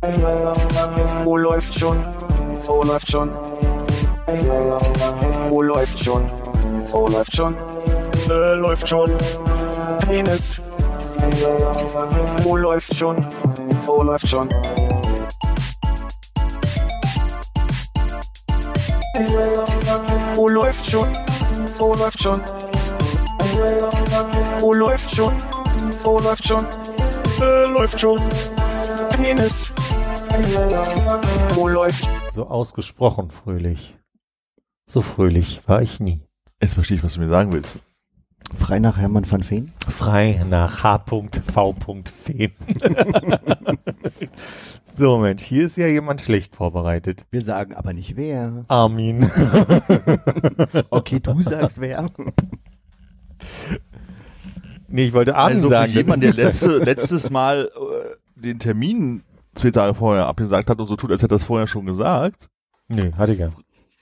Wo läuft schon? Wo läuft schon? Wo läuft schon? Wo läuft schon? Läuft schon. Penis. Wo läuft schon? Wo läuft schon? Wo läuft schon? Wo läuft schon? Wo läuft schon? Wo läuft schon? Läuft schon. Penis. Wo läuft? So ausgesprochen fröhlich. So fröhlich war ich nie. Jetzt verstehe ich, was du mir sagen willst. Frei nach Hermann van Veen? Frei nach H.V. Feen. So Mensch, hier ist ja jemand schlecht vorbereitet. Wir sagen aber nicht wer. Armin. Okay, du sagst wer. Nee, ich wollte Armin Also sagen. für jemand, der letztes Mal den Termin 2 Tage vorher abgesagt hat und so tut, als hätte er das vorher schon gesagt. Nee, hatte ich ja.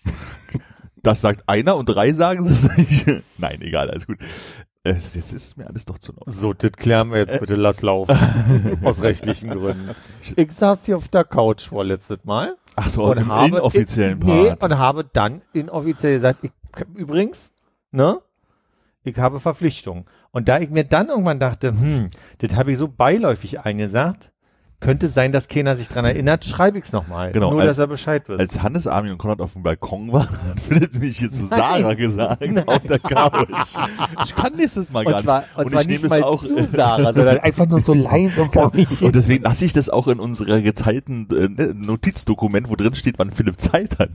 Das sagt einer und 3 sagen es nicht. Nein, egal, alles gut. Jetzt ist mir alles doch zu neu. So, das klären wir jetzt bitte, lass laufen. Aus rechtlichen Gründen. Ich saß hier auf der Couch vorletztes Mal. Ach so, und im habe inoffiziellen Nee, Part. und habe dann inoffiziell gesagt, übrigens, ne? Ich habe Verpflichtungen. Und da ich mir dann irgendwann dachte, das habe ich so beiläufig eingesagt, könnte sein, dass keiner sich dran erinnert, schreibe ich es nochmal. Genau, Nur, dass er Bescheid wisst. Als Hannes, Armin und Konrad auf dem Balkon waren, findet mich hier zu Sarah gesagt, auf der Couch. Ich kann nächstes Mal gar nicht. Und zwar ich nicht nehme mal es auch. zu Sarah, sondern einfach nur so leise vor mich hin. Und deswegen lasse ich das auch in unserer geteilten Notizdokument, wo drin steht, wann Philipp Zeit hat.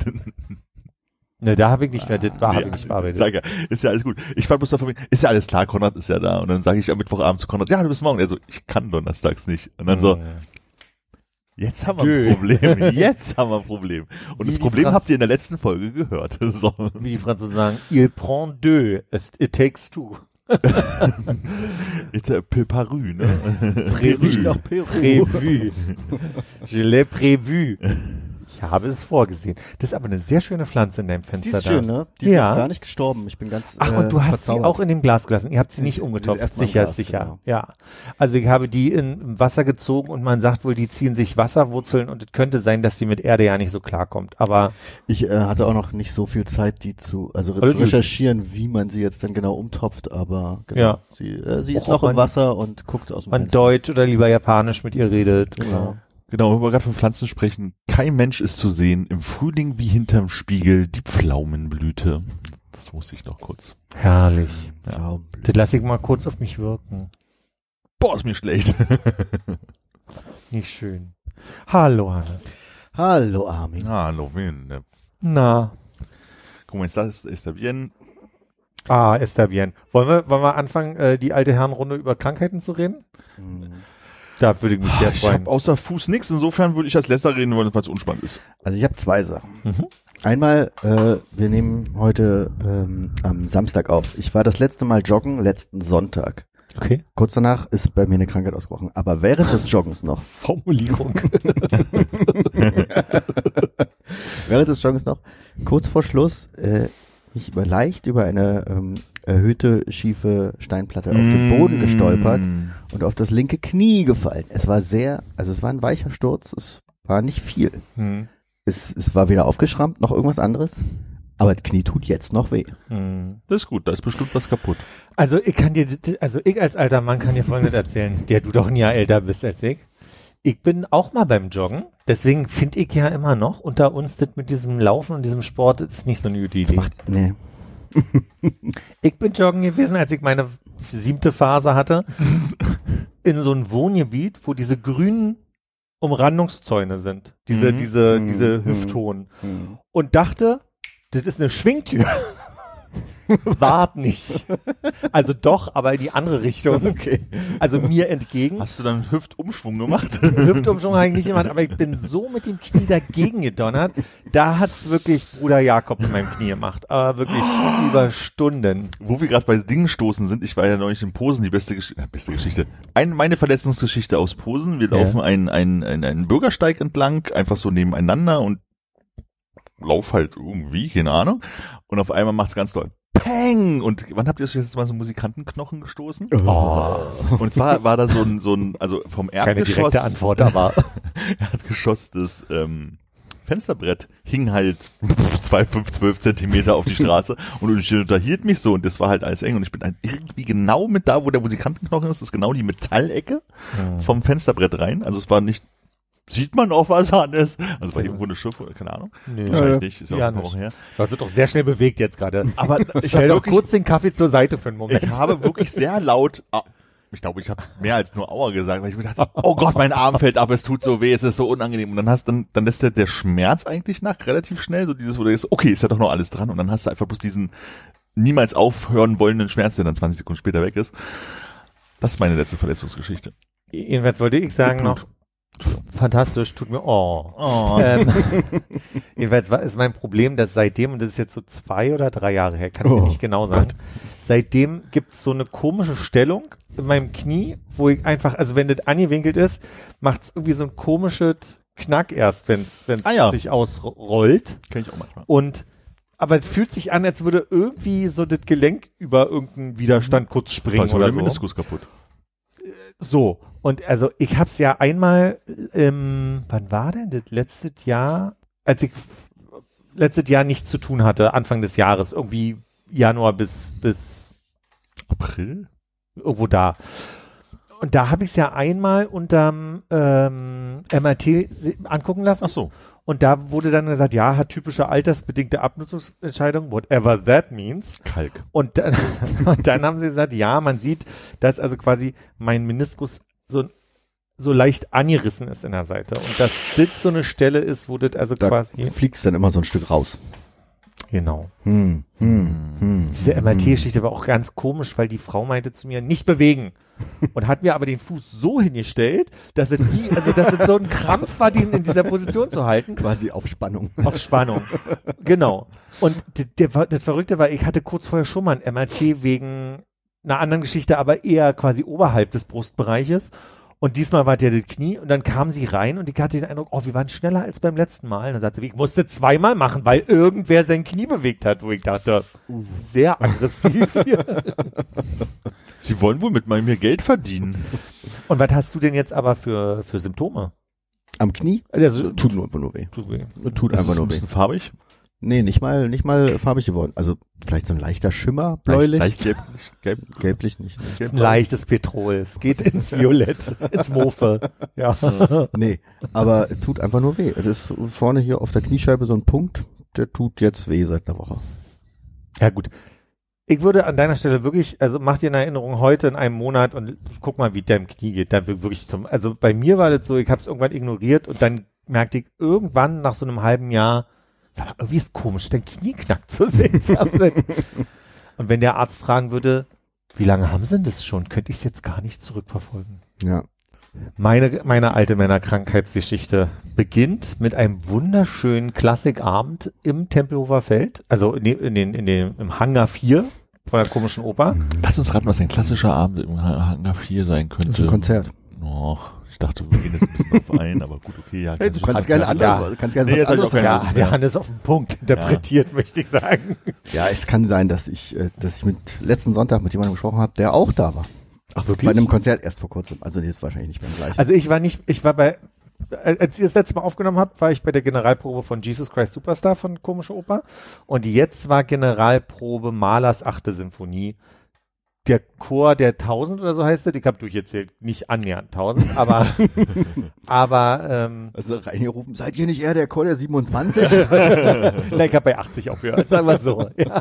Ne, da habe ich nicht mehr, das habe ich nicht bearbeitet. Sag ja, ist ja alles gut. Ich fand bloß davon, ist ja alles klar, Konrad ist ja da. Und dann sage ich am Mittwochabend zu Konrad, ja, du bist morgen. Er so, ich kann donnerstags nicht. Und dann so, jetzt haben wir ein Problem. Jetzt haben wir ein Problem. Und Wie das die Problem habt ihr in der letzten Folge gehört. So. Wie die Franzosen sagen, il prend deux, it takes two. Ist der Paru, ne? Prévu. Prévu. Je l'ai prévu. Ich habe es vorgesehen. Das ist aber eine sehr schöne Pflanze in deinem Die Fenster ist schön, da. ne? Die ist Ja. noch gar nicht gestorben. Ich bin ganz Ach, und du hast verzaubert. sie auch in dem Glas gelassen. Ihr habt sie nicht Sie ist umgetopft. erst mal im Sicher, Glas, sicher. genau. Ja. Also ich habe die im Wasser gezogen und man sagt wohl, die ziehen sich Wasserwurzeln und es könnte sein, dass sie mit Erde ja nicht so klarkommt. Aber Ich hatte auch noch nicht so viel Zeit, die zu gut. recherchieren, wie man sie jetzt dann genau umtopft, aber genau. Ja. Sie ist Och, noch man- im Wasser und guckt aus dem man Fenster. Deutsch oder lieber Japanisch mit ihr redet. Genau. Genau, wenn wir gerade von Pflanzen sprechen, kein Mensch ist zu sehen, im Frühling wie hinterm Spiegel die Pflaumenblüte. Das wusste ich noch kurz. Herrlich. Ja. Pflaumenblüte. Das lasse ich mal kurz auf mich wirken. Boah, ist mir schlecht. Nicht schön. Hallo, Hannes. Hallo Armin. Hallo, wen? Ne? Na. Guck mal, jetzt das ist der Bien. Ah, está bien. Wollen wir anfangen, die alte Herrenrunde über Krankheiten zu reden? Da würde ich mich sehr Ich freuen. habe außer Fuß nichts, insofern würde ich als letzter reden wollen, weil es unspannend ist. Also ich habe 2 Sachen. Mhm. Einmal, wir nehmen heute am Samstag auf. Ich war das letzte Mal joggen, letzten Sonntag. Okay. Kurz danach ist bei mir eine Krankheit ausgebrochen. Aber während des Joggens noch, Formulierung. kurz vor Schluss, mich leicht über eine erhöhte, schiefe Steinplatte auf den Boden gestolpert und auf das linke Knie gefallen. Es war es war ein weicher Sturz, es war nicht viel. Hm. Es war weder aufgeschrammt noch irgendwas anderes, aber das Knie tut jetzt noch weh. Hm. Das ist gut, da ist bestimmt was kaputt. Also ich als alter Mann kann dir Folgendes erzählen, der du doch ein Jahr älter bist als ich. Ich bin auch mal beim Joggen, deswegen finde ich ja immer noch, unter uns das mit diesem Laufen und diesem Sport ist nicht so eine gute Idee. Nee. Ich bin joggen gewesen, als ich meine 7. Phase hatte, in so einem Wohngebiet, wo diese grünen Umrandungszäune sind, diese Hüfthohen, und dachte, das ist eine Schwingtür. Wart nicht. Also doch, aber in die andere Richtung. Okay. Also mir entgegen. Hast du dann einen Hüftumschwung gemacht? Hüftumschwung habe ich nicht gemacht, aber ich bin so mit dem Knie dagegen gedonnert. Da hat's wirklich Bruder Jakob in meinem Knie gemacht. Aber wirklich über Stunden. Wo wir gerade bei Dingen stoßen sind, ich war ja neulich in Posen, die beste Geschichte. Meine Verletzungsgeschichte aus Posen. Wir laufen einen Bürgersteig entlang, einfach so nebeneinander und lauf halt irgendwie, keine Ahnung. Und auf einmal macht's ganz doll. Peng! Und wann habt ihr euch jetzt mal so einen Musikantenknochen gestoßen? Oh. Und zwar war da so ein, also vom Keine Erdgeschoss. direkte Antwort, aber Erdgeschoss des Fensterbrett hing halt 12 Zentimeter auf die Straße und ich unterhielt mich so und das war halt alles eng und ich bin halt irgendwie genau mit da, wo der Musikantenknochen ist genau die Metallecke vom Fensterbrett rein. Also es war nicht, sieht man auch, was an ist. Also es war irgendwo eine Schiff, keine Ahnung. Nee. Wahrscheinlich nicht, ist ja auch Ja, ein paar nicht. Wochen her. du hast es doch sehr schnell bewegt jetzt gerade. Aber ich Stell habe doch wirklich, kurz den Kaffee zur Seite für einen Moment. ich habe wirklich sehr laut, ich glaube, ich habe mehr als nur Aua gesagt, weil ich mir dachte, oh Gott, mein Arm fällt ab, es tut so weh, es ist so unangenehm. Und dann lässt der Schmerz eigentlich nach, relativ schnell, so dieses, wo du denkst, okay, ist ja doch noch alles dran. Und dann hast du einfach bloß diesen niemals aufhören wollenden Schmerz, der dann 20 Sekunden später weg ist. Das ist meine letzte Verletzungsgeschichte. Jedenfalls wollte ich sagen noch, fantastisch, tut mir, jedenfalls ist mein Problem, dass seitdem, und das ist jetzt so 2 oder 3 Jahre her, kann ich nicht genau sagen, seitdem gibt's so eine komische Stellung in meinem Knie, wo ich einfach, also wenn das angewinkelt ist, macht's irgendwie so ein komisches Knack erst, wenn's sich ausrollt. Kenn ich auch manchmal. Aber es fühlt sich an, als würde irgendwie so das Gelenk über irgendeinen Widerstand kurz springen oder der so. Meniskus kaputt. So, und also ich hab's ja einmal, wann war denn das? Letztes Jahr, als ich letztes Jahr nichts zu tun hatte, Anfang des Jahres, irgendwie Januar bis April? irgendwo da. Und da habe ich es ja einmal unterm MRT angucken lassen. Ach so. Und da wurde dann gesagt, ja, hat typische altersbedingte Abnutzungsentscheidung, whatever that means. Kalk. Und dann haben sie gesagt, ja, man sieht, dass also quasi mein Meniskus so leicht angerissen ist in der Seite. Und dass das so eine Stelle ist, wo das also Da quasi... fliegst dann immer so ein Stück raus. Genau. Diese MRT-Geschichte war auch ganz komisch, weil die Frau meinte zu mir, nicht bewegen. Und hat mir aber den Fuß so hingestellt, dass es so ein Krampf war, den in dieser Position zu halten. Quasi auf Spannung. Auf Spannung. Genau. Und das Verrückte war, ich hatte kurz vorher schon mal ein MRT wegen einer anderen Geschichte, aber eher quasi oberhalb des Brustbereiches. Und diesmal war der das Knie und dann kam sie rein und ich hatte den Eindruck, wir waren schneller als beim letzten Mal. Und dann sagte sie, ich musste 2-mal machen, weil irgendwer sein Knie bewegt hat, wo ich dachte, sehr aggressiv hier. Sie wollen wohl mit mir Geld verdienen. Und was hast du denn jetzt aber für Symptome? Am Knie? Also, Tut nur einfach nur weh. tut weh. Tut Ist einfach es ein nur weh. bisschen farbig? Nee, nicht mal farbig geworden. Also vielleicht so ein leichter Schimmer, bläulich. Leicht gelb. Gelblich nicht. Ne? Ein leichtes Petrol. Es geht ins Violett, ins Mauve. Ja. Nee, aber es tut einfach nur weh. Es ist vorne hier auf der Kniescheibe so ein Punkt, der tut jetzt weh seit einer Woche. Ja, gut. Ich würde an deiner Stelle wirklich, also mach dir eine Erinnerung heute in einem Monat und guck mal, wie deinem Knie geht. Da wirklich also bei mir war das so, ich habe es irgendwann ignoriert und dann merkte ich irgendwann nach so einem halben Jahr, irgendwie ist komisch, dein Knie knackt so seltsam. Und wenn der Arzt fragen würde, wie lange haben sie denn das schon, könnte ich es jetzt gar nicht zurückverfolgen. Ja. Meine alte Männerkrankheitsgeschichte beginnt mit einem wunderschönen Klassikabend im Tempelhofer Feld, also im Hangar 4 von der komischen Oper. Lass uns raten, was ein klassischer Abend im Hangar 4 sein Das ist könnte. ein Konzert. Och, ich dachte, wir gehen jetzt ein bisschen drauf ein, aber gut, okay, ja. Hey, du kannst gerne was Nee, jetzt hab ich auch anderes keine Ja, Lust der mehr. Hand ist auf den Punkt interpretiert, möchte ich sagen. Ja, es kann sein, dass ich mit letzten Sonntag mit jemandem gesprochen habe, der auch da war. Ach, wirklich? Bei einem Konzert erst vor kurzem. Also jetzt wahrscheinlich nicht beim gleichen. Also als ihr das letzte Mal aufgenommen habt, war ich bei der Generalprobe von Jesus Christ Superstar von Komische Oper und jetzt war Generalprobe Mahlers 8. Symphonie. Der Chor der 1000 oder so heißt es, ich habe durchgezählt, nicht annähernd 1000, aber also reingerufen, seid ihr nicht eher der Chor der 27? na, ich habe bei 80 aufgehört, sagen wir so. Ja.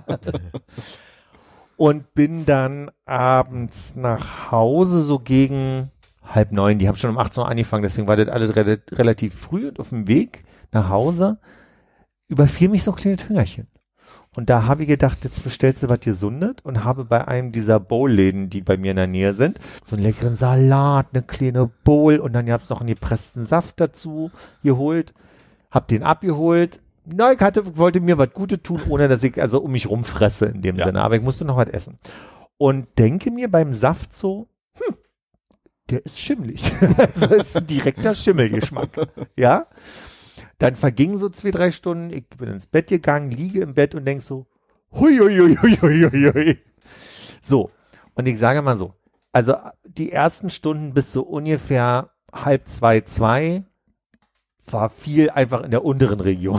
Und bin dann abends nach Hause so gegen 8:30. Die haben schon um 18 Uhr angefangen, deswegen war das alles relativ früh und auf dem Weg nach Hause überfiel mich so ein kleines Hüngerchen. Und da habe ich gedacht, jetzt bestellst du was Gesundes und habe bei einem dieser Bowl-Läden, die bei mir in der Nähe sind, so einen leckeren Salat, eine kleine Bowl und dann gab's noch einen gepressten Saft dazu geholt, hab den abgeholt. Na, ich wollte mir was Gutes tun, ohne dass ich also um mich rumfresse in dem Sinne, aber ich musste noch was essen. Und denke mir beim Saft so, der ist schimmelig. Das ist ein direkter Schimmelgeschmack. Ja? Dann vergingen so 2-3 Stunden, ich bin ins Bett gegangen, liege im Bett und denk so, Hui. So, und ich sage mal so, also die ersten Stunden bis so ungefähr 1:30, 2 war viel einfach in der unteren Region.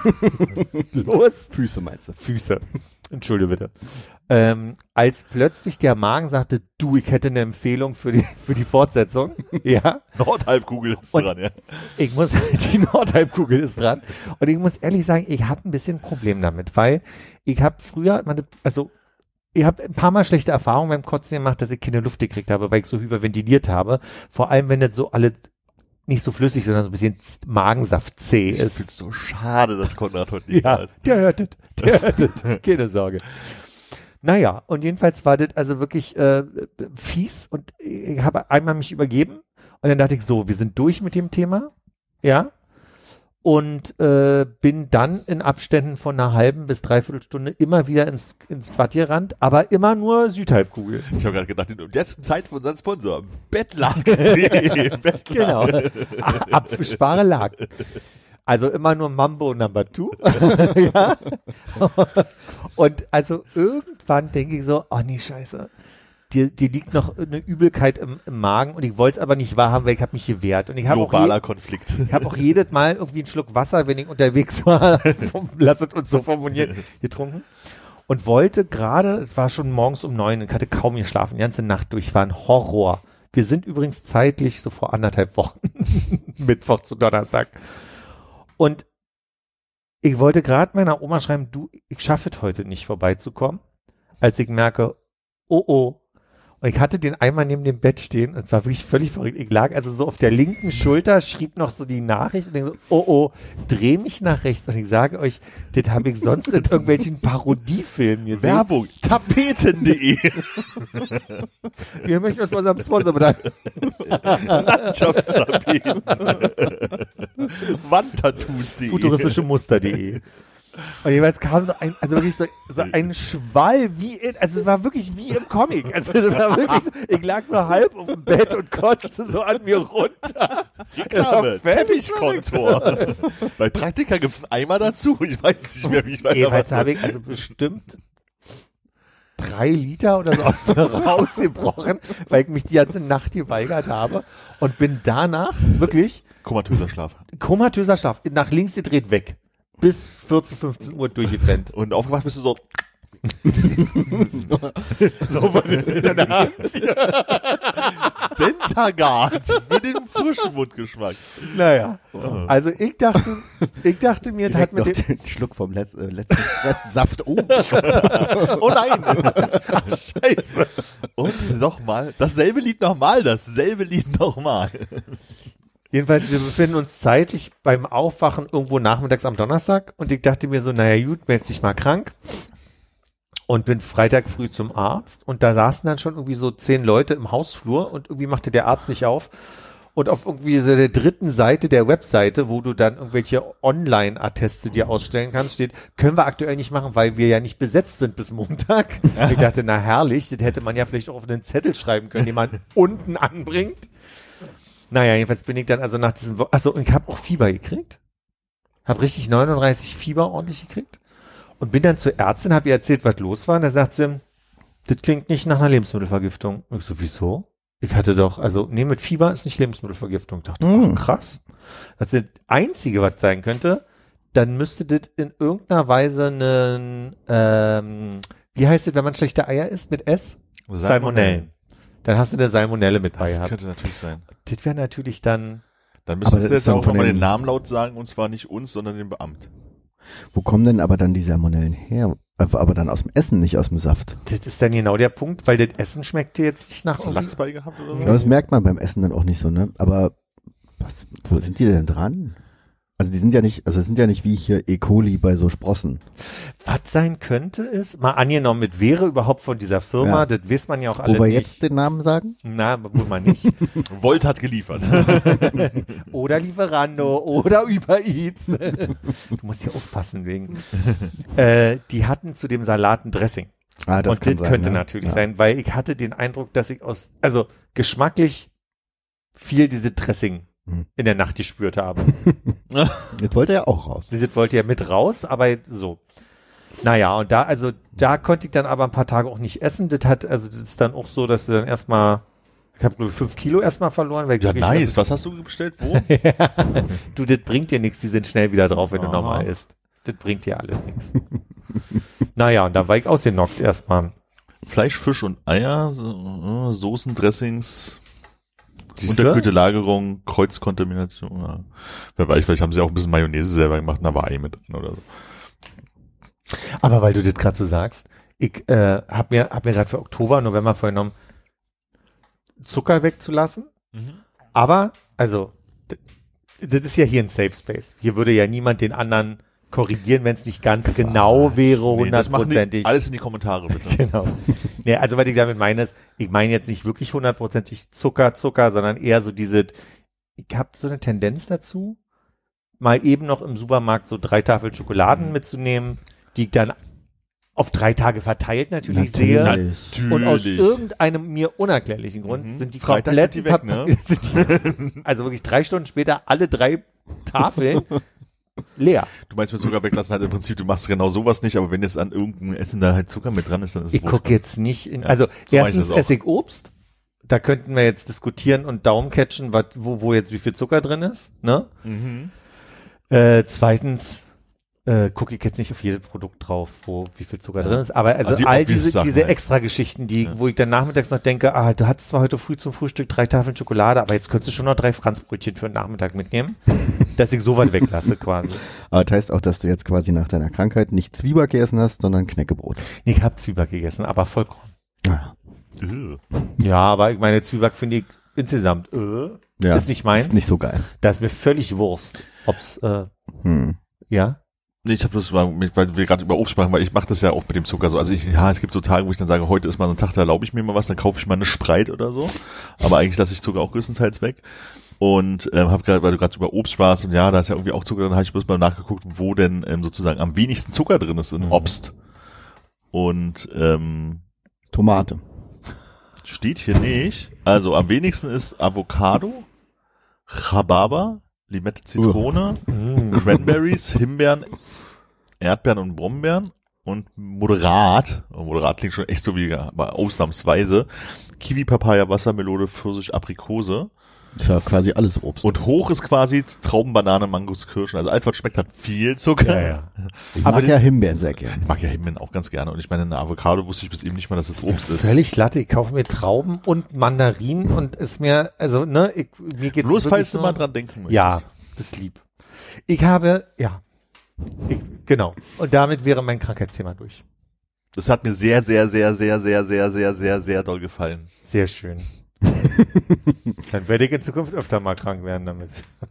Los. Füße meinst du? Füße. Entschuldige bitte. Als plötzlich der Magen sagte, du, ich hätte eine Empfehlung für die Fortsetzung. Ja. Nordhalbkugel ist Und dran, ja. Die Nordhalbkugel ist dran. Und ich muss ehrlich sagen, ich habe ein bisschen ein Problem damit, weil ich habe früher, ich habe ein paar Mal schlechte Erfahrungen beim Kotzen gemacht, dass ich keine Luft gekriegt habe, weil ich so hyperventiliert habe. Vor allem, wenn das so alles nicht so flüssig, sondern so ein bisschen Magensaft zäh Ich ist. finde es so schade, dass Konrad heute nicht da Ja, ist. der hört es. Keine Sorge. Naja, und jedenfalls war das also wirklich fies und ich habe einmal mich übergeben und dann dachte ich so, wir sind durch mit dem Thema, ja, und bin dann in Abständen von einer halben bis dreiviertel Stunde immer wieder ins Bad gerannt, aber immer nur Südhalbkugel. Ich habe gerade gedacht, und jetzt Zeit für unseren Sponsor. Bettlaken. Genau. Abspare Laken. Also immer nur Mambo Number 2. Ja. Und also irgendwann denke ich so, oh nee, scheiße. Dir liegt noch eine Übelkeit im Magen und ich wollte es aber nicht wahrhaben, weil ich habe mich gewehrt. Und ich habe Globaler Konflikt. Ich habe auch jedes Mal irgendwie einen Schluck Wasser, wenn ich unterwegs war, lasset uns so formulieren, getrunken. Und wollte gerade, war schon morgens um 9 und ich hatte kaum geschlafen, die ganze Nacht durch, war ein Horror. Wir sind übrigens zeitlich so vor 1,5 Wochen, Mittwoch zu Donnerstag. Und ich wollte gerade meiner Oma schreiben, du, ich schaffe es heute nicht vorbeizukommen, als ich merke, oh. Und ich hatte den einmal neben dem Bett stehen und war wirklich völlig verrückt. Ich lag also so auf der linken Schulter, schrieb noch so die Nachricht und denke so, oh, dreh mich nach rechts. Und ich sage euch, das habe ich sonst in irgendwelchen Parodiefilmen gesehen. Werbung. Tapeten.de. Wir möchten uns bei unserem Sponsor bedanken. Landschaftstapeten. Wandtattoos.de. Futuristische Muster.de. Und jeweils kam so ein, also wirklich so ein Schwall also es war wirklich wie im Comic. Also es war wirklich so, ich lag so halb auf dem Bett und kotzte so an mir runter. Reklame, Teppichkontor. Bei Praktika gibt es einen Eimer dazu. Ich weiß nicht mehr, wie ich Jeweils habe ich also bestimmt 3 Liter oder so aus mir rausgebrochen, weil ich mich die ganze Nacht geweigert habe und bin danach wirklich komatöser Schlaf, nach links gedreht weg. Bis 14, 15 Uhr durchgepennt. Und aufgewacht bist du so. So war das in der Hand. Dentagard für den frischen Mundgeschmack. Naja, also ich dachte mir, das hat mit dem den Schluck vom letzten Restsaft. Oh nein. Ach, Scheiße. Und nochmal. Dasselbe Lied nochmal. Jedenfalls, wir befinden uns zeitlich beim Aufwachen irgendwo nachmittags am Donnerstag und ich dachte mir so, naja gut, meld dich mal krank und bin Freitag früh zum Arzt und da saßen dann schon irgendwie so 10 Leute im Hausflur und irgendwie machte der Arzt nicht auf und auf irgendwie so der 3. Seite der Webseite, wo du dann irgendwelche Online-Atteste dir ausstellen kannst, steht, können wir aktuell nicht machen, weil wir ja nicht besetzt sind bis Montag. Ich dachte, na herrlich, das hätte man ja vielleicht auch auf einen Zettel schreiben können, den man unten anbringt. Naja, jedenfalls bin ich dann also nach diesem, und ich habe auch Fieber gekriegt. Hab richtig 39 Fieber ordentlich gekriegt. Und bin dann zur Ärztin, habe ihr erzählt, was los war. Und da sagt sie, das klingt nicht nach einer Lebensmittelvergiftung. Und ich so, wieso? Ich hatte doch, mit Fieber ist nicht Lebensmittelvergiftung. Ich dachte, ach, krass. Das ist das Einzige, was sein könnte. Dann müsste das in irgendeiner Weise wie heißt es, wenn man schlechte Eier isst mit S? Salmonellen. Dann hast du eine Salmonelle mit bei gehabt. Das könnte natürlich sein. Das wäre natürlich dann müsstest du jetzt auch nochmal den Namen laut sagen, und zwar nicht uns, sondern den Beamt. Wo kommen denn aber dann die Salmonellen her? Aber dann aus dem Essen, nicht aus dem Saft. Das ist dann genau der Punkt, weil das Essen schmeckte jetzt nicht nach Hast du Lachs bei gehabt oder so? Ja, das merkt man beim Essen dann auch nicht so, ne? Aber wo sind die denn dran? Also es sind ja nicht wie hier E. coli bei so Sprossen. Was sein könnte ist, mal angenommen, mit wäre überhaupt von dieser Firma, das weiß man ja auch alle nicht. Wo wir jetzt den Namen sagen? Na, wohl mal nicht. Volt hat geliefert. Oder Lieferando oder Uber Eats. Du musst hier aufpassen wegen. Die hatten zu dem Salat ein Dressing. Ah, das und das sein, könnte ne? natürlich sein, weil ich hatte den Eindruck, dass ich geschmacklich viel diese Dressing in der Nacht gespürt habe. Jetzt wollte er ja auch raus. Das wollte ja mit raus, aber so. Naja, und da konnte ich dann aber ein paar Tage auch nicht essen. Das ist dann auch so, dass du dann erstmal, ich habe glaube ich 5 Kilo erstmal verloren. Weil Ja, nice. Was hast du bestellt? Wo? Du, das bringt dir nichts. Die sind schnell wieder drauf, wenn du normal isst. Das bringt dir alles nichts. Naja, und da war ich ausgenockt erstmal. Fleisch, Fisch und Eier, Soßen, Dressings, unterkühlte Lagerung, Kreuzkontamination. Ja. Wer weiß, vielleicht haben sie auch ein bisschen Mayonnaise selber gemacht und da war Ei mit drin oder so. Aber weil du das gerade so sagst, ich hab mir gerade für Oktober, November vorgenommen, Zucker wegzulassen. Aber, also, das ist ja hier ein Safe Space. Hier würde ja niemand den anderen korrigieren, wenn es nicht ganz genau wäre, 100%ig. Alles in die Kommentare, bitte. Genau. Nee, also was ich damit meine ist, ich meine jetzt nicht wirklich 100%ig Zucker, sondern eher so ich habe so eine Tendenz dazu, mal eben noch im Supermarkt so 3 Tafeln Schokoladen mitzunehmen, die ich dann auf 3 Tage verteilt natürlich sehe. Und aus irgendeinem mir unerklärlichen Grund sind die komplett weg, ne? also wirklich 3 Stunden später alle 3 Tafeln leer. Du meinst mit Zucker weglassen halt im Prinzip, du machst genau sowas nicht, aber wenn jetzt an irgendeinem Essen da halt Zucker mit dran ist, dann ist es Ich gucke jetzt nicht also erstens esse ich Obst, da könnten wir jetzt diskutieren und Daumen catchen, wo jetzt wie viel Zucker drin ist, ne? Zweitens gucke ich jetzt nicht auf jedes Produkt drauf, wie viel Zucker drin ist, aber also all diese Extra-Geschichten, wo ich dann nachmittags noch denke, du hattest zwar heute früh zum Frühstück 3 Tafeln Schokolade, aber jetzt könntest du schon noch 3 Franzbrötchen für den Nachmittag mitnehmen, dass ich so weit weglasse quasi. Aber das heißt auch, dass du jetzt quasi nach deiner Krankheit nicht Zwieback gegessen hast, sondern Knäckebrot. Ich habe Zwieback gegessen, aber Vollkorn. Ah. Ja, aber ich meine, Zwieback finde ich insgesamt ist nicht meins. Ist nicht so geil. Da ist mir völlig Wurst, ob's ja. Nee, ich habe bloß mal, weil wir gerade über Obst sprachen, weil ich mache das ja auch mit dem Zucker so. Also es gibt so Tage, wo ich dann sage, heute ist mal so ein Tag, da erlaube ich mir mal was, dann kaufe ich mal eine Sprite oder so. Aber eigentlich lasse ich Zucker auch größtenteils weg. Und habe gerade, weil du gerade über Obst sprachst und ja, da ist ja irgendwie auch Zucker, dann habe ich bloß mal nachgeguckt, wo denn sozusagen am wenigsten Zucker drin ist in Obst. Und Tomate. Steht hier nicht. Also am wenigsten ist Avocado, Rhabarber, Limette, Zitrone, Cranberries, Himbeeren, Erdbeeren und Brombeeren und moderat klingt schon echt so wie, aber ausnahmsweise, Kiwi, Papaya, Wassermelone, Pfirsich, Aprikose. Das ist ja quasi alles Obst. Und hoch ist quasi Trauben, Banane, Mangos, Kirschen. Also alles, was schmeckt, hat viel Zucker. Ja. Ich mag ja Himbeeren sehr gerne. Ich mag ja Himbeeren auch ganz gerne. Und ich meine, eine Avocado wusste ich bis eben nicht mal, dass das Obst ist. Völlig Latte. Ich kaufe mir Trauben und Mandarinen und ist mir, also, ne, mir geht's bloß falls du so, mal dran denken möchtest. Ja, das ist lieb. Genau. Und damit wäre mein Krankheitsthema durch. Das hat mir sehr, sehr, sehr, sehr, sehr, sehr, sehr, sehr, sehr doll gefallen. Sehr schön. Dann werde ich in Zukunft öfter mal krank werden damit.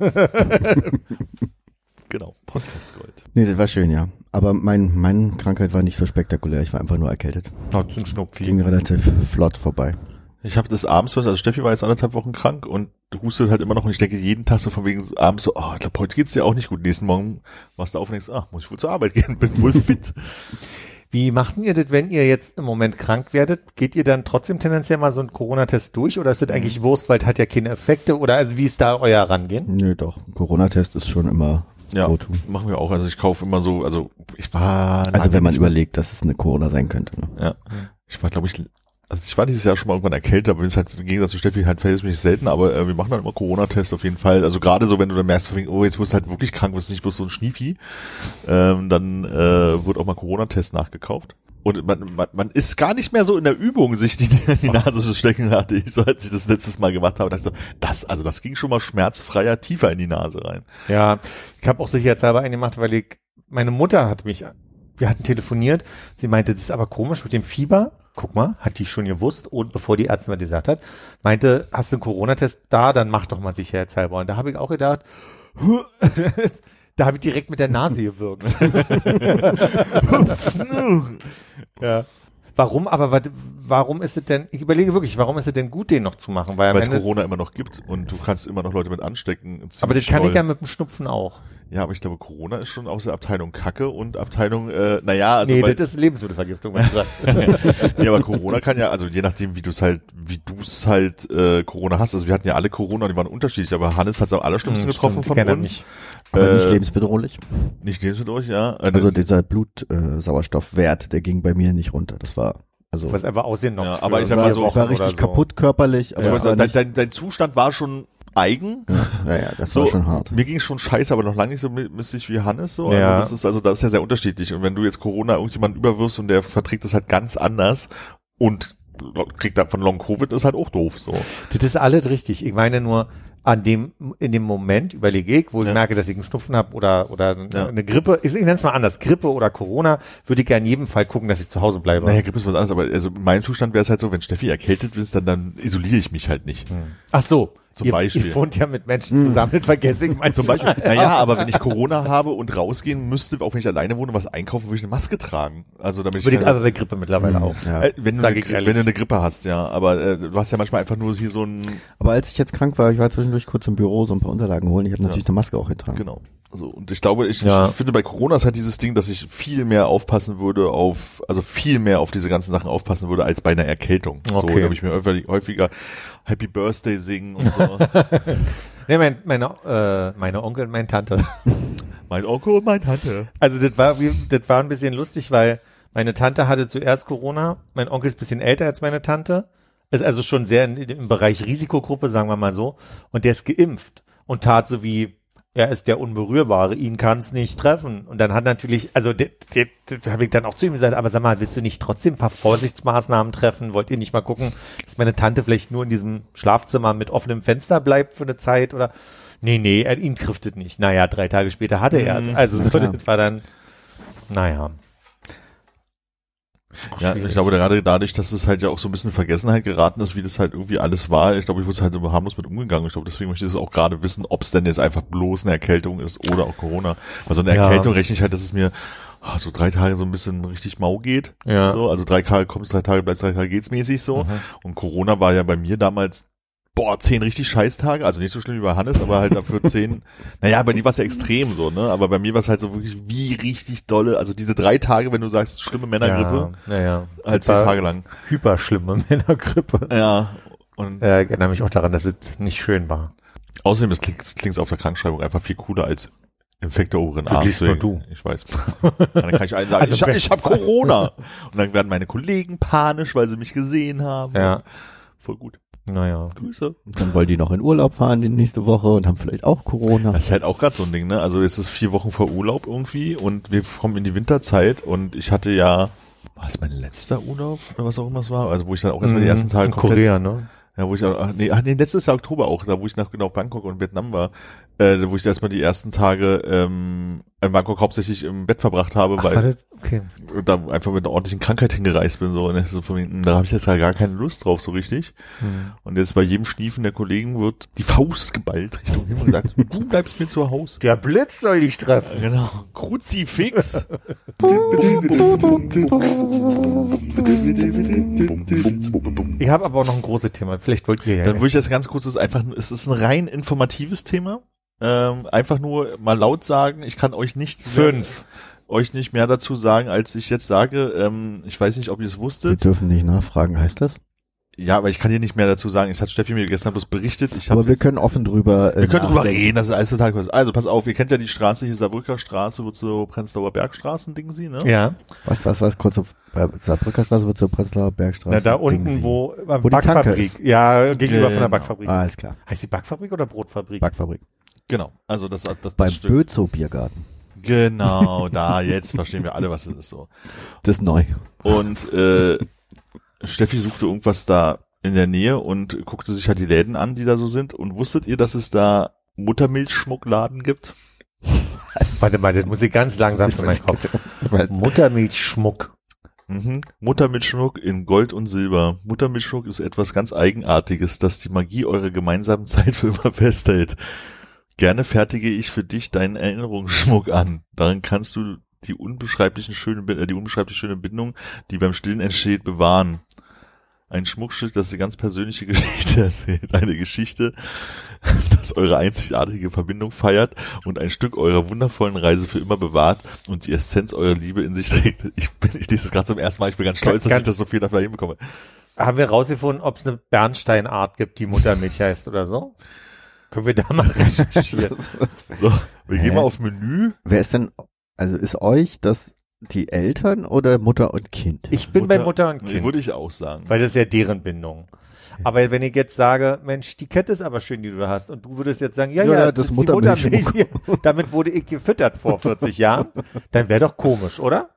Genau, Podcast Gold. Nee, das war schön, ja. Aber meine Krankheit war nicht so spektakulär. Ich war einfach nur erkältet. Zum Schnupfi. Ging relativ flott vorbei. Ich habe das abends, also Steffi war jetzt 1,5 Wochen krank und hustet halt immer noch und ich denke jeden Tag so von wegen abends so, ich glaube, heute geht's dir auch nicht gut. Nächsten Morgen warst du auf und denkst, muss ich wohl zur Arbeit gehen, bin wohl fit. Wie macht ihr das, wenn ihr jetzt im Moment krank werdet? Geht ihr dann trotzdem tendenziell mal so einen Corona-Test durch oder ist das eigentlich Wurst, weil es hat ja keine Effekte oder also wie ist da euer Rangehen? Nö, doch. Ein Corona-Test ist schon immer go-to. Machen wir auch. Also ich kaufe immer so, also wenn man überlegt, dass es eine Corona sein könnte. Ne? Ja. Ich war, glaube ich, ich war dieses Jahr schon mal irgendwann erkältet, aber es halt im Gegensatz zu Steffi halt verhältnismäßig selten, aber wir machen dann immer Corona-Tests auf jeden Fall. Also gerade so, wenn du dann merkst, jetzt wirst du halt wirklich krank, bist nicht bloß so ein Schniefi, dann wird auch mal Corona-Test nachgekauft. Und man ist gar nicht mehr so in der Übung, sich die Nase zu stecken, hatte ich so, als ich das letztes Mal gemacht habe, dachte ich so, das ging schon mal schmerzfreier tiefer in die Nase rein. Ja, ich habe auch sicherheitshalber einen gemacht, weil meine Mutter wir hatten telefoniert, sie meinte, das ist aber komisch mit dem Fieber. Guck mal, hat die schon gewusst und bevor die Ärztin mir gesagt hat, meinte, hast du einen Corona-Test da, dann mach doch mal sicherheitshalber. Und da habe ich auch gedacht, da habe ich direkt mit der Nase gewirkt. Ja. Warum ist es denn, ich überlege wirklich, warum ist es denn gut, den noch zu machen? Weil es Corona immer noch gibt und du kannst immer noch Leute mit anstecken. Aber das kann ich ja mit dem Schnupfen auch. Ja, aber ich glaube, Corona ist schon aus der Abteilung Kacke und Abteilung, also. Nee, das ist Lebensmittelvergiftung, was du sagst. Ja, aber Corona kann ja, also je nachdem, wie du es halt Corona hast. Also wir hatten ja alle Corona, die waren unterschiedlich, aber Hannes hat es am allerschlimmsten getroffen von uns. Aber nicht lebensbedrohlich. Nicht lebensbedrohlich, ja. Also dieser Blutsauerstoffwert, der ging bei mir nicht runter. Das war, also. Was einfach aussehen noch. Ja, aber ich sag mal so, ich war richtig kaputt körperlich. Aber es war nicht, dein Zustand war schon eigen. Ja, das war schon hart. Mir ging es schon scheiße, aber noch lange nicht so misslich wie Hannes so. Ja. Also das ist ja sehr unterschiedlich. Und wenn du jetzt Corona irgendjemanden überwirfst und der verträgt das halt ganz anders und kriegt dann von Long Covid, ist halt auch doof so. Das ist alles richtig. Ich meine nur, in dem Moment überlege ich, wo ich merke, dass ich einen Schnupfen habe oder eine Grippe, ich nenne es mal anders, Grippe oder Corona, würde ich ja in jedem Fall gucken, dass ich zu Hause bleibe. Naja, Grippe ist was anderes, aber also mein Zustand wäre es halt so, wenn Steffi erkältet ist, dann isoliere ich mich halt nicht. Ach so. Zum Beispiel. Ihr wohnt ja mit Menschen zusammen, das vergesse ich manchmal. Zum Beispiel. Naja, aber wenn ich Corona habe und rausgehen müsste, auch wenn ich alleine wohne, was einkaufen, würde ich eine Maske tragen. Also damit würde ich aber bei Grippe mittlerweile auch. Ja. Wenn du eine Grippe hast, ja. Aber du hast ja manchmal einfach nur hier so ein... Aber als ich jetzt krank war, ich war zwischendurch kurz im Büro, so ein paar Unterlagen holen, ich habe natürlich eine Maske auch getragen. Genau. Also, und ich glaube, ich finde bei Corona ist halt dieses Ding, dass ich viel mehr aufpassen würde auf diese ganzen Sachen aufpassen würde, als bei einer Erkältung. Okay. So, da habe ich mir häufiger Happy Birthday singen und so. Nee, meine Onkel und meine Tante. Mein Onkel und meine Tante. Also das war ein bisschen lustig, weil meine Tante hatte zuerst Corona, mein Onkel ist ein bisschen älter als meine Tante, ist also schon sehr im Bereich Risikogruppe, sagen wir mal so, und der ist geimpft und tat so wie, er ist der Unberührbare, ihn kann es nicht treffen. Und dann hat natürlich, also das habe ich dann auch zu ihm gesagt, aber sag mal, willst du nicht trotzdem ein paar Vorsichtsmaßnahmen treffen? Wollt ihr nicht mal gucken, dass meine Tante vielleicht nur in diesem Schlafzimmer mit offenem Fenster bleibt für eine Zeit? Oder nee, ihn trifft es nicht. Naja, 3 Tage später hatte er es. Also so, das war dann, naja. Ja, ich glaube gerade dadurch, dass es halt ja auch so ein bisschen in Vergessenheit geraten ist, wie das halt irgendwie alles war. Ich glaube, ich wurde halt so harmlos mit umgegangen. Ich glaube, deswegen möchte ich das auch gerade wissen, ob es denn jetzt einfach bloß eine Erkältung ist oder auch Corona. Weil so eine Erkältung rechne ich halt, dass es mir so 3 Tage so ein bisschen richtig mau geht. Ja. So, also 3 Tage kommst, 3 Tage bleibst, 3 Tage geht's mäßig so. Mhm. Und Corona war ja bei mir damals 10 richtig Scheißtage, also nicht so schlimm wie bei Hannes, aber halt dafür 10, naja, bei dir war es ja extrem so, ne, aber bei mir war es halt so wirklich wie richtig dolle, also diese 3 Tage, wenn du sagst, schlimme Männergrippe, halt 10 Tage lang. Hyperschlimme Männergrippe. Ja. Und ich erinnere mich auch daran, dass es nicht schön war. Außerdem klingt auf der Krankschreibung einfach viel cooler als Infekt der oberen Arm. Du. Ich weiß. Dann kann ich allen sagen, also ich hab Corona. Und dann werden meine Kollegen panisch, weil sie mich gesehen haben. Ja. Voll gut. Naja. Grüße. Und dann wollen die noch in Urlaub fahren die nächste Woche und haben vielleicht auch Corona. Das ist halt auch gerade so ein Ding, ne? Also es ist 4 Wochen vor Urlaub irgendwie und wir kommen in die Winterzeit und ich hatte ja, war es mein letzter Urlaub oder was auch immer es war? Also wo ich dann auch erstmal die ersten Tage in Korea, ne? Ja, wo ich letztes Jahr Oktober auch, da wo ich nach genau Bangkok und Vietnam war, wo ich erstmal die ersten Tage in Bangkok hauptsächlich im Bett verbracht habe, weil da einfach mit einer ordentlichen Krankheit hingereist bin, so, und das ist so, da habe ich jetzt halt gar keine Lust drauf, so richtig. Und jetzt bei jedem Schniefen der Kollegen wird die Faust geballt Richtung Himmel und gesagt, du bleibst mir zu Hause. Der Blitz soll dich treffen. Genau. Kruzifix. Ich habe aber auch noch ein großes Thema. Vielleicht wollt ihr ja. Dann würde ich das ganz kurz, es ist ein rein informatives Thema. Einfach nur mal laut sagen, ich kann euch nicht mehr dazu sagen, als ich jetzt sage. Ich weiß nicht, ob ihr es wusstet. Wir dürfen nicht nachfragen, heißt das? Ja, aber ich kann dir nicht mehr dazu sagen. Das hat Steffi mir gestern bloß berichtet. Aber wir können offen drüber reden, das ist alles total kurz. Also pass auf, ihr kennt ja die Straße hier, Saarbrücker Straße, wird so Prenzlauer Bergstraßen, Ding sie, ne? Ja. Was, kurz auf Saarbrücker Straße wird so Prenzlauer Bergstraße. Na, da unten, wo Backfabrik. Ja, gegenüber von der Backfabrik. Ah, alles klar. Heißt die Backfabrik oder Brotfabrik? Backfabrik. Genau, also das beim Bözow Biergarten. Genau, da, jetzt verstehen wir alle, was es ist so. Das ist neu. Und Steffi suchte irgendwas da in der Nähe und guckte sich halt die Läden an, die da so sind. Und wusstet ihr, dass es da Muttermilchschmuckladen gibt? Warte mal, das muss ich ganz langsam für meinen Kopf. Muttermilchschmuck. Muttermilchschmuck in Gold und Silber. Muttermilchschmuck ist etwas ganz Eigenartiges, das die Magie eurer gemeinsamen Zeit für immer festhält. Gerne fertige ich für dich deinen Erinnerungsschmuck an. Darin kannst du die unbeschreiblich schöne Bindung, die beim Stillen entsteht, bewahren. Ein Schmuckstück, das eine ganz persönliche Geschichte erzählt. Eine Geschichte, das eure einzigartige Verbindung feiert und ein Stück eurer wundervollen Reise für immer bewahrt und die Essenz eurer Liebe in sich trägt. Ich lese das gerade zum ersten Mal, ich bin ganz stolz, dass ich das so viel dafür hinbekomme. Haben wir rausgefunden, ob es eine Bernsteinart gibt, die Muttermilch heißt oder so? Können wir da mal recherchieren? So, wir gehen mal auf Menü. Wer ist denn, also ist euch das die Eltern oder Mutter und Kind? Ich bin bei Mutter und Kind. Nee, würde ich auch sagen. Weil das ist ja deren Bindung. Aber wenn ich jetzt sage, Mensch, die Kette ist aber schön, die du da hast, und du würdest jetzt sagen, ja, das ist ist die Muttermilch hier. Damit wurde ich gefüttert vor 40 Jahren, dann wäre doch komisch, oder?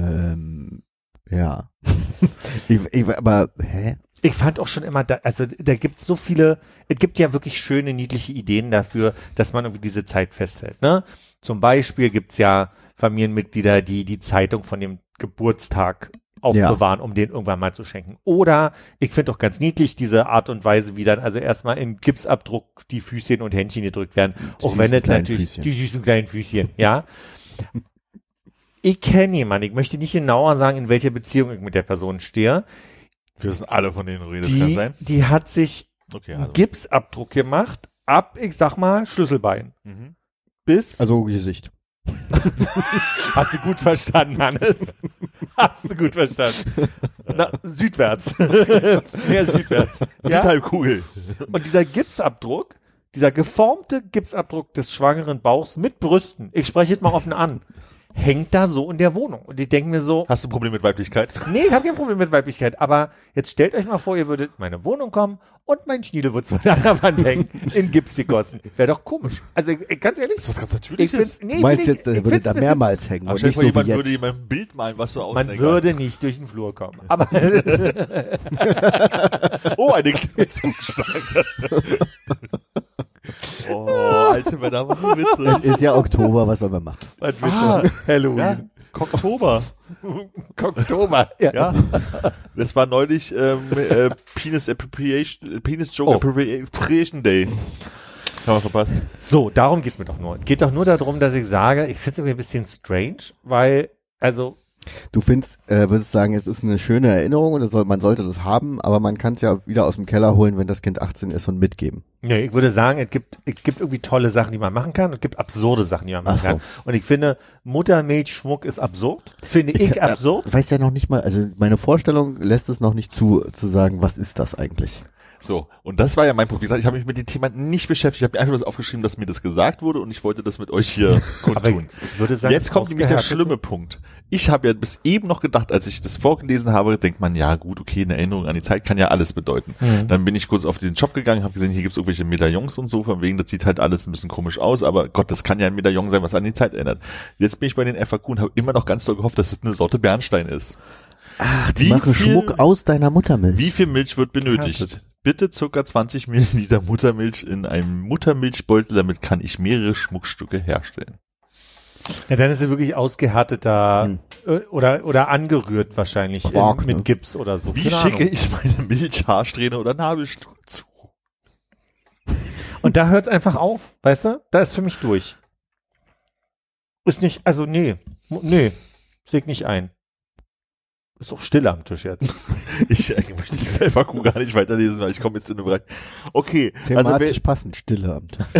Ja. Aber, hä? Ich fand auch schon immer, da gibt's so viele, es gibt ja wirklich schöne, niedliche Ideen dafür, dass man irgendwie diese Zeit festhält, ne? Zum Beispiel gibt's ja Familienmitglieder, die Zeitung von dem Geburtstag aufbewahren, um den irgendwann mal zu schenken. Oder, ich finde auch ganz niedlich diese Art und Weise, wie dann also erstmal in Gipsabdruck die Füßchen und Händchen gedrückt werden. Auch wenn es natürlich, die süßen kleinen Füßchen, ja. Ich kenne jemanden, ich möchte nicht genauer sagen, in welcher Beziehung ich mit der Person stehe. Wir wissen alle, von denen du redest, kann sein? Die hat sich einen Gipsabdruck gemacht, ab, ich sag mal, Schlüsselbein. Bis. Also Gesicht. Hast du gut verstanden, Hannes? Hast du gut verstanden. Na, südwärts. Mehr südwärts. Südhalbkugel. Und dieser Gipsabdruck, dieser geformte Gipsabdruck des schwangeren Bauchs mit Brüsten, ich spreche jetzt mal offen an, hängt da so in der Wohnung. Und ich denke mir so. Hast du ein Problem mit Weiblichkeit? Nee, ich habe kein Problem mit Weiblichkeit. Aber jetzt stellt euch mal vor, ihr würdet in meine Wohnung kommen und mein Schniedel wird so an der Wand hängen, in Gips gegossen. Wäre doch komisch. Also ganz ehrlich. Das ist was ganz Natürliches. Du meinst jetzt, der würde da mehrmals hängen. Aber stell dir vor, jemand würde jemand ein Bild malen, was so aussieht. Man würde nicht durch den Flur kommen. Aber oh, eine Klimmzugstange. Oh, alte Männer machen Witze. Es ist ja Oktober, was soll man machen? Halloween. Ja, Cocktober. Cocktober, ja. Das war neulich Penis Joke Appropriation Day. Haben wir verpasst. So, darum geht's mir doch nur. Es geht doch nur darum, dass ich sage, ich finde es irgendwie ein bisschen strange, weil, also du würdest sagen, es ist eine schöne Erinnerung und man sollte das haben, aber man kann es ja wieder aus dem Keller holen, wenn das Kind 18 ist und mitgeben. Ja, ich würde sagen, es gibt irgendwie tolle Sachen, die man machen kann, und es gibt absurde Sachen, die man machen kann. Und ich finde, Muttermilchschmuck ist absurd. Finde ich absurd. Weiß ja noch nicht mal, also meine Vorstellung lässt es noch nicht zu sagen, was ist das eigentlich? So, und das war ja mein Punkt. Wie gesagt, ich habe mich mit dem Thema nicht beschäftigt. Ich habe mir einfach nur aufgeschrieben, dass mir das gesagt wurde, und ich wollte das mit euch hier kundtun. Ich würde sagen, jetzt kommt nämlich der schlimme Punkt. Ich habe ja bis eben noch gedacht, als ich das vorgelesen habe, denkt man, ja gut, okay, eine Erinnerung an die Zeit kann ja alles bedeuten. Dann bin ich kurz auf diesen Shop gegangen, habe gesehen, hier gibt's irgendwelche Medaillons und so, von wegen, das sieht halt alles ein bisschen komisch aus, aber Gott, das kann ja ein Medaillon sein, was an die Zeit erinnert. Jetzt bin ich bei den FAQ und habe immer noch ganz doll gehofft, dass es eine Sorte Bernstein ist. Ach, die machen Schmuck aus deiner Muttermilch. Wie viel Milch wird benötigt? Bitte ca. 20 Milliliter Muttermilch in einem Muttermilchbeutel, damit kann ich mehrere Schmuckstücke herstellen. Ja, dann ist er wirklich ausgehärteter oder angerührt wahrscheinlich Quark, mit Gips oder so. Wie schicke ich meine Milch, Haarsträhne oder Nabelschnur zu? Und da hört es einfach auf, weißt du? Da ist für mich durch. Ist nicht, also nee, sehe ich nicht ein. Ist doch still am Tisch jetzt. Ich möchte die selber gar nicht weiterlesen, weil ich komme jetzt in den Bereich. Okay. Thematisch passend, Stille am Tisch.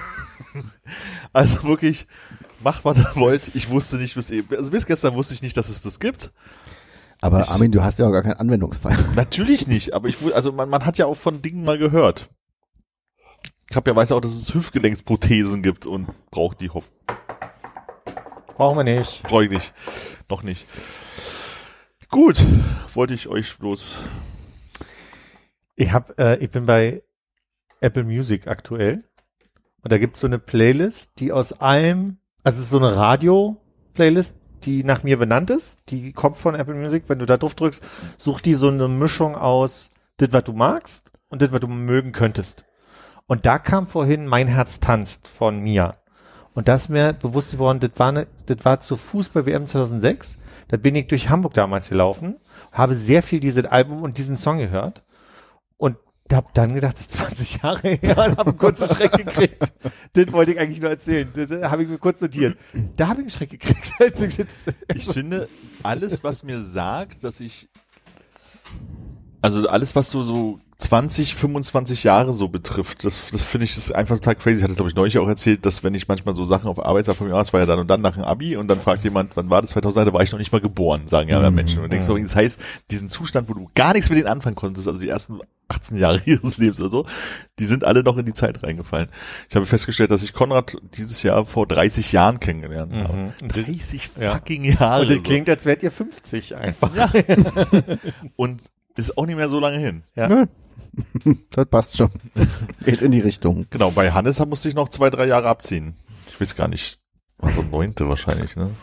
Also wirklich, macht was ihr wollt. Ich wusste nicht bis gestern wusste ich nicht, dass es das gibt. Aber Armin, du hast ja auch gar keinen Anwendungsfall. Natürlich nicht, aber man hat ja auch von Dingen mal gehört. Ich weiß ja auch, dass es Hüftgelenksprothesen gibt und braucht die Brauchen wir nicht. Brauche ich nicht. Noch nicht. Gut, wollte ich euch bloß. Ich bin bei Apple Music aktuell, und da gibt's so eine Playlist, die aus allem, also es ist so eine Radio-Playlist, die nach mir benannt ist, die kommt von Apple Music. Wenn du da drauf drückst, sucht die so eine Mischung aus das, was du magst, und das, was du mögen könntest. Und da kam vorhin Mein Herz tanzt von Mia. Und da ist mir bewusst geworden, das war zur Fußball-WM 2006. Da bin ich durch Hamburg damals gelaufen, habe sehr viel dieses Album und diesen Song gehört und habe dann gedacht, das ist 20 Jahre her, und habe einen kurzen Schreck gekriegt. Das wollte ich eigentlich nur erzählen. Das habe ich mir kurz notiert. Da habe ich einen Schreck gekriegt. Ich finde, alles, was mir sagt, dass ich Also alles, was so 20, 25 Jahre so betrifft, das finde ich ist einfach total crazy. Ich hatte, glaube ich, neulich auch erzählt, dass wenn ich manchmal so Sachen auf Arbeit sage, von mir, das war ja dann und dann nach dem Abi und dann fragt jemand, wann war das? 2000, da war ich noch nicht mal geboren, sagen ja Menschen. Und denkst du, das heißt, diesen Zustand, wo du gar nichts mit denen anfangen konntest, also die ersten 18 Jahre ihres Lebens oder so, die sind alle noch in die Zeit reingefallen. Ich habe festgestellt, dass ich Konrad dieses Jahr vor 30 Jahren kennengelernt habe. 30 fucking Jahre. Und das klingt, als wärt ihr 50 einfach. Ja. Und ist auch nicht mehr so lange hin. Ja. Das passt schon. Geht in die Richtung. Genau, bei Hannes musste ich noch 2-3 Jahre abziehen. Ich weiß gar nicht, also 9. wahrscheinlich, ne?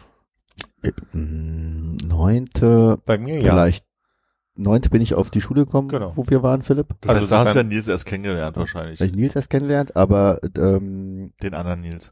9. Bei mir ja. Vielleicht. 9. bin ich auf die Schule gekommen, Genau. wo wir waren, Philipp. Das heißt, da hast du ja Nils erst kennengelernt wahrscheinlich. Hab ich Nils erst kennengelernt, aber Den anderen Nils.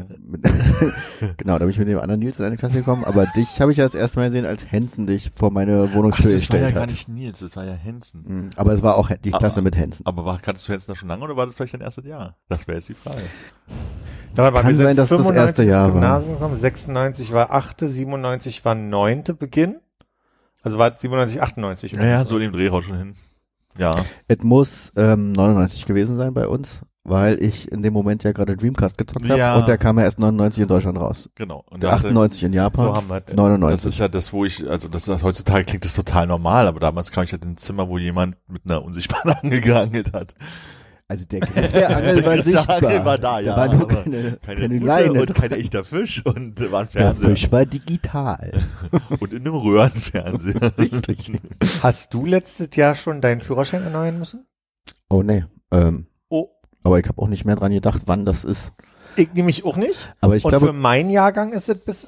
genau, da bin ich mit dem anderen Nils in eine Klasse gekommen, aber dich habe ich ja das erste Mal gesehen, als Hensen dich vor meine Wohnungstür das war ja gestellt gar hat. nicht Nils, das war ja Hensen. Aber es war auch die Klasse mit Hensen. Aber kanntest du Hensen da schon lange oder war das vielleicht dein erstes Jahr? Das wäre jetzt die Frage. Ja, kann sein, dass das erste Jahr war. Gymnasium gekommen, 96 war 8., 97 war 9. Beginn. Also war 97, 98. Ja, so in dem Dreh haut schon hin. Ja. Es muss 99 gewesen sein bei uns, weil ich in dem Moment ja gerade Dreamcast gezockt habe Ja. und der kam ja erst 99 in Deutschland raus. Genau. Und Der 98 in Japan, So haben wir das. 99. das ist ja das, wo ich, also das ist, heutzutage klingt das total normal, aber damals kam ich halt in ein Zimmer, wo jemand mit einer unsichtbaren Angel geangelt hat. Also der Griff der Angel war sichtbar. Der Angel war da, ja. Da war nur aber keine Rute Leine. und kein echter Fisch und war ein Der Fernseher. Fisch war digital. Und in einem Röhrenfernseher. Richtig. Hast du letztes Jahr schon deinen Führerschein erneuern müssen? Oh nee. Oh. Aber ich habe auch nicht mehr dran gedacht, wann das ist. Ich nämlich auch nicht. Aber ich Und für glaube, meinen Jahrgang ist es bis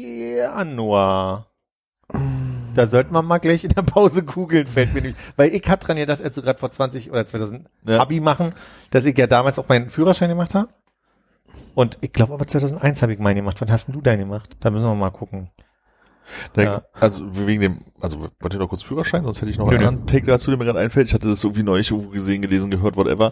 Januar. Da sollten wir mal gleich in der Pause googeln, fällt mir nicht. Weil ich hab dran gedacht, als du gerade vor 20 oder 2000 Ja. Abi machen, dass ich ja damals auch meinen Führerschein gemacht habe. Und ich glaube aber 2001 habe ich meinen gemacht. Wann hast denn du deinen gemacht? Da müssen wir mal gucken. Ja. Also wegen dem, also wollt ihr noch kurz Führerschein, sonst hätte ich noch Nö, einen anderen Take dazu, der mir gerade einfällt. Ich hatte das irgendwie neulich irgendwo gesehen, gelesen, gehört, whatever,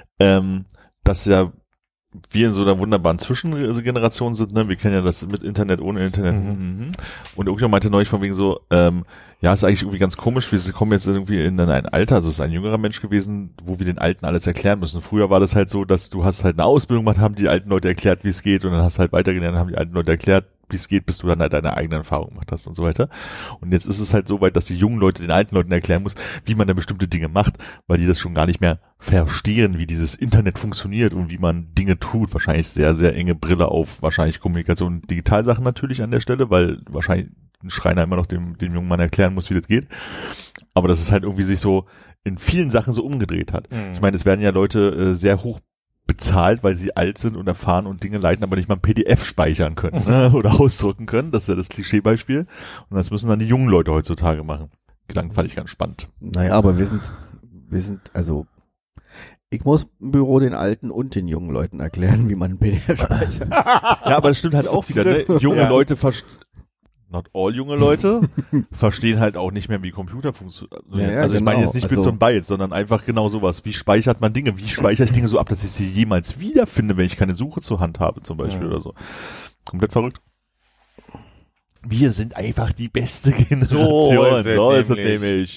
dass ja wir in so einer wunderbaren Zwischengeneration sind, ne? Wir kennen ja das mit Internet, ohne Internet. Und irgendjemand meinte neulich von wegen so, ja, ist eigentlich irgendwie ganz komisch, wir kommen jetzt irgendwie in ein Alter, also es ist ein jüngerer Mensch gewesen, wo wir den Alten alles erklären müssen. Früher war das halt so, dass du hast halt eine Ausbildung gemacht, haben die alten Leute erklärt, wie es geht, und dann hast du halt weitergelernt, haben die alten Leute erklärt, wie es geht, bis du dann halt deine eigene Erfahrung gemacht hast und so weiter. Und jetzt ist es halt so weit, dass die jungen Leute den alten Leuten erklären muss, wie man da bestimmte Dinge macht, weil die das schon gar nicht mehr verstehen, wie dieses Internet funktioniert und wie man Dinge tut. Wahrscheinlich sehr, sehr enge Brille auf wahrscheinlich Kommunikation und Digitalsachen natürlich an der Stelle, weil wahrscheinlich ein Schreiner immer noch dem jungen Mann erklären muss, wie das geht. Aber dass es halt irgendwie sich so in vielen Sachen so umgedreht hat. Ich meine, es werden ja Leute sehr hoch bezahlt, weil sie alt sind und erfahren und Dinge leiten, aber nicht mal ein PDF speichern können, ne? Oder ausdrücken können. Das ist ja das Klischeebeispiel. Und das müssen dann die jungen Leute heutzutage machen. Gedanken fand ich ganz spannend. naja, aber wir sind, also, ich muss im Büro den Alten und den jungen Leuten erklären, wie man ein PDF speichert. Ja, aber das stimmt halt auch wieder. Ne? Junge Ja. Leute not all junge Leute verstehen halt auch nicht mehr, wie Computer funktionieren. Ja, Also ich meine genau. jetzt nicht Also- Bits und Bytes, sondern einfach genau sowas. Wie speichert man Dinge? Wie speichere ich Dinge so ab, dass ich sie jemals wiederfinde, wenn ich keine Suche zur Hand habe zum Beispiel oder so. Komplett verrückt. Wir sind einfach die beste Generation. So ist es nämlich.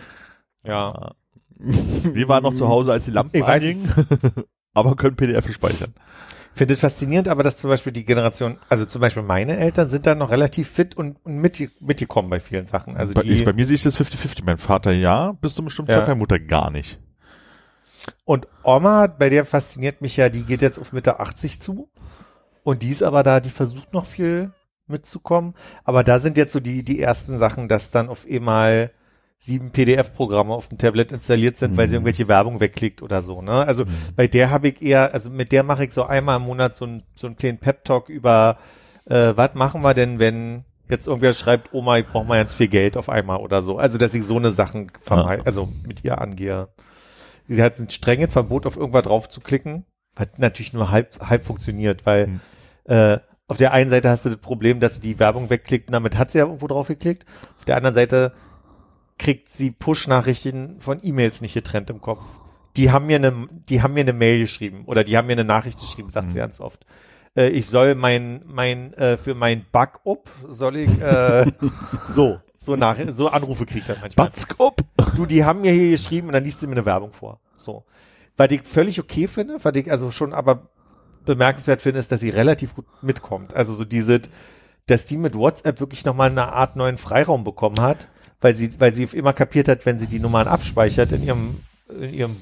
Ja. Wir waren noch zu Hause, als die Lampen Ich weiß angingen, aber können PDF speichern. Finde es faszinierend, aber dass zum Beispiel die Generation, also zum Beispiel meine Eltern sind da noch relativ fit und mitgekommen bei vielen Sachen. Also Bei mir sehe ich das 50-50. Mein Vater ja, bis zu einem bestimmten Ja. Zeit, meine Mutter gar nicht. und Oma, bei der fasziniert mich ja, die geht jetzt auf Mitte 80 zu und die ist aber da, die versucht noch viel mitzukommen, aber da sind jetzt so die ersten Sachen, dass dann auf einmal 7 PDF-Programme auf dem Tablet installiert sind, weil sie irgendwelche Werbung wegklickt oder so, ne? Also bei der habe ich eher, also mit der mache ich so einmal im Monat so einen kleinen Pep-Talk über, was machen wir denn, wenn jetzt irgendwer schreibt, Oma, ich brauche mal ganz viel Geld auf einmal oder so. Also dass ich so eine Sachen also mit ihr angehe. Sie hat ein strenges Verbot, auf irgendwas drauf zu klicken, was natürlich nur halb funktioniert, weil auf der einen Seite hast du das Problem, dass sie die Werbung wegklickt und damit hat sie ja irgendwo drauf geklickt. Auf der anderen Seite kriegt sie Push-Nachrichten von E-Mails nicht getrennt im Kopf. Die haben mir eine Mail geschrieben oder die haben mir eine Nachricht geschrieben, sagt sie ganz oft. ich soll für mein Backup soll ich, so Anrufe kriegt er manchmal. Batzkop. Du, die haben mir hier geschrieben und dann liest sie mir eine Werbung vor. So. Was ich völlig okay finde, was ich also schon aber bemerkenswert finde, ist, dass sie relativ gut mitkommt. Also so dass die mit WhatsApp wirklich nochmal eine Art neuen Freiraum bekommen hat, weil sie immer kapiert hat, wenn sie die Nummern abspeichert in ihrem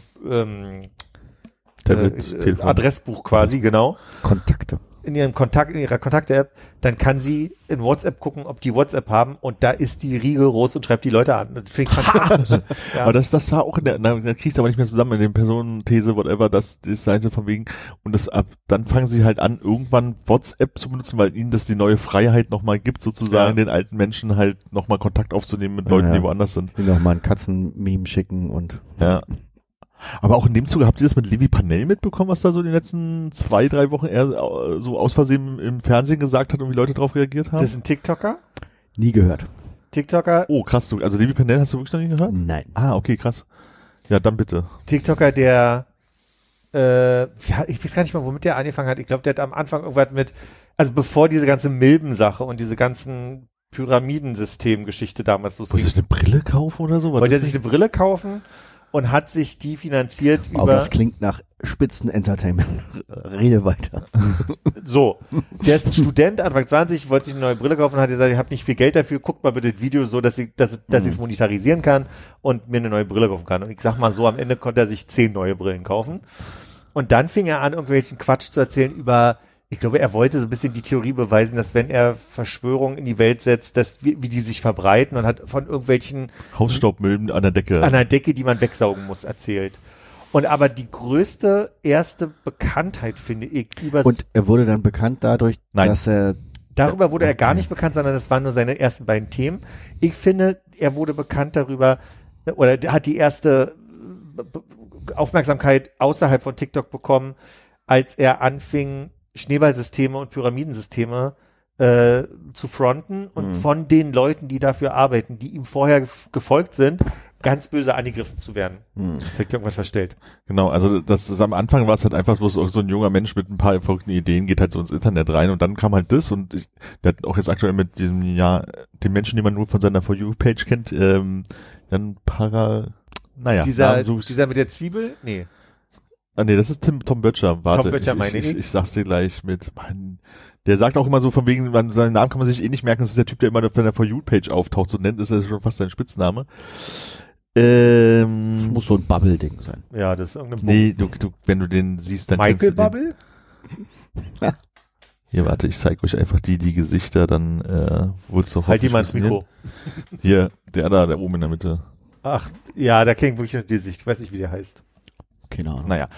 Adressbuch quasi, genau. Kontakte. In ihrer Kontakte-App, dann kann sie in WhatsApp gucken, ob die WhatsApp haben und da ist die rigoros und schreibt die Leute an. Das finde ich fantastisch. Ja. Aber das war auch da kriegst du aber nicht mehr zusammen in den Personenthese, whatever, das Seite von wegen und dann fangen sie halt an, irgendwann WhatsApp zu benutzen, weil ihnen das die neue Freiheit nochmal gibt, sozusagen den alten Menschen halt nochmal Kontakt aufzunehmen mit Leuten, die woanders sind. Die nochmal ein Katzenmeme schicken und ja. Aber auch in dem Zuge, habt ihr das mit Levi Panell mitbekommen, was da so in den letzten 2-3 Wochen er so aus Versehen im Fernsehen gesagt hat und wie Leute drauf reagiert haben? Das ist ein TikToker? Nie gehört. TikToker? Oh, krass. Also Levi Panell hast du wirklich noch nie gehört? Nein. Ah, okay, krass. Ja, dann bitte. TikToker, der ich weiß gar nicht mal, womit der angefangen hat. Ich glaube, der hat am Anfang irgendwas also bevor diese ganze Milben-Sache und diese ganzen Pyramidensystem-Geschichte damals losging. Wollte er sich eine Brille kaufen oder so? Wollte er sich eine Brille kaufen? Und hat sich die finanziert über... Aber das klingt nach Spitzen-Entertainment. Rede weiter. So, der ist ein Student, Anfang 20, wollte sich eine neue Brille kaufen und hat gesagt, ich habe nicht viel Geld dafür, guckt mal bitte das Video so, dass ich es monetarisieren kann und mir eine neue Brille kaufen kann. Und ich sag mal so, am Ende konnte er sich 10 neue Brillen kaufen. Und dann fing er an, irgendwelchen Quatsch zu erzählen über... Ich glaube, er wollte so ein bisschen die Theorie beweisen, dass wenn er Verschwörungen in die Welt setzt, dass wie die sich verbreiten und hat von irgendwelchen Hausstaubmilben an der Decke, die man wegsaugen muss, erzählt. Und aber die größte erste Bekanntheit, finde ich, und er wurde dann bekannt dadurch, dass er... Darüber wurde er gar nicht bekannt, sondern das waren nur seine ersten beiden Themen. Ich finde, er wurde bekannt darüber, oder hat die erste Aufmerksamkeit außerhalb von TikTok bekommen, als er anfing, Schneeballsysteme und Pyramidensysteme zu fronten und von den Leuten, die dafür arbeiten, die ihm vorher gefolgt sind, ganz böse angegriffen zu werden. Das hat irgendwas verstellt. Genau, also das ist am Anfang war es halt einfach bloß so ein junger Mensch mit ein paar verrückten Ideen, geht halt so ins Internet rein und dann kam halt das und der hat auch jetzt aktuell mit diesem den Menschen, den man nur von seiner For You-Page kennt, dann Dieser mit der Zwiebel? Nee. Ah nee, das ist Tom Böttcher. Warte, Tom Böttcher meine ich. Ich sag's dir gleich mit. Der sagt auch immer so von wegen, seinen Namen kann man sich eh nicht merken, das ist der Typ, der immer auf seiner For You-Page auftaucht, so nennt, ist das schon fast sein Spitzname. Das muss so ein Bubble-Ding sein. Ja, das ist irgendein Nee, du, wenn du den siehst, dann Michael Bubble? Hier, warte, ich zeig euch einfach die Gesichter, dann wird's doch halt die mal ins Mikro. Hier, der oben in der Mitte. Ach, ja, da kennt wirklich noch die Sicht. Ich weiß nicht, wie der heißt. Keine Ahnung. Naja.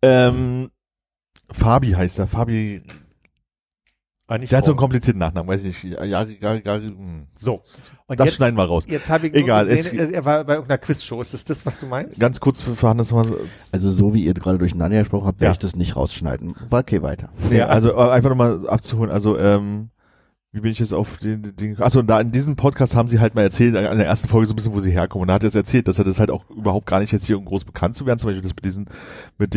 Fabi heißt er. Fabi. Der hat so einen komplizierten Nachnamen, weiß ich nicht. So. Und das jetzt, schneiden wir raus. Jetzt habe ich Egal, gesehen, er war bei irgendeiner Quizshow. Ist das, was du meinst? Ganz kurz für Hannes mal. Also so wie ihr gerade durcheinander gesprochen habt, werde ich das nicht rausschneiden. War okay, weiter. Nee, also einfach nochmal abzuholen. Also wie bin ich jetzt auf den achso, da in diesem Podcast haben sie halt mal erzählt, in der ersten Folge so ein bisschen, wo sie herkommen. Und da hat er es erzählt, dass er das halt auch überhaupt gar nicht jetzt hier, um groß bekannt zu werden. Zum Beispiel das mit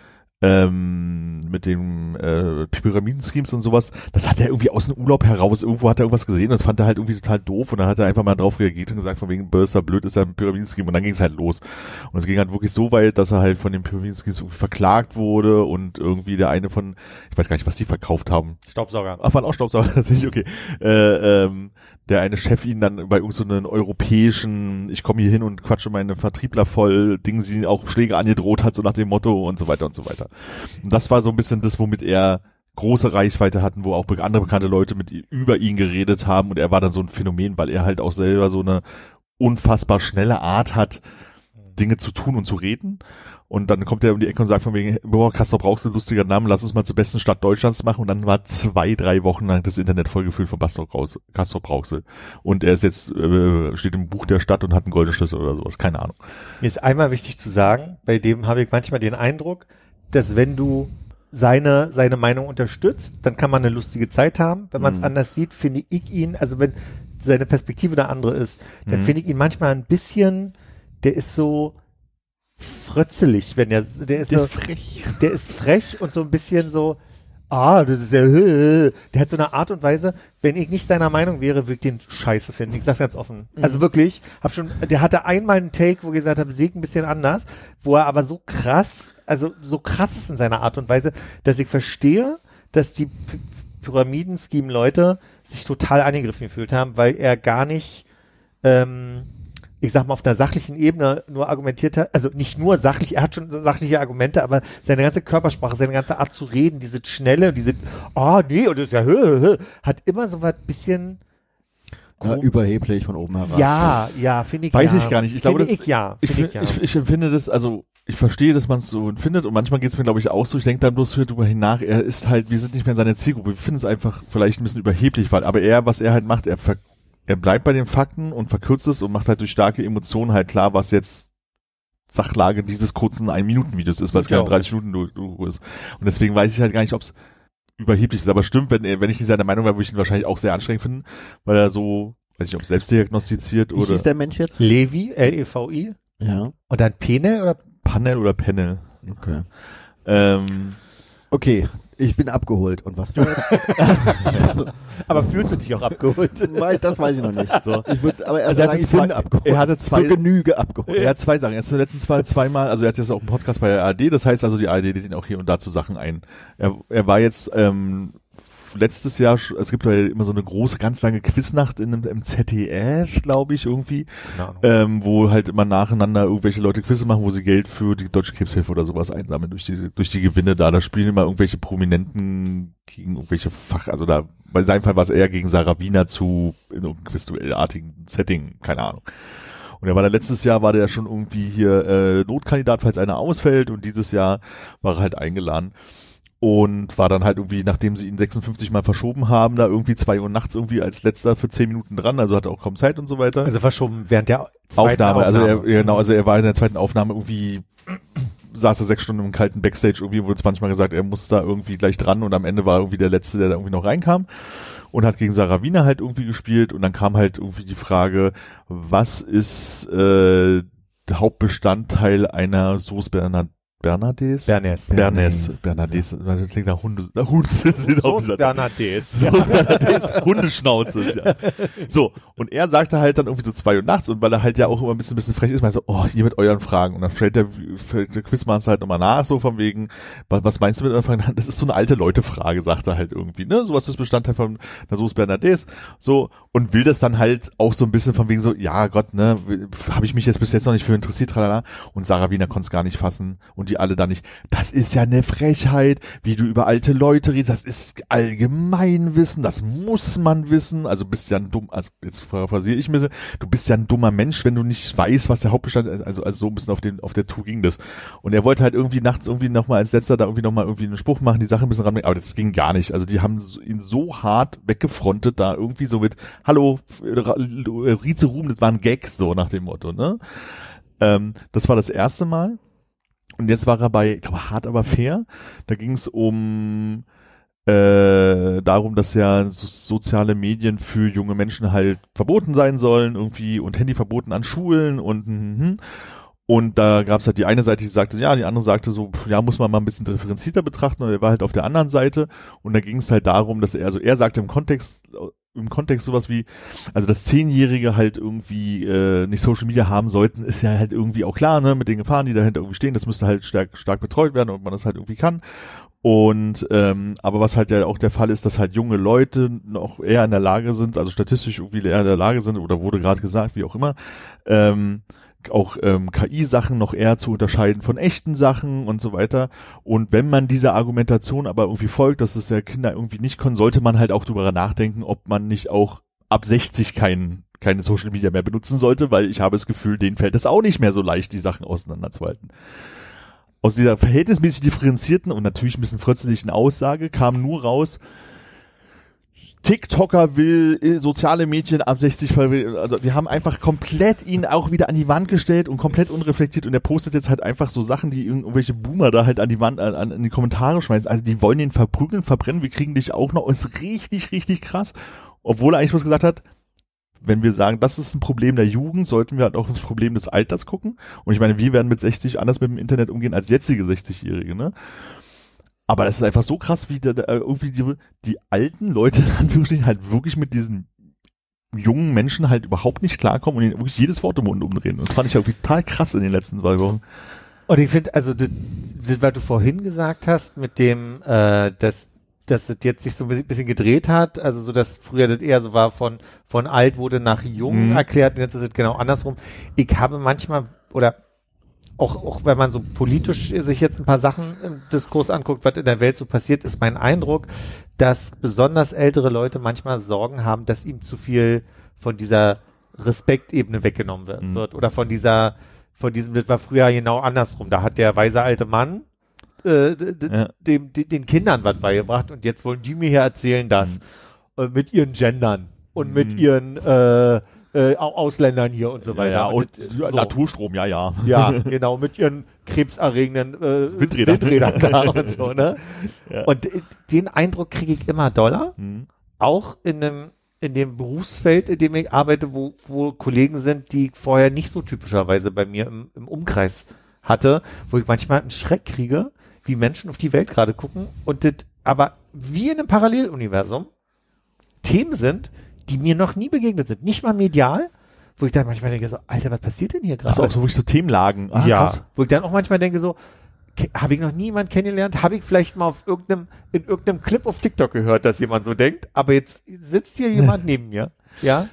dem Pyramidenschemes und sowas, das hat er irgendwie aus dem Urlaub heraus, irgendwo hat er irgendwas gesehen, das fand er halt irgendwie total doof und dann hat er einfach mal drauf reagiert und gesagt, von wegen, Börser blöd ist ja ein Pyramidenscheme und dann ging es halt los. Und es ging halt wirklich so weit, dass er halt von den Pyramidenschemes irgendwie verklagt wurde und irgendwie der eine von, ich weiß gar nicht, was die verkauft haben. Staubsauger. Ach, waren auch Staubsauger, tatsächlich, okay. Der eine Chef ihn dann bei irgendeinem europäischen, ich komme hier hin und quatsche meine Vertriebler voll, Ding, sie auch Schläge angedroht hat, so nach dem Motto und so weiter und so weiter. Und das war so ein bisschen das, womit er große Reichweite hatten, wo auch andere bekannte Leute über ihn geredet haben und er war dann so ein Phänomen, weil er halt auch selber so eine unfassbar schnelle Art hat, Dinge zu tun und zu reden. Und dann kommt er um die Ecke und sagt von wegen, boah, Castor Brauxel, lustiger Name, lass uns mal zur besten Stadt Deutschlands machen. Und dann war 2-3 Wochen lang das Internet vollgefüllt von Castor Brauxel. Und er ist jetzt, steht im Buch der Stadt und hat einen goldenen Schlüssel oder sowas, keine Ahnung. Mir ist einmal wichtig zu sagen, bei dem habe ich manchmal den Eindruck, dass wenn du seine Meinung unterstützt, dann kann man eine lustige Zeit haben. Wenn man es anders sieht, finde ich ihn, also wenn seine Perspektive eine andere ist, dann finde ich ihn manchmal ein bisschen, der ist so frötzelig, der ist frech und so ein bisschen so, das ist ja, der hat so eine Art und Weise, wenn ich nicht seiner Meinung wäre, würde ich den scheiße finden. Ich sag's ganz offen. Also wirklich, der hatte einmal einen Take, wo ich gesagt habe, sehe ich ein bisschen anders, wo er aber so krass ist in seiner Art und Weise, dass ich verstehe, dass die Pyramiden-Scheme-Leute sich total angegriffen gefühlt haben, weil er gar nicht, ich sag mal, auf einer sachlichen Ebene nur argumentiert hat, also nicht nur sachlich, er hat schon sachliche Argumente, aber seine ganze Körpersprache, seine ganze Art zu reden, diese Schnelle, und das ist ja, hat immer so was bisschen überheblich von oben herab. Ja, finde ich Weiß ich gar nicht. Ich glaube, ich empfinde das, also ich verstehe, dass man es so empfindet und manchmal geht es mir, glaube ich, auch so. Ich denke dann bloß drüber nach, wir sind nicht mehr in seiner Zielgruppe. Wir finden es einfach vielleicht ein bisschen überheblich, weil, aber was er halt macht, er bleibt bei den Fakten und verkürzt es und macht halt durch starke Emotionen halt klar, was jetzt Sachlage dieses kurzen 1-Minuten-Videos ist, weil es keine 30 Minuten ist. Und deswegen weiß ich halt gar nicht, ob es überheblich ist. Aber stimmt, wenn ich nicht seiner Meinung wäre, würde ich ihn wahrscheinlich auch sehr anstrengend finden, weil er so, weiß ich, ob selbst diagnostiziert oder. Wie hieß der Mensch jetzt? Levi, Levi. Ja. Und dann Penel oder? Panel oder Panel. Okay. Okay, ich bin abgeholt. Und was war jetzt? Aber fühlst du dich auch abgeholt? Das weiß ich noch nicht. So. Ich würde aber erst sagen, ich bin abgeholt. Er hatte zur Genüge abgeholt. Er hat zwei Sachen. Er hat letztens zweimal, also er hat jetzt auch einen Podcast bei der ARD, das heißt also, die ARD lädt ihn auch hier und da zu Sachen ein. Er war jetzt letztes Jahr, es gibt ja immer so eine große, ganz lange Quiznacht im ZDF, glaube ich, irgendwie, wo halt immer nacheinander irgendwelche Leute Quizze machen, wo sie Geld für die Deutsche Krebshilfe oder sowas einsammeln durch die Gewinne da. Da spielen immer irgendwelche Prominenten gegen irgendwelche also da, bei seinem Fall war es eher gegen Sarah Wiener in irgendeinem Quizduellartigen Setting, keine Ahnung. Und letztes Jahr war der schon irgendwie hier Notkandidat, falls einer ausfällt, und dieses Jahr war er halt eingeladen. Und war dann halt irgendwie, nachdem sie ihn 56 Mal verschoben haben, da irgendwie 2 Uhr nachts irgendwie als letzter für 10 Minuten dran, also hatte auch kaum Zeit und so weiter. Also verschoben während der zweiten Aufnahme. Also er war in der zweiten Aufnahme irgendwie, saß er 6 Stunden im kalten Backstage, irgendwie wurde 20 Mal gesagt, er muss da irgendwie gleich dran, und am Ende war irgendwie der Letzte, der da irgendwie noch reinkam, und hat gegen Sarah Wiener halt irgendwie gespielt, und dann kam halt irgendwie die Frage, was ist der Hauptbestandteil einer Sauce Bernadette, das klingt nach Hunde. Bernadette, Hundeschnauze, ja. So, und er sagte halt dann irgendwie so 2 Uhr nachts, und weil er halt ja auch immer ein bisschen frech ist, meinte so, hier mit euren Fragen. Und dann stellt der Quizmaster halt nochmal nach, so von wegen, was meinst du mit euren Fragen? Das ist so eine alte Leute-Frage, sagt er halt irgendwie, ne? Sowas ist Bestandteil von der Sauce Bernadette, so, und will das dann halt auch so ein bisschen von wegen so, ja Gott, ne, habe ich mich jetzt bis jetzt noch nicht für interessiert, tralala. Und Sarah Wiener konnte es gar nicht fassen, und die alle da nicht, das ist ja eine Frechheit, wie du über alte Leute redest, das ist Allgemeinwissen, das muss man wissen, also bist ja ein also jetzt paraphrasiere ich ein bisschen, du bist ja ein dummer Mensch, wenn du nicht weißt, was der Hauptbestand ist, also so ein bisschen auf der Tour ging das. Und er wollte halt irgendwie nachts irgendwie nochmal als letzter da irgendwie nochmal irgendwie einen Spruch machen, die Sache ein bisschen ranbringen, aber das ging gar nicht, also die haben ihn so hart weggefrontet, da irgendwie so mit, hallo, Rize Ruhm, das war ein Gag, so nach dem Motto, ne? Das war das erste Mal. Und jetzt war er bei, ich glaube, Hart aber fair. Da ging es darum, dass ja soziale Medien für junge Menschen halt verboten sein sollen irgendwie, und Handy verboten an Schulen und da gab es halt die eine Seite, die sagte ja, die andere sagte so, ja, muss man mal ein bisschen differenzierter betrachten, und er war halt auf der anderen Seite, und da ging es halt darum, dass er sagte im Kontext sowas wie, also dass 10-Jährige halt irgendwie nicht Social Media haben sollten, ist ja halt irgendwie auch klar, ne, mit den Gefahren, die dahinter irgendwie stehen, das müsste halt stark betreut werden, und man das halt irgendwie kann. Und aber was halt ja auch der Fall ist, dass halt junge Leute noch eher in der Lage sind, also statistisch irgendwie eher in der Lage sind, oder wurde gerade gesagt, wie auch immer, auch KI-Sachen noch eher zu unterscheiden von echten Sachen und so weiter. Und wenn man dieser Argumentation aber irgendwie folgt, dass es ja Kinder irgendwie nicht können, sollte man halt auch darüber nachdenken, ob man nicht auch ab 60 keine Social Media mehr benutzen sollte, weil ich habe das Gefühl, denen fällt es auch nicht mehr so leicht, die Sachen auseinanderzuhalten. Aus dieser verhältnismäßig differenzierten und natürlich ein bisschen frötzlichen Aussage kam nur raus, TikToker will soziale Mädchen ab 60 also die haben einfach komplett ihn auch wieder an die Wand gestellt und komplett unreflektiert, und er postet jetzt halt einfach so Sachen, die irgendwelche Boomer da halt an die Wand, an die Kommentare schmeißen, also die wollen den verprügeln, verbrennen, wir kriegen dich auch noch, ist richtig, richtig krass, obwohl er eigentlich was gesagt hat, wenn wir sagen, das ist ein Problem der Jugend, sollten wir halt auch das Problem des Alters gucken, und ich meine, wir werden mit 60 anders mit dem Internet umgehen als jetzige 60-Jährige, ne? Aber das ist einfach so krass, wie irgendwie die alten Leute in Anführungsstrichen halt wirklich mit diesen jungen Menschen halt überhaupt nicht klarkommen und ihnen wirklich jedes Wort im Mund umdrehen. Und das fand ich irgendwie total krass in den letzten 2 Wochen. Und ich finde, also das, was du vorhin gesagt hast, mit dem, dass es jetzt sich so ein bisschen gedreht hat, also so, dass früher das eher so war, von alt wurde nach jung erklärt, und jetzt ist es genau andersrum. Ich habe manchmal, oder auch wenn man so politisch sich jetzt ein paar Sachen im Diskurs anguckt, was in der Welt so passiert, ist mein Eindruck, dass besonders ältere Leute manchmal Sorgen haben, dass ihm zu viel von dieser Respektebene weggenommen wird. Oder von diesem, das war früher genau andersrum. Da hat der weise alte Mann den Kindern was beigebracht und jetzt wollen die mir hier erzählen, dass mit ihren Gendern und mit ihren Ausländern hier und so weiter. Ja, und so. Naturstrom, ja. Ja, genau, mit ihren krebserregenden Windrädern da und so, ne? Ja. Und den Eindruck kriege ich immer doller, auch in dem Berufsfeld, in dem ich arbeite, wo Kollegen sind, die ich vorher nicht so typischerweise bei mir im Umkreis hatte, wo ich manchmal einen Schreck kriege, wie Menschen auf die Welt gerade gucken und das aber wie in einem Paralleluniversum Themen sind, die mir noch nie begegnet sind. Nicht mal medial, wo ich dann manchmal denke so, Alter, was passiert denn hier gerade? Also auch so wirklich so Themenlagen. Ah, ja, krass. Wo ich dann auch manchmal denke so, habe ich noch nie jemanden kennengelernt, habe ich vielleicht mal in irgendeinem Clip auf TikTok gehört, dass jemand so denkt, aber jetzt sitzt hier jemand neben mir. Ja?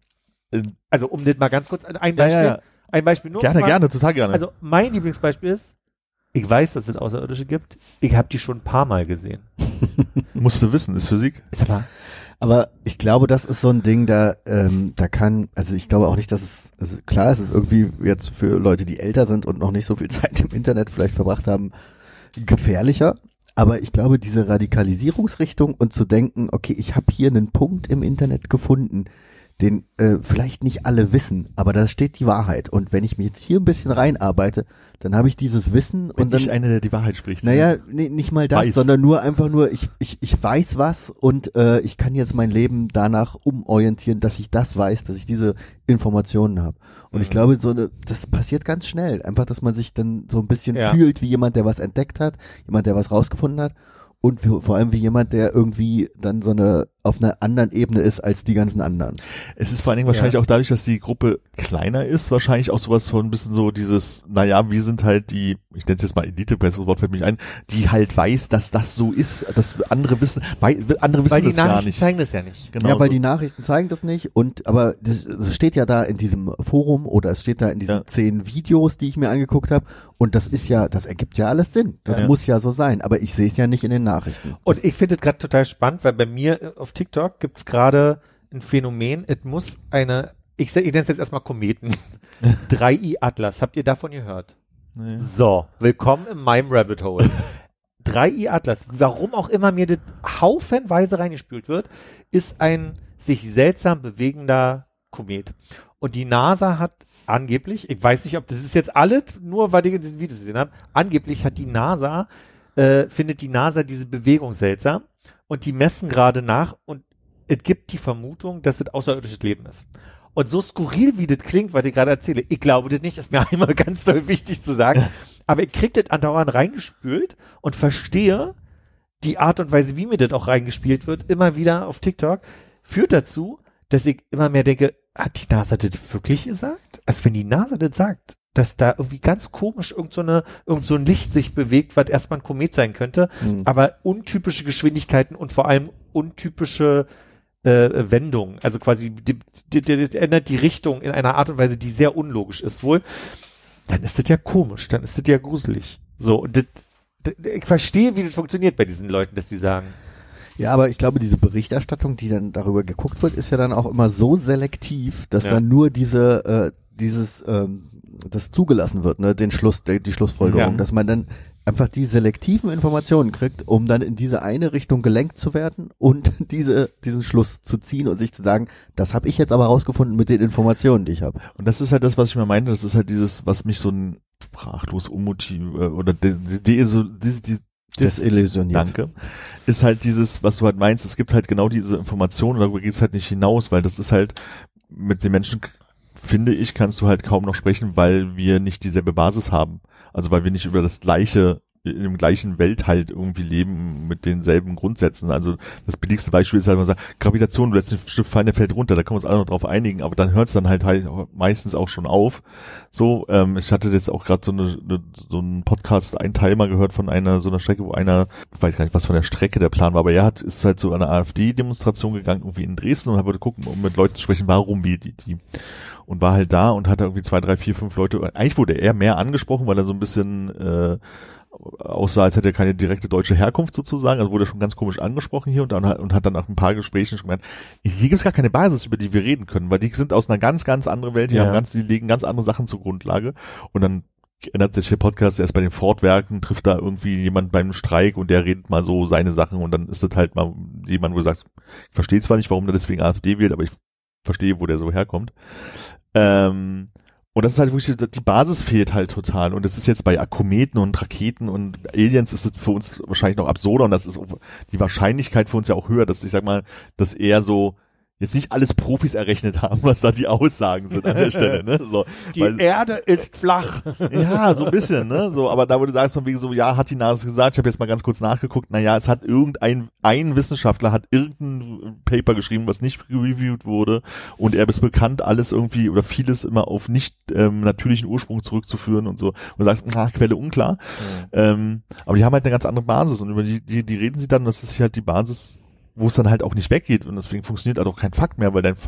Also um das mal ganz kurz ein Beispiel. Ja. Ein Beispiel nur. Gerne, total gerne. Also mein Lieblingsbeispiel ist, ich weiß, dass es Außerirdische gibt. Ich habe die schon ein paar Mal gesehen. Musst du wissen, ist Physik. Aber ich glaube, das ist so ein Ding, da kann, also ich glaube auch nicht, dass also klar, es ist irgendwie jetzt für Leute, die älter sind und noch nicht so viel Zeit im Internet vielleicht verbracht haben, gefährlicher. Aber ich glaube, diese Radikalisierungsrichtung und zu denken, okay, ich habe hier einen Punkt im Internet gefunden, den vielleicht nicht alle wissen, aber da steht die Wahrheit. Und wenn ich mich jetzt hier ein bisschen reinarbeite, dann habe ich dieses Wissen wenn und dann ich einer, der die Wahrheit spricht. Naja, nee, nicht mal das, sondern einfach nur, ich weiß was und ich kann jetzt mein Leben danach umorientieren, dass ich das weiß, dass ich diese Informationen habe. Und ich glaube, das passiert ganz schnell. Einfach, dass man sich dann so ein bisschen fühlt wie jemand, der was entdeckt hat, jemand, der was rausgefunden hat. Und vor allem wie jemand, der irgendwie dann auf einer anderen Ebene ist als die ganzen anderen. Es ist vor allen Dingen wahrscheinlich auch dadurch, dass die Gruppe kleiner ist, wahrscheinlich auch sowas von ein bisschen so dieses, naja, wir sind halt die, ich nenne es jetzt mal Elite, besseres Wort fällt mich ein, die halt weiß, dass das so ist, dass andere wissen das gar nicht. Weil die Nachrichten zeigen das ja nicht. Genau ja, weil die Nachrichten zeigen das nicht aber das steht ja da in diesem Forum oder es steht da in diesen 10 Videos, die ich mir angeguckt habe und das ergibt ja alles Sinn. Das muss ja so sein, aber ich sehe es ja nicht in den Nachrichten. Und ich finde es gerade total spannend, weil bei mir auf TikTok gibt's gerade ein Phänomen, es muss ich nenne es jetzt erstmal Kometen, 3i Atlas, habt ihr davon gehört? Nee. So, willkommen in meinem Rabbit Hole. 3i Atlas, warum auch immer mir das haufenweise reingespült wird, ist ein sich seltsam bewegender Komet. Und die NASA hat angeblich, ich weiß nicht, ob das ist jetzt alles, nur weil ich in diesen Videos gesehen habe, angeblich hat die NASA findet die NASA diese Bewegung seltsam und die messen gerade nach und es gibt die Vermutung, dass es außerirdisches Leben ist. Und so skurril, wie das klingt, was ich gerade erzähle, ich glaube das nicht, ist mir einmal ganz doll wichtig zu sagen, aber ich kriege das andauernd reingespült und verstehe die Art und Weise, wie mir das auch reingespielt wird, immer wieder auf TikTok, führt dazu, dass ich immer mehr denke, hat die NASA das wirklich gesagt? Also wenn die NASA das sagt, dass da irgendwie ganz komisch irgend so ein Licht sich bewegt, was erstmal ein Komet sein könnte, aber untypische Geschwindigkeiten und vor allem untypische Wendungen. Also quasi die ändert die Richtung in einer Art und Weise, die sehr unlogisch ist wohl. Dann ist das ja komisch, dann ist das ja gruselig. So, und ich verstehe, wie das funktioniert bei diesen Leuten, dass die sagen. Ja, aber ich glaube, diese Berichterstattung, die dann darüber geguckt wird, ist ja dann auch immer so selektiv, dass dann nur das zugelassen wird, ne, die Schlussfolgerung, dass man dann einfach die selektiven Informationen kriegt, um dann in diese eine Richtung gelenkt zu werden und diesen Schluss zu ziehen und sich zu sagen, das habe ich jetzt aber rausgefunden mit den Informationen, die ich habe. Und das ist halt das, was ich mir meinte, das ist halt dieses, was mich so ein sprachlos unmotiviert oder desillusioniert. Danke. Ist halt dieses, was du halt meinst, es gibt halt genau diese Informationen, darüber geht's halt nicht hinaus, weil das ist halt mit den Menschen, finde ich, kannst du halt kaum noch sprechen, weil wir nicht dieselbe Basis haben. Also weil wir nicht über das Gleiche in dem gleichen Welt halt irgendwie leben mit denselben Grundsätzen. Also das billigste Beispiel ist halt, man sagt, Gravitation, du lässt den Stift fallen, der fällt runter, da können wir uns alle noch drauf einigen, aber dann hört es dann halt meistens auch schon auf. So, ich hatte jetzt auch gerade so einen Podcast, einen Teil mal gehört von so einer Strecke, wo einer, ich weiß gar nicht, was von der Strecke der Plan war, aber er ist halt zu einer AfD-Demonstration gegangen, irgendwie in Dresden und wollte gucken, um mit Leuten zu sprechen, warum wie die. Und war halt da und hat irgendwie 2, 3, 4, 5 Leute, eigentlich wurde er mehr angesprochen, weil er so ein bisschen aussah, als hätte er keine direkte deutsche Herkunft sozusagen, also wurde schon ganz komisch angesprochen hier und hat dann nach ein paar Gesprächen schon gemerkt, hier gibt's gar keine Basis, über die wir reden können, weil die sind aus einer ganz, ganz anderen Welt, die legen ganz andere Sachen zur Grundlage und dann ändert sich der Podcast erst bei den Fortwerken, trifft da irgendwie jemand beim Streik und der redet mal so seine Sachen und dann ist das halt mal jemand, wo du sagst, ich verstehe zwar nicht, warum der deswegen AfD wählt, aber ich verstehe, wo der so herkommt. Und das ist halt wirklich, die Basis fehlt halt total. Und das ist jetzt bei Kometen und Raketen und Aliens ist es für uns wahrscheinlich noch absurder und das ist die Wahrscheinlichkeit für uns ja auch höher, dass ich sag mal, dass eher so jetzt nicht alles Profis errechnet haben, was da die Aussagen sind an der Stelle, ne? So, die Erde ist flach. Ja, so ein bisschen, ne? So, aber da wo du sagst von wegen so, ja, hat die NASA gesagt, ich habe jetzt mal ganz kurz nachgeguckt, naja, es hat ein Wissenschaftler hat irgendein Paper geschrieben, was nicht reviewed wurde und er ist bekannt, alles irgendwie oder vieles immer auf nicht natürlichen Ursprung zurückzuführen und so. Und du sagst, Quelle unklar. Aber die haben halt eine ganz andere Basis und über die reden sie dann, das ist halt die Basis, wo es dann halt auch nicht weggeht und deswegen funktioniert halt auch kein Fakt mehr, weil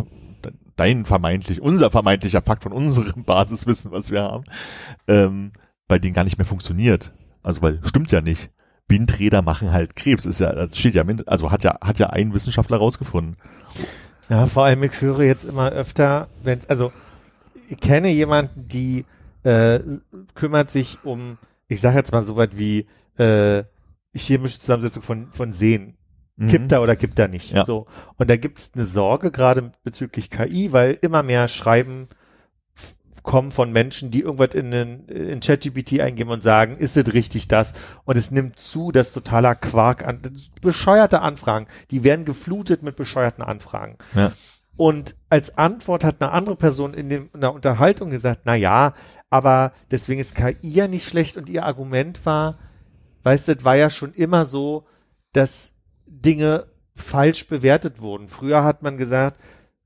unser vermeintlicher Fakt von unserem Basiswissen, was wir haben, bei denen gar nicht mehr funktioniert. Also weil, stimmt ja nicht. Windräder machen halt Krebs, das steht ja, also hat ja ein Wissenschaftler rausgefunden. Ja, vor allem ich höre jetzt immer öfter, ich kenne jemanden, die kümmert sich um, ich sage jetzt mal so was wie chemische Zusammensetzung von Seen. Kippt er oder kippt er nicht? Ja. So. Und da gibt's eine Sorge, gerade bezüglich KI, weil immer mehr Schreiben kommen von Menschen, die irgendwas in ChatGPT eingeben und sagen, ist es richtig das? Und es nimmt zu, dass totaler Quark bescheuerte Anfragen, die werden geflutet mit bescheuerten Anfragen. Ja. Und als Antwort hat eine andere Person in der Unterhaltung gesagt, na ja, aber deswegen ist KI ja nicht schlecht und ihr Argument war, weißt du, das war ja schon immer so, dass Dinge falsch bewertet wurden. Früher hat man gesagt,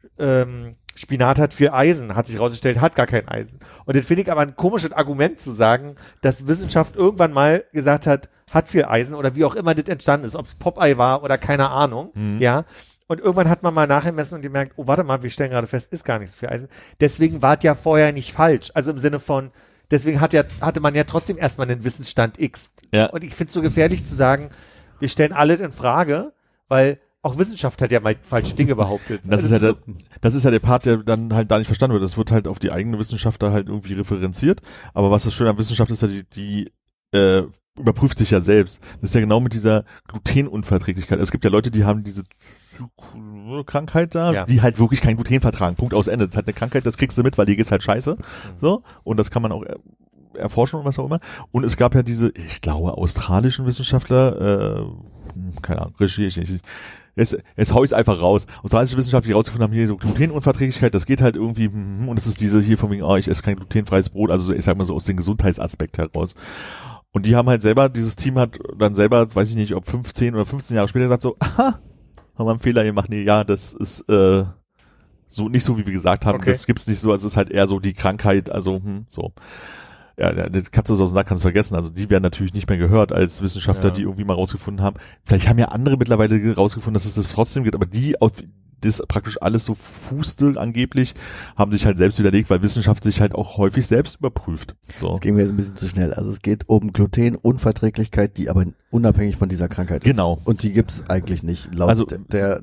Spinat hat viel Eisen, hat sich rausgestellt, hat gar kein Eisen. Und das finde ich aber ein komisches Argument zu sagen, dass Wissenschaft irgendwann mal gesagt hat viel Eisen oder wie auch immer das entstanden ist, ob es Popeye war oder keine Ahnung, ja. Und irgendwann hat man mal nachgemessen und gemerkt, oh, warte mal, wir stellen gerade fest, ist gar nicht so viel Eisen. Deswegen war es ja vorher nicht falsch. Also im Sinne von, deswegen hatte man ja trotzdem erstmal einen Wissensstand X. Ja. Und ich finde es so gefährlich zu sagen, wir stellen alles in Frage, weil auch Wissenschaft hat ja mal falsche Dinge behauptet. Das ist ja der Part, der dann halt da nicht verstanden wird. Das wird halt auf die eigene Wissenschaft da halt irgendwie referenziert. Aber was das Schöne an Wissenschaft ist ja, die überprüft sich ja selbst. Das ist ja genau mit dieser Glutenunverträglichkeit. Es gibt ja Leute, die haben diese Krankheit da, ja, die halt wirklich kein Gluten vertragen. Punkt, aus Ende. Das ist halt eine Krankheit, das kriegst du mit, weil dir geht's halt scheiße. So. Und das kann man auch erforschen und was auch immer. Und es gab ja diese, ich glaube, australischen Wissenschaftler, keine Ahnung, recherchiere ich nicht. Jetzt hau ich's einfach raus. Australische Wissenschaftler, die rausgefunden haben, hier so Glutenunverträglichkeit, das geht halt irgendwie, und es ist diese hier von wegen, ich esse kein glutenfreies Brot, also ich sag mal so aus dem Gesundheitsaspekt heraus. Und die haben halt selber, dieses Team hat dann selber, weiß ich nicht, ob 15 oder 15 Jahre später gesagt so, aha, haben wir einen Fehler gemacht, nee, ja, das ist, so, nicht so, wie wir gesagt haben, okay, das gibt's nicht so, also es ist halt eher so die Krankheit, also, so. Ja, das kannst du aus dem Sack, kannst du vergessen. Also die werden natürlich nicht mehr gehört als Wissenschaftler, die irgendwie mal rausgefunden haben. Vielleicht haben ja andere mittlerweile rausgefunden, dass es das trotzdem gibt, aber die, auf das praktisch alles so fußte angeblich, haben sich halt selbst widerlegt, weil Wissenschaft sich halt auch häufig selbst überprüft. So. Das ging mir jetzt ein bisschen zu schnell. Also es geht um Glutenunverträglichkeit, die aber unabhängig von dieser Krankheit ist. Genau. Und die gibt's eigentlich nicht laut also, der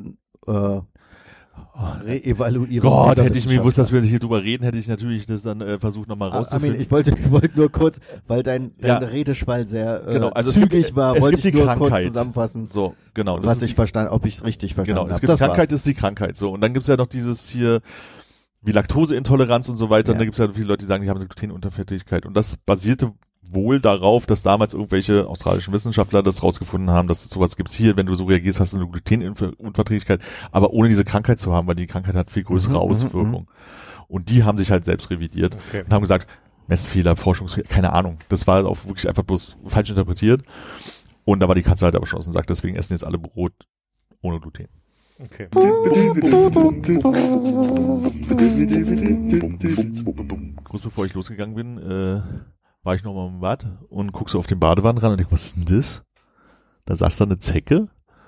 Reevaluierung. Gott, hätte ich mir gewusst, dass wir hier drüber reden, hätte ich natürlich das dann versucht nochmal rauszufinden. Armin, ich wollte nur kurz, weil dein Redeschwall sehr genau, also zügig war, wollte ich nur Krankheit kurz zusammenfassen. So, genau. Was ich verstanden, ob ich es richtig verstanden habe. Genau, es gibt Krankheit, ist die Krankheit. So, und dann gibt's ja noch dieses hier wie Laktoseintoleranz und so weiter. Und da gibt's ja viele Leute, die sagen, die haben eine Glutenunverträglichkeit. Und das basierte wohl darauf, dass damals irgendwelche australischen Wissenschaftler das rausgefunden haben, dass es sowas gibt. Hier, wenn du so reagierst, hast du eine Glutenunverträglichkeit, aber ohne diese Krankheit zu haben, weil die Krankheit hat viel größere Auswirkungen. Und die haben sich halt selbst revidiert und haben gesagt, Messfehler, Forschungsfehler, keine Ahnung. Das war auch wirklich einfach bloß falsch interpretiert. Und da war die Katze halt aber schon aus dem Sack, deswegen essen jetzt alle Brot ohne Gluten. Okay. Kurz bevor ich losgegangen bin, war ich nochmal im Bad und guck so auf den Badewanne ran und denke, was ist denn das? Da saß da eine Zecke.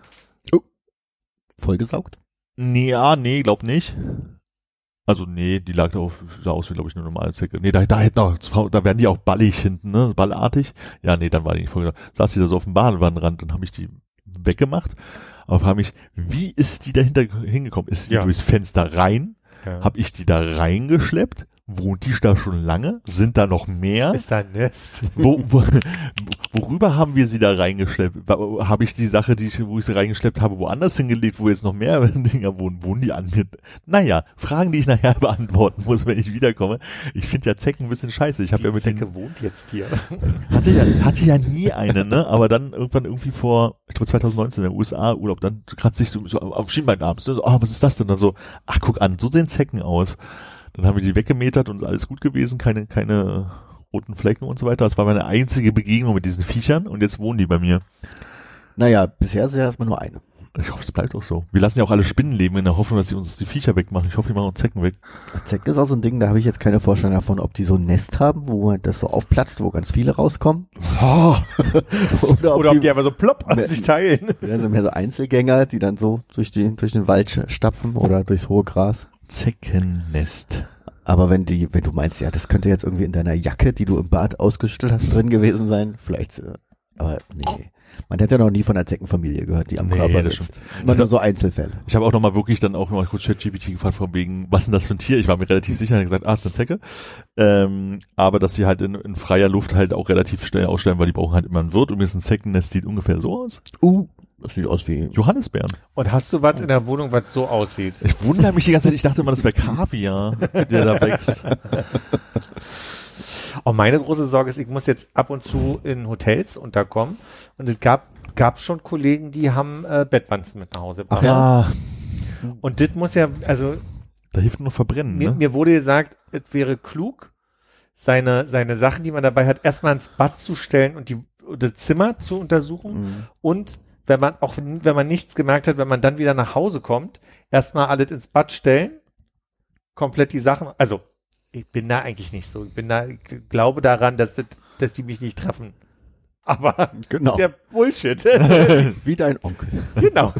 Vollgesaugt? Nee, glaub nicht. Also nee, die lag da sah aus wie, glaube ich, eine normale Zecke. Nee, da werden die auch ballig hinten, ne? Ballartig. Ja, nee, dann war die nicht voll. Saß die da so auf dem Badewannenrand, dann habe ich die weggemacht. Aber frage mich, wie ist die dahinter hingekommen? Ist die durchs Fenster rein? Ja. Habe ich die da reingeschleppt? Wohnt die da schon lange? Sind da noch mehr? Ist da ein Nest? Worüber haben wir sie da reingeschleppt? Habe ich die Sache, wo ich sie reingeschleppt habe, woanders hingelegt, wo jetzt noch mehr Dinger wohnen? Wohnen die an mir? Naja, Fragen, die ich nachher beantworten muss, wenn ich wiederkomme. Ich finde ja Zecken ein bisschen scheiße. Ich habe ja mit Zecke wohnt jetzt hier. Hatte ja nie eine, ne? Aber dann irgendwie vor, ich glaube 2019 in den USA Urlaub, dann kratzt sich so auf Schienbein abends, ne? So, was ist das denn? Dann so, ach guck an, so sehen Zecken aus. Dann haben wir die weggemetert und alles gut gewesen, keine roten Flecken und so weiter. Das war meine einzige Begegnung mit diesen Viechern und jetzt wohnen die bei mir. Naja, bisher ist ja erstmal nur eine. Ich hoffe, es bleibt auch so. Wir lassen ja auch alle Spinnen leben in der Hoffnung, dass sie uns die Viecher wegmachen. Ich hoffe, die machen uns Zecken weg. Zecken ist auch so ein Ding, da habe ich jetzt keine Vorstellung davon, ob die so ein Nest haben, wo das so aufplatzt, wo ganz viele rauskommen. Oh. Oder ob die einfach so plopp an sich teilen. Ja, sind mehr so Einzelgänger, die dann so durch den Wald stapfen oder durchs hohe Gras. Zeckennest. Aber wenn du meinst, ja, das könnte jetzt irgendwie in deiner Jacke, die du im Bad ausgestellt hast, drin gewesen sein, vielleicht, aber nee. Man hat ja noch nie von einer Zeckenfamilie gehört, die am Körper sitzt. Immer nur so Einzelfälle. Ich habe auch nochmal wirklich dann auch mal kurz ChatGPT gefragt, von wegen, was ist denn das für ein Tier? Ich war mir relativ sicher, und gesagt, ist eine Zecke. Aber dass sie halt in freier Luft halt auch relativ schnell ausstellen, weil die brauchen halt immer einen Wirt. Und mir ist ein Zeckennest, sieht ungefähr so aus. Das sieht aus wie Johannisbeeren. Und hast du was in der Wohnung, was so aussieht? Ich wundere mich die ganze Zeit, ich dachte immer, das wäre Kaviar, der da wächst. Auch meine große Sorge ist, ich muss jetzt ab und zu in Hotels unterkommen und es gab schon Kollegen, die haben Bettwanzen mit nach Hause gebracht. Ach ja. Und das muss ja, also da hilft nur Verbrennen, mir wurde gesagt, es wäre klug, seine Sachen, die man dabei hat, erstmal ins Bad zu stellen und das Zimmer zu untersuchen und wenn man nichts gemerkt hat, wenn man dann wieder nach Hause kommt, erstmal alles ins Bad stellen, komplett die Sachen, also ich bin da eigentlich nicht so, ich glaube daran, dass die mich nicht treffen. Aber genau. Ist ja Bullshit. Wie dein Onkel. Genau.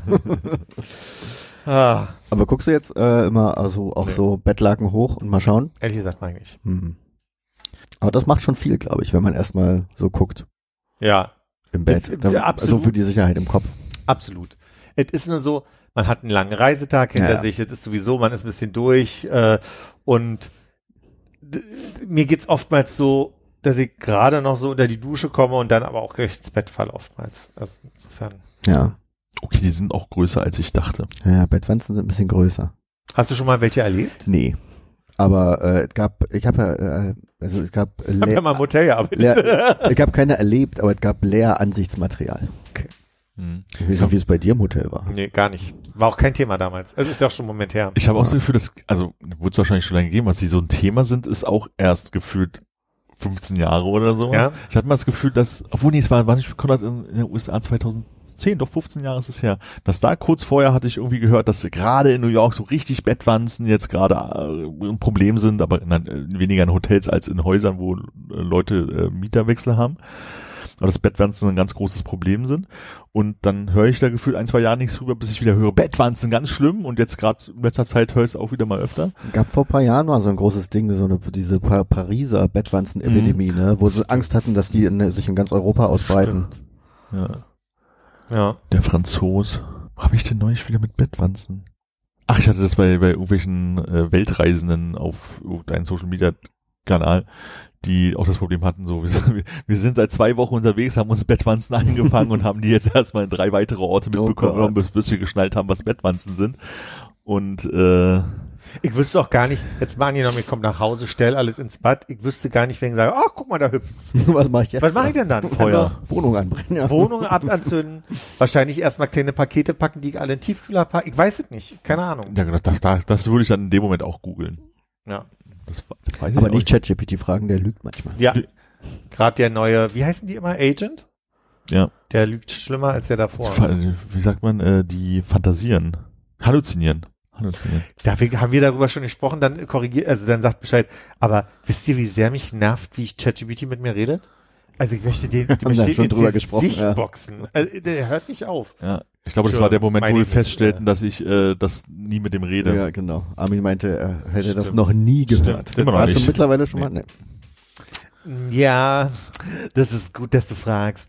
Aber guckst du jetzt immer also auch so Bettlaken hoch und mal schauen? Ehrlich gesagt meine ich. Aber das macht schon viel, glaube ich, wenn man erstmal so guckt. Ja. Im Bett. Also für die Sicherheit im Kopf. Absolut. Es ist nur so, man hat einen langen Reisetag hinter sich, es ist sowieso, man ist ein bisschen durch und mir geht's oftmals so, dass ich gerade noch so unter die Dusche komme und dann aber auch gleich ins Bett falle oftmals. Also insofern. Ja. Okay, die sind auch größer, als ich dachte. Ja, Bettwanzen sind ein bisschen größer. Hast du schon mal welche erlebt? Nee. Aber ich habe ja mal im Hotel gearbeitet. Ich habe keine erlebt, aber es gab Lehransichtsmaterial. Okay. Ich weiß nicht, wie es bei dir im Hotel war. Nee, gar nicht. War auch kein Thema damals. Es ist ja auch schon einen Moment her. Ich habe auch das Gefühl, wurde es wahrscheinlich schon lange gegeben, was sie so ein Thema sind, ist auch erst gefühlt 15 Jahre oder sowas. Ja. Ich hatte mal das Gefühl, dass, obwohl es war nicht Konrad in den USA 2010, doch 15 Jahre ist es her, dass da kurz vorher hatte ich irgendwie gehört, dass gerade in New York so richtig Bettwanzen jetzt gerade ein Problem sind, aber weniger in Hotels als in Häusern, wo Leute Mieterwechsel haben. Aber dass Bettwanzen ein ganz großes Problem sind. Und dann höre ich da gefühlt 1-2 Jahre nichts drüber, bis ich wieder höre, Bettwanzen ganz schlimm. Und jetzt gerade in letzter Zeit höre ich es auch wieder mal öfter. Gab vor ein paar Jahren mal so ein großes Ding, diese Pariser Bettwanzen-Epidemie, ne, wo sie Angst hatten, dass die sich in ganz Europa ausbreiten. Ja. Der Franzos. Wo habe ich denn neulich wieder mit Bettwanzen? Ach, ich hatte das bei irgendwelchen Weltreisenden auf irgendeinem Social-Media-Kanal, die auch das Problem hatten, so, wir sind seit 2 Wochen unterwegs, haben uns Bettwanzen angefangen und haben die jetzt erstmal in 3 weitere Orte mitbekommen, bis wir geschnallt haben, was Bettwanzen sind. Und ich wüsste auch gar nicht, jetzt mal angenommen, ich komme nach Hause, stell alles ins Bad, ich wüsste gar nicht, wenn ich sage, guck mal, da hüpft's. Was mache ich jetzt? Was mache ich denn dann? Feuer. Also, Wohnung anbrennen. Ja. Wohnung anzünden, wahrscheinlich erstmal kleine Pakete packen, die ich alle in den Tiefkühler packen. Ich weiß es nicht, keine Ahnung. Ja, das würde ich dann in dem Moment auch googeln. Ja. Das weiß ich Aber auch nicht ChatGPT fragen, der lügt manchmal. Ja. Gerade der neue, wie heißen die immer? Agent? Ja. Der lügt schlimmer als der davor. Wie sagt man, die fantasieren. Halluzinieren. Da haben wir darüber schon gesprochen, dann dann sagt Bescheid. Aber wisst ihr, wie sehr mich nervt, wie ChatGPT mit mir redet? Also ich möchte den schon drüber gesprochen, Gesicht boxen. Also, der hört nicht auf. Ja. Ich glaube, das war der Moment, wo wir feststellten, dass ich das nie mit dem rede. Ja, genau. Armin meinte, er hätte das noch nie gehört. Stimmt. Immer noch Hast du nicht. mittlerweile schon mal? Nee. Ja, das ist gut, dass du fragst.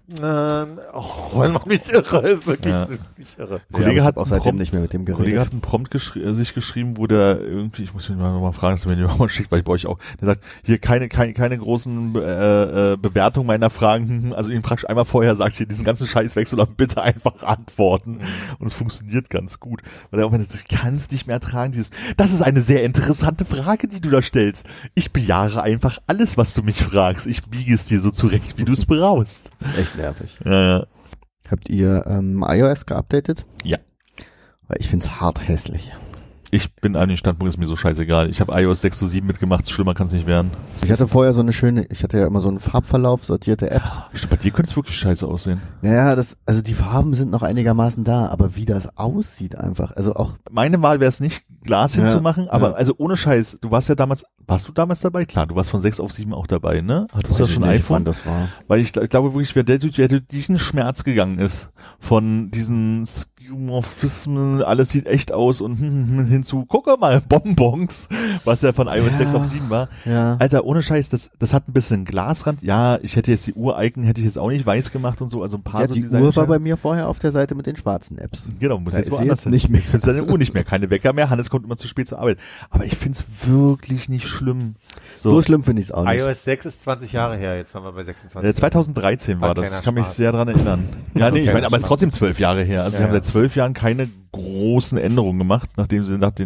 Man macht mich irre, ist wirklich mich irre. Kollege hat auch seitdem nicht mehr mit dem geredet. Kollege hat einen Prompt sich geschrieben, wo der irgendwie, ich muss ihn noch mal fragen, dass er mir den mal schickt, weil ich bei euch auch, der sagt, hier keine großen Bewertungen meiner Fragen, also ihn fragst einmal vorher, sagt hier diesen ganzen Scheiß weg, sondern bitte einfach antworten. Und es funktioniert ganz gut. Weil er auch meint, ich kann es nicht mehr ertragen, das ist eine sehr interessante Frage, die du da stellst. Ich bejahe einfach alles, was du mich fragst. Ich biege es dir so zurecht, wie du es brauchst. Das ist echt nervig. Ja. Habt ihr iOS geupdatet? Ja. Weil ich find's hart hässlich. Ich bin an den Standpunkt, ist mir so scheißegal. Ich habe iOS 6 zu 7 mitgemacht, schlimmer kann es nicht werden. Ich hatte vorher ich hatte ja immer so einen Farbverlauf, sortierte Apps. Bei dir könnte es wirklich scheiße aussehen. Ja, also die Farben sind noch einigermaßen da, aber wie das aussieht einfach, also auch. Meine Wahl wäre es nicht, Glas hinzumachen, aber also ohne Scheiß, warst du damals dabei? Klar, du warst von 6 auf 7 auch dabei, ne? Hattest du schon ein iPhone? Wann das war. Weil ich glaube wirklich, wer durch diesen Schmerz gegangen ist, von diesen Skeuomorphismen, alles sieht echt aus und hinzu, guck mal, Bonbons, was ja von iOS 6 auf 7 war. Ja. Alter, ohne Scheiß, das hat ein bisschen Glasrand. Ja, ich hätte jetzt die Uhr-Icon, hätte ich jetzt auch nicht weiß gemacht und so, also ein paar so die Uhr war bei mir vorher auf der Seite mit den schwarzen Apps. Genau, muss Da jetzt ist sie woanders jetzt hin. nicht mehr. Jetzt findest du deine Uhr nicht mehr, keine Wecker mehr, Hannes kommt immer zu spät zur Arbeit. Aber ich find's wirklich nicht schlimm. So schlimm finde ich es auch nicht. iOS 6 ist 20 Jahre her, jetzt waren wir bei 26. 2013 war das, ich kann mich sehr dran erinnern. Ja, nee, ich meine, aber es ist trotzdem 12 Jahre her. Also sie haben seit 12 Jahren keine großen Änderungen gemacht, nachdem sie nach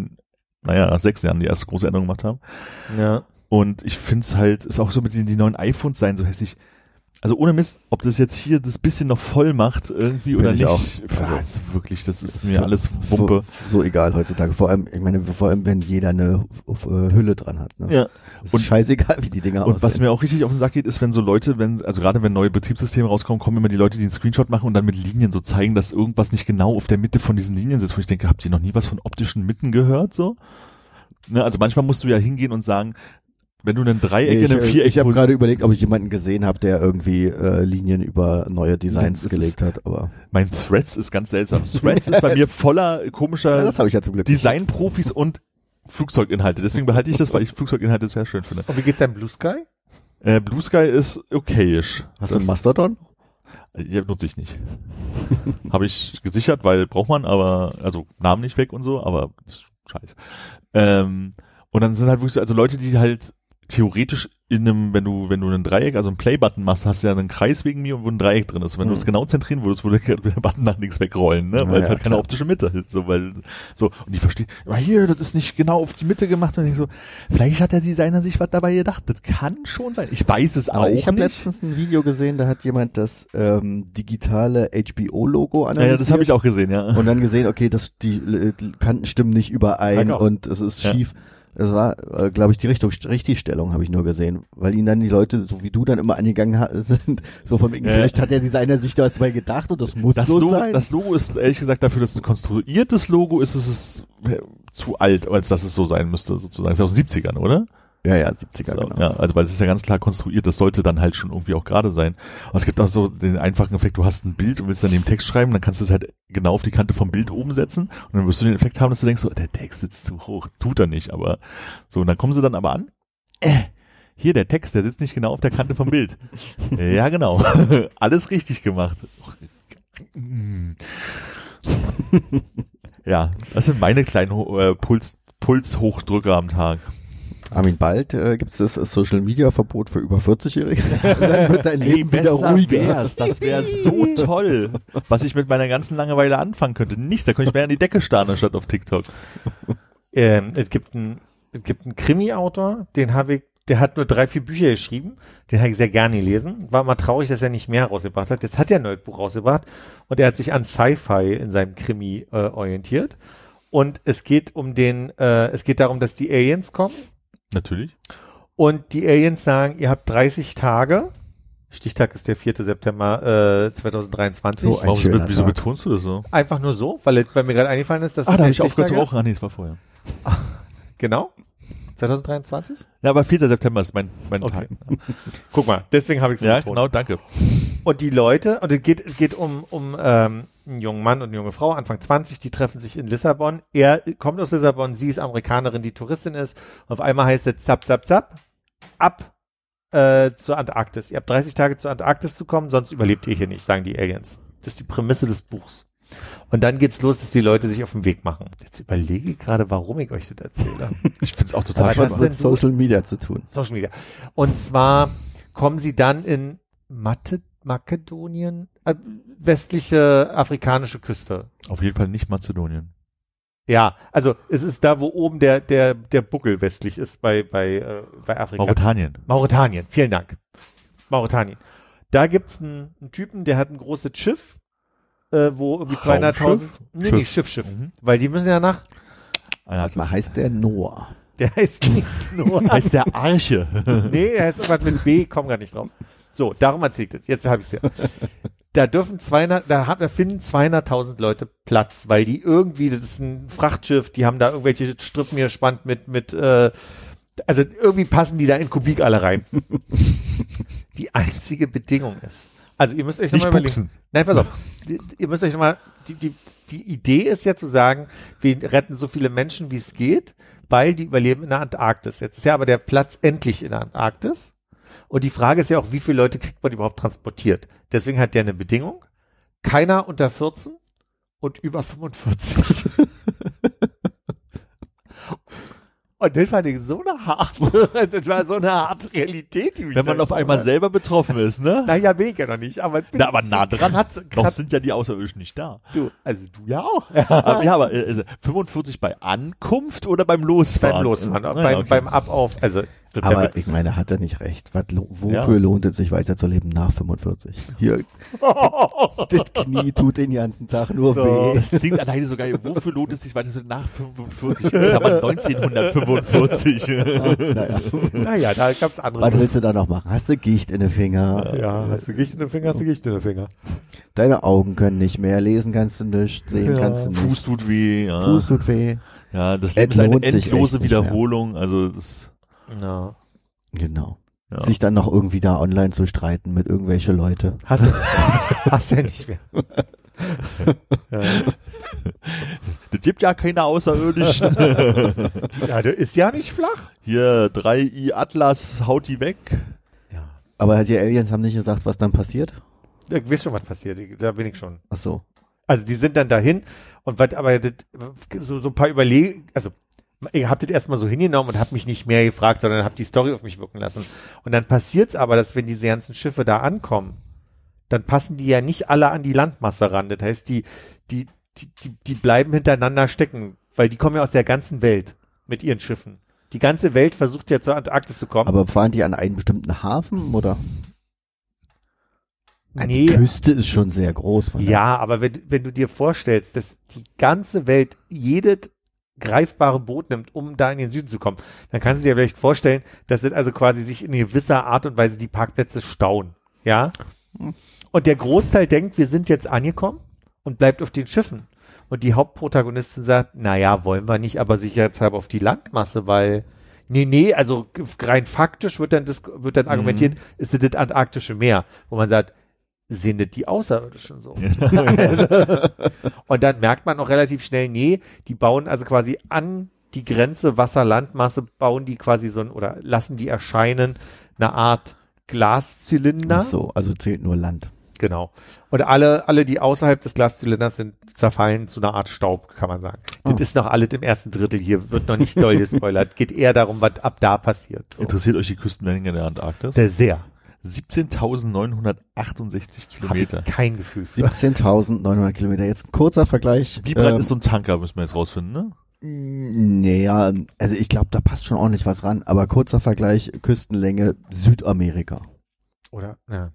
6 Jahren die erste große Änderung gemacht haben. Ja. Und ich find's halt, ist auch so mit den neuen iPhones sein so hässlich. Also ohne Mist, ob das jetzt hier das bisschen noch voll macht irgendwie Find oder ich nicht. auch. Also wirklich, das ist mir alles Wumpe. So egal heutzutage. Vor allem, wenn jeder eine Hülle dran hat. Ne? Ja. Und scheißegal, wie die Dinger aussehen. Und was mir auch richtig auf den Sack geht, ist, wenn so Leute, also gerade wenn neue Betriebssysteme rauskommen, kommen immer die Leute, die einen Screenshot machen und dann mit Linien so zeigen, dass irgendwas nicht genau auf der Mitte von diesen Linien sitzt. Wo ich denke, habt ihr noch nie was von optischen Mitten gehört? So? Ne, also manchmal musst du ja hingehen und sagen, wenn du einen Dreieck in einem Viereck... Ich habe gerade überlegt, ob ich jemanden gesehen habe, der irgendwie Linien über neue Designs gelegt hat. Aber mein Threads ist ganz seltsam. Threads ist bei mir voller komischer das habe ich ja zum Glück Designprofis und Flugzeuginhalte. Deswegen behalte ich das, weil ich Flugzeuginhalte sehr schön finde. Und wie geht's deinem Blue Sky? Blue Sky ist okayisch. Hast du einen Mastodon? Ja, nutze ich nicht. Habe ich gesichert, weil braucht man, aber, also Namen nicht weg und so, aber scheiß. Und dann sind halt wirklich so, also Leute, die halt theoretisch in einem, wenn du ein Dreieck, also ein Play-Button machst, hast du ja einen Kreis wegen mir, wo ein Dreieck drin ist. Und wenn du es genau zentrieren würdest, würde der Button nach links wegrollen, ne? Weil es halt keine optische Mitte ist. So, und die verstehen, aber hier, das ist nicht genau auf die Mitte gemacht. Und ich so, vielleicht hat der Designer sich was dabei gedacht. Das kann schon sein. Ich weiß es auch nicht. Ich habe letztens ein Video gesehen, da hat jemand das digitale HBO-Logo analysiert. Ja, das habe ich auch gesehen, ja. Und dann gesehen, okay, die Kanten stimmen nicht überein und es ist schief. Das war, glaube ich, die Richtigstellung habe ich nur gesehen, weil ihnen dann die Leute, so wie du, dann immer angegangen sind, so von wegen, vielleicht hat der Designer sich das dabei gedacht und das muss so sein. Das Logo ist, ehrlich gesagt, dafür, dass es ein konstruiertes Logo ist, zu alt, als dass es so sein müsste, sozusagen. Das ist aus den 70ern, oder? Ja, 70er, so, genau. Ja, also weil es ist ja ganz klar konstruiert, das sollte dann halt schon irgendwie auch gerade sein. Aber es gibt auch so den einfachen Effekt, du hast ein Bild und willst dann den Text schreiben, dann kannst du es halt genau auf die Kante vom Bild oben setzen und dann wirst du den Effekt haben, dass du denkst, so, der Text sitzt zu hoch. Tut er nicht, aber so, und dann kommen sie dann aber an. Hier, der Text, der sitzt nicht genau auf der Kante vom Bild. Ja, genau. Alles richtig gemacht. Ja, das sind meine kleinen Pulshochdrücker am Tag. Armin, bald gibt es das Social-Media-Verbot für über 40-Jährige. Dann wird dein Leben wieder ruhiger. Das wäre so toll, was ich mit meiner ganzen Langeweile anfangen könnte. Nichts, da könnte ich mehr an die Decke starren, anstatt auf TikTok. Es gibt einen Krimi-Autor, der hat nur 3-4 Bücher geschrieben, den habe ich sehr gerne gelesen. War mal traurig, dass er nicht mehr rausgebracht hat. Jetzt hat er ein neues Buch rausgebracht und er hat sich an Sci-Fi in seinem Krimi orientiert. Und es geht darum, dass die Aliens kommen Natürlich. Und die Aliens sagen, ihr habt 30 Tage. Stichtag ist der 4. September 2023. So ein schöner Wieso Tag. betonst du das so? Einfach nur so, weil mir gerade eingefallen ist, dass Da der habe ich aufgehört Stichtag zu rauchen. Nee, das war vorher. ist. Genau. 2023? Ja, aber 4. September ist mein Okay. Tag. Guck mal, deswegen habe ich es Ja, betont. genau, danke. Und die Leute, und es geht um einen jungen Mann und eine junge Frau, Anfang 20, die treffen sich in Lissabon. Er kommt aus Lissabon, sie ist Amerikanerin, die Touristin ist. Und auf einmal heißt es zapp, zapp, zapp, ab zur Antarktis. Ihr habt 30 Tage zur Antarktis zu kommen, sonst überlebt ihr hier nicht, sagen die Aliens. Das ist die Prämisse des Buchs. Und dann geht's los, dass die Leute sich auf den Weg machen. Jetzt überlege ich gerade, warum ich euch das erzähle. Ich finde es auch total Aber Das hat was was denn mit du? Social Media zu tun. Social Media. Und zwar kommen sie dann in Makedonien, westliche afrikanische Küste. Auf jeden Fall nicht Mazedonien. Ja, also es ist da, wo oben der Buckel westlich ist bei Afrika. Mauretanien, vielen Dank. Mauretanien. Da gibt's einen Typen, der hat ein großes Schiff, wo irgendwie 200.000... Nee, Schiff. Mhm. Weil die müssen ja nach... Warte mal, heißt der Noah? Der heißt nicht nur... Heißt der Arche. Nee, er heißt irgendwas mit B, komm gar nicht drauf. So, darum erzählt es. Jetzt habe ich es ja. Da finden 200.000 Leute Platz, weil die irgendwie, das ist ein Frachtschiff, die haben da irgendwelche Strippen gespannt also irgendwie passen die da in Kubik alle rein. Die einzige Bedingung ist, also ihr müsst euch Nicht nochmal pupsen. überlegen. Nein, pass auf. Ihr müsst euch nochmal, die Idee ist ja zu sagen, wir retten so viele Menschen, wie es geht, weil die überleben in der Antarktis. Jetzt ist ja aber der Platz endlich in der Antarktis. Und die Frage ist ja auch, wie viele Leute kriegt man überhaupt transportiert? Deswegen hat der eine Bedingung. Keiner unter 14 und über 45. Und das war so eine harte Realität, die mich Wenn man da auf einmal selber betroffen ist, ne? Naja, bin ich ja noch nicht, aber, Na, aber nah dran Kratz- Noch sind ja die Außerirdischen nicht da. du ja auch. Aber 45 bei Ankunft oder beim Losfahren? Beim Losfahren, Okay. beim Ab-Auf, also. Aber ich meine, hat er nicht recht. Wofür lohnt es sich weiterzuleben nach 45? Hier, das Knie tut den ganzen Tag nur weh. Das klingt alleine so geil. Wofür lohnt es sich weiter so nach 45? Das ist aber 1945. Naja, da gab's andere. Was willst du da noch machen? Hast du Gicht in den Finger? Ja, hast du Gicht in den Finger, hast du Gicht in den Finger. Deine Augen können nicht mehr. Lesen kannst du nicht. Sehen kannst du nicht. Fuß tut weh. Ja. Fuß tut weh. Ja, das Leben ist eine lohnt sich endlose echt nicht mehr. Wiederholung. Also das, Ja. Genau. ja. Sich dann noch irgendwie da online zu streiten mit irgendwelche Leute. Hast du nicht mehr. Hast du ja nicht mehr. Ja. Das gibt ja keine Außerirdischen. Ja, der ist ja nicht flach. Hier, 3i Atlas, haut die weg. Ja. Aber die Aliens haben nicht gesagt, was dann passiert? Ich weiß schon, was passiert. Da bin ich schon. Ach so. Also die sind dann dahin und aber so ein paar Überlegungen, also ihr habt das erstmal so hingenommen und habt mich nicht mehr gefragt, sondern habt die Story auf mich wirken lassen. Und dann passiert's aber, dass wenn diese ganzen Schiffe da ankommen, dann passen die ja nicht alle an die Landmasse ran. Das heißt, die bleiben hintereinander stecken, weil die kommen ja aus der ganzen Welt mit ihren Schiffen. Die ganze Welt versucht ja zur Antarktis zu kommen. Aber fahren die an einen bestimmten Hafen oder? Nee. Die Küste ist schon sehr groß. Von Ja, aber wenn du dir vorstellst, dass die ganze Welt jedes greifbare Boot nimmt, um da in den Süden zu kommen, dann kannst du dir vielleicht vorstellen, dass das also quasi sich in gewisser Art und Weise die Parkplätze stauen. Ja? Und der Großteil denkt, wir sind jetzt angekommen und bleibt auf den Schiffen. Und die Hauptprotagonistin sagt, naja, wollen wir nicht, aber sicherheitshalber auf die Landmasse, weil also rein faktisch wird dann argumentiert, ist das antarktische Meer, wo man sagt, sind das die Außerirdischen so? Und dann merkt man auch relativ schnell, die bauen also quasi an die Grenze Wasser-Landmasse, bauen die quasi oder lassen die erscheinen, eine Art Glaszylinder. Ach so, also zählt nur Land. Genau. Und alle, die außerhalb des Glaszylinders sind, zerfallen zu einer Art Staub, kann man sagen. Das ist noch alles im ersten Drittel hier, wird noch nicht doll gespoilert. Geht eher darum, was ab da passiert. So. Interessiert euch die Küstenlänge der Antarktis? Sehr. 17.968 Kilometer. Hab ich kein Gefühl. 17.900 Kilometer. Jetzt ein kurzer Vergleich. Wie breit ist so ein Tanker, müssen wir jetzt rausfinden, ne? Naja, also ich glaube, da passt schon ordentlich was ran. Aber kurzer Vergleich, Küstenlänge Südamerika. Oder? Ja.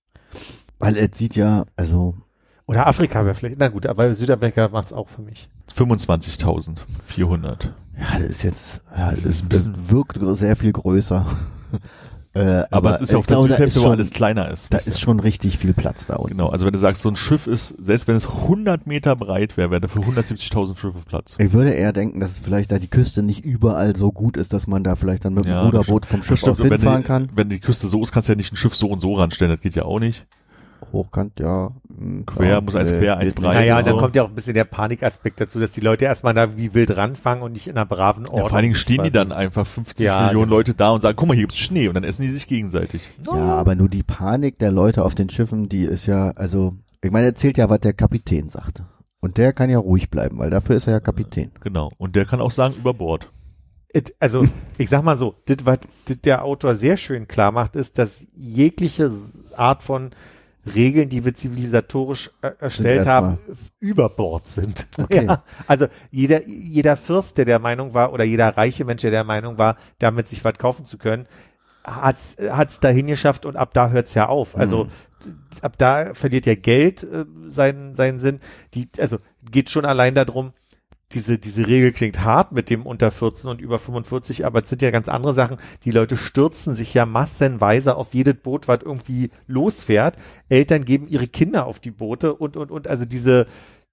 Weil es sieht ja, also Oder Afrika wäre vielleicht. Na gut, aber Südamerika macht's auch für mich. 25.400. Ja, das ist jetzt, ist ein das bisschen- wirkt sehr viel größer. Aber es ist ja auf ich der glaube, da Südhälfte, ist wo schon- alles kleiner ist. Da ist schon richtig viel Platz da unten. Genau, also wenn du sagst, so ein Schiff ist, selbst wenn es 100 Meter breit wäre, wäre da für 170.000 Schiffe Platz. Ich würde eher denken, dass vielleicht da die Küste nicht überall so gut ist, dass man da vielleicht dann mit dem Ja, Ruderboot vom Schiff aus und wenn hinfahren kann. Wenn die Küste so ist, kannst du ja nicht ein Schiff so und so ranstellen, das geht ja auch nicht. Hochkant, ja. Quer, muss eins quer, eins geht breit. nicht. Naja, oder dann so. kommt ja auch ein bisschen der Panikaspekt dazu, dass die Leute erstmal da wie wild ranfangen und nicht in einer braven Ordnung. Ja, vor allen Dingen stehen die quasi. dann einfach 50 Ja, Millionen genau. Leute da und sagen, guck mal, hier gibt's Schnee und dann essen die sich gegenseitig. Ja, aber nur die Panik der Leute auf den Schiffen, die ist ja, also, ich meine, er zählt ja, was der Kapitän sagt. Und der kann ja ruhig bleiben, weil dafür ist er ja Kapitän. Genau. Und der kann auch sagen, über Bord. Also, ich sag mal so, das, was der Autor sehr schön klar macht, ist, dass jegliche Art von Regeln, die wir zivilisatorisch erstellt haben, über Bord sind. Okay. Ja, also jeder Fürst, der Meinung war, oder jeder reiche Mensch, der Meinung war, damit sich was kaufen zu können, hat's dahin geschafft und ab da hört's ja auf. Also ab da verliert ja Geld seinen Sinn. Also geht schon allein darum, diese Regel klingt hart mit dem unter 14 und über 45, aber es sind ja ganz andere Sachen. Die Leute stürzen sich ja massenweise auf jedes Boot, was irgendwie losfährt. Eltern geben ihre Kinder auf die Boote und. Also diese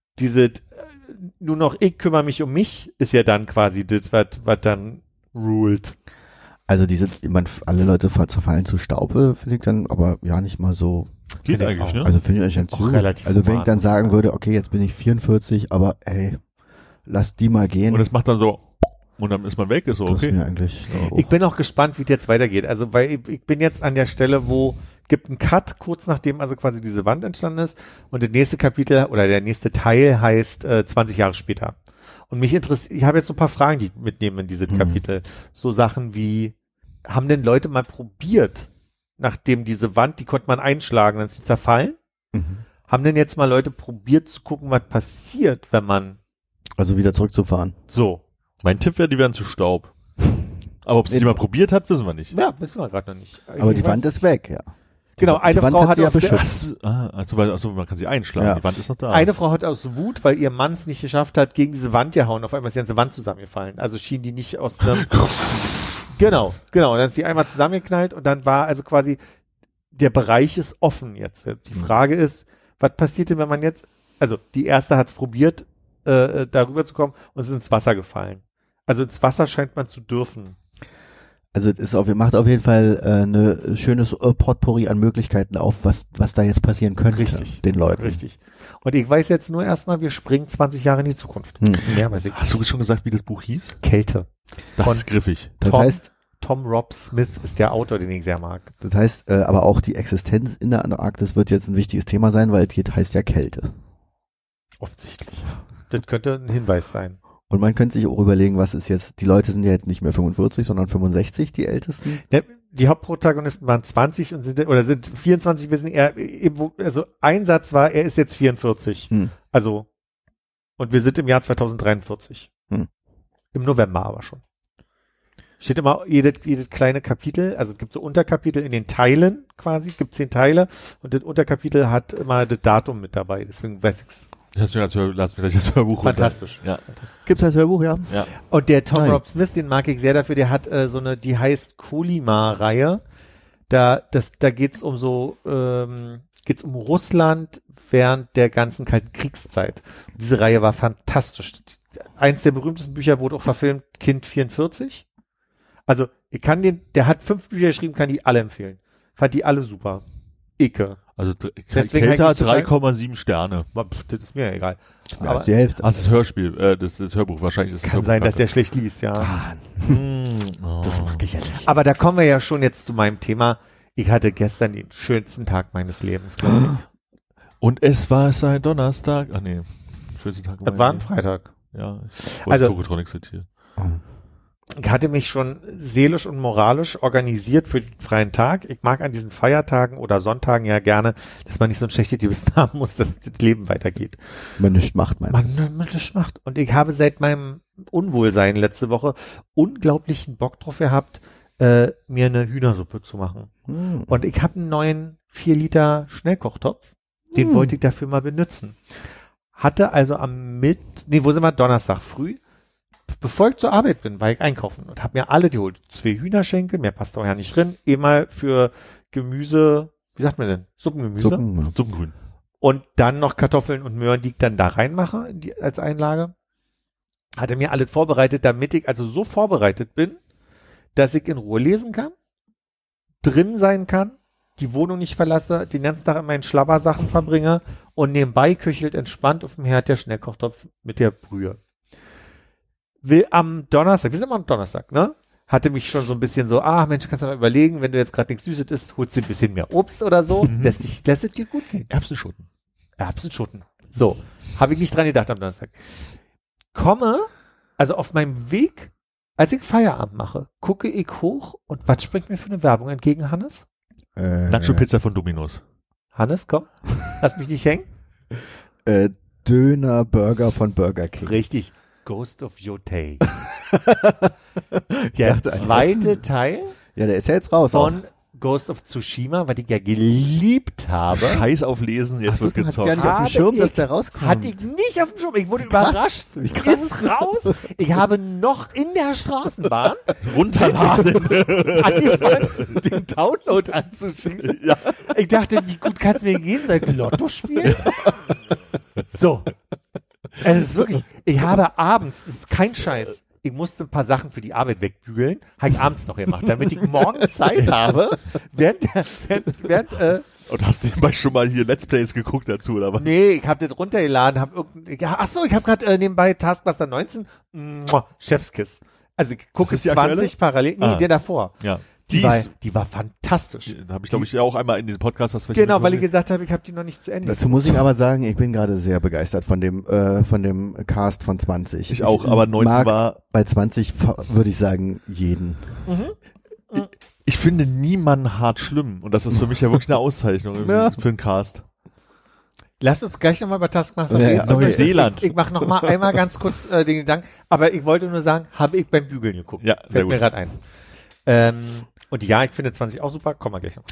nur noch ich kümmere mich um mich ist ja dann quasi das, was dann ruled. Also alle Leute zerfallen zu Staub, finde ich dann, aber ja nicht mal so. Geht Finde ich eigentlich, auch. ne? Also finde ich eigentlich ganz Auch gut. relativ Also wenn ich dann human, sagen ja. würde, okay, jetzt bin ich 44, aber ey, lass die mal gehen. Und es macht dann so, und dann ist man weg, ist so, Das ist okay. mir eigentlich Ich bin auch gespannt, wie es jetzt weitergeht. Also, weil ich bin jetzt an der Stelle, wo gibt einen Cut, kurz nachdem also quasi diese Wand entstanden ist. Und das nächste Kapitel oder der nächste Teil heißt 20 Jahre später. Und mich interessiert, ich habe jetzt so ein paar Fragen, die ich mitnehme in dieses Kapitel. So Sachen wie, haben denn Leute mal probiert, nachdem diese Wand, die konnte man einschlagen, dann ist die zerfallen? Haben denn jetzt mal Leute probiert zu gucken, was passiert, wenn man also wieder zurückzufahren. so. Mein Tipp wäre, die werden zu Staub. Aber ob es jemand probiert hat, wissen wir nicht. Ja, wissen wir gerade noch nicht. Aber die Wand ist weg, ja. Genau, Die eine Wand Frau hat hat sie ja aus der, beschützt. Also man kann sie einschlagen, Ja. die Wand ist noch da. eine Frau hat aus Wut, weil ihr Mann es nicht geschafft hat, gegen diese Wand gehauen. Auf einmal ist die ganze Wand zusammengefallen. Also schien die nicht aus einem... Genau. Und dann ist die einmal zusammengeknallt und dann war also quasi, der Bereich ist offen jetzt. Die Frage ist, was passiert denn, wenn man jetzt, also die erste hat es probiert, darüber zu kommen und ist ins Wasser gefallen. Also ins Wasser scheint man zu dürfen. Also es macht auf jeden Fall eine schönes Potpourri an Möglichkeiten auf, was da jetzt passieren könnte. Richtig. Den Leuten. Richtig. Und ich weiß jetzt nur erstmal, wir springen 20 Jahre in die Zukunft. Mehr weiß ich Hast du schon gesagt, wie das Buch hieß? Kälte. Das Von ist griffig. Das Tom. heißt, Tom Rob Smith ist der Autor, den ich sehr mag. aber auch die Existenz in der Antarktis wird jetzt ein wichtiges Thema sein, weil es heißt ja Kälte. Offensichtlich. Das könnte ein Hinweis sein. Und man könnte sich auch überlegen, was ist jetzt, die Leute sind ja jetzt nicht mehr 45, sondern 65, die Ältesten. Die Hauptprotagonisten waren 20 und sind 24, wir sind eher, also ein Satz war, er ist jetzt 44. Also, und wir sind im Jahr 2043. Im November aber schon. Steht immer jedes kleine Kapitel, also es gibt so Unterkapitel in den Teilen quasi, gibt 10 Teile und das Unterkapitel hat immer das Datum mit dabei, deswegen weiß ich's. Lass mir das Hörbuch runter. Fantastisch. Ja. Gibt's das Hörbuch, ja? Ja. Und der Tom Nein. Rob Smith, den mag ich sehr dafür, der hat die heißt Kolima-Reihe. Da geht's um geht's um Russland während der ganzen Kalten Kriegszeit. Und diese Reihe war fantastisch. Eins der berühmtesten Bücher wurde auch verfilmt, Kind 44. Also, der hat 5 Bücher geschrieben, kann die alle empfehlen. Fand die alle super. Icke. Also Deswegen Kälte hat eigentlich 3,7 Sterne. Das ist mir egal. Ja, als die Hälfte. Das Hörspiel, das Hörbuch wahrscheinlich ist das Kann Hörbuch sein, dass der kacke. schlecht liest, ja. Das mag ich ja nicht. Aber da kommen wir ja schon jetzt zu meinem Thema. Ich hatte gestern den schönsten Tag meines Lebens, glaube ich. Und es war ein Donnerstag. Ach nee, schönster Tag. Das war ein Freitag. Ja, ich Also- wollte Tokotronic zitieren. Ich hatte mich schon seelisch und moralisch organisiert für den freien Tag. Ich mag an diesen Feiertagen oder Sonntagen ja gerne, dass man nicht so ein schlechtes Gewissen haben muss, dass das Leben weitergeht. Man nichts macht, meinst du? Man das macht. Und ich habe seit meinem Unwohlsein letzte Woche unglaublichen Bock drauf gehabt, mir eine Hühnersuppe zu machen. Und ich habe einen neuen 4 Liter Schnellkochtopf. Den wollte ich dafür mal benutzen. hatte also wo sind wir? Donnerstag früh, bevor ich zur Arbeit bin, war ich einkaufen und habe mir alle geholt. 2 Hühnerschenkel, mehr passt doch ja nicht drin. Einmal für Gemüse, wie sagt man denn? Suppengemüse. Suppengrün. Und dann noch Kartoffeln und Möhren, die ich dann da reinmache als Einlage. Hatte mir alles vorbereitet, damit ich also so vorbereitet bin, dass ich in Ruhe lesen kann, drin sein kann, die Wohnung nicht verlasse, den ganzen Tag in meinen Schlabbersachen verbringe und nebenbei köchelt entspannt auf dem Herd der Schnellkochtopf mit der Brühe. Am Donnerstag, wir sind immer am Donnerstag, ne? Hatte mich schon so ein bisschen so, Mensch, kannst du mal überlegen, wenn du jetzt gerade nichts Süßes isst, holst du ein bisschen mehr Obst oder so, lässt es dir gut gehen. Erbsenschoten. So, habe ich nicht dran gedacht am Donnerstag. Also auf meinem Weg, als ich Feierabend mache, gucke ich hoch und was springt mir für eine Werbung entgegen, Hannes? Nacho-Pizza von Domino's. Hannes, komm, lass mich nicht hängen. Döner-Burger von Burger King. Richtig, Ghost of Yotei. Der zweite Teil Ja, der ist ja jetzt raus. von Ghost of Tsushima, was ich ja geliebt habe. Scheiß auf Lesen, jetzt wird Du hast gezockt. ja nicht auf dem Schirm, dass der rauskommt. Hatte ich nicht auf dem Schirm. Ich wurde überrascht. Wie krass. Ist raus. Ich habe noch in der Straßenbahn Runterladen. angefangen, den Download anzuschließen. Ja. Ich dachte, wie gut kann es mir gehen? Soll ich Lotto spielen? So. Es ist wirklich, ich habe abends, das ist kein Scheiß, ich musste ein paar Sachen für die Arbeit wegbügeln, habe ich abends noch gemacht, damit ich morgen Zeit habe, während Und hast nebenbei schon mal hier Let's Plays geguckt dazu, oder was? nee, ich habe das runtergeladen, ich habe gerade nebenbei Taskmaster 19, Chefskiss. Also ich gucke Ist das die 20 parallel, der davor. Ja. Die war fantastisch. Da habe ich, glaube ich, ja auch einmal in diesem Podcast das Genau, weil ich gesagt habe, ich habe die noch nicht zu Ende. Dazu muss ich aber sagen, ich bin gerade sehr begeistert von dem Cast von 20. Ich auch, aber 19 mag war... bei 20 würde ich sagen, jeden. Ich finde niemanden hart schlimm. Und das ist für mich ja wirklich eine Auszeichnung Ja. für einen Cast. Lasst uns gleich nochmal über Taskmaster Ja, reden. okay. Neuseeland. Ich mache nochmal einmal ganz kurz den Gedanken, aber ich wollte nur sagen, habe ich beim Bügeln geguckt. Ja, sehr Fällt mir gut. gerade ein. Und ja, ich finde 20 auch super, kommen wir gleich noch.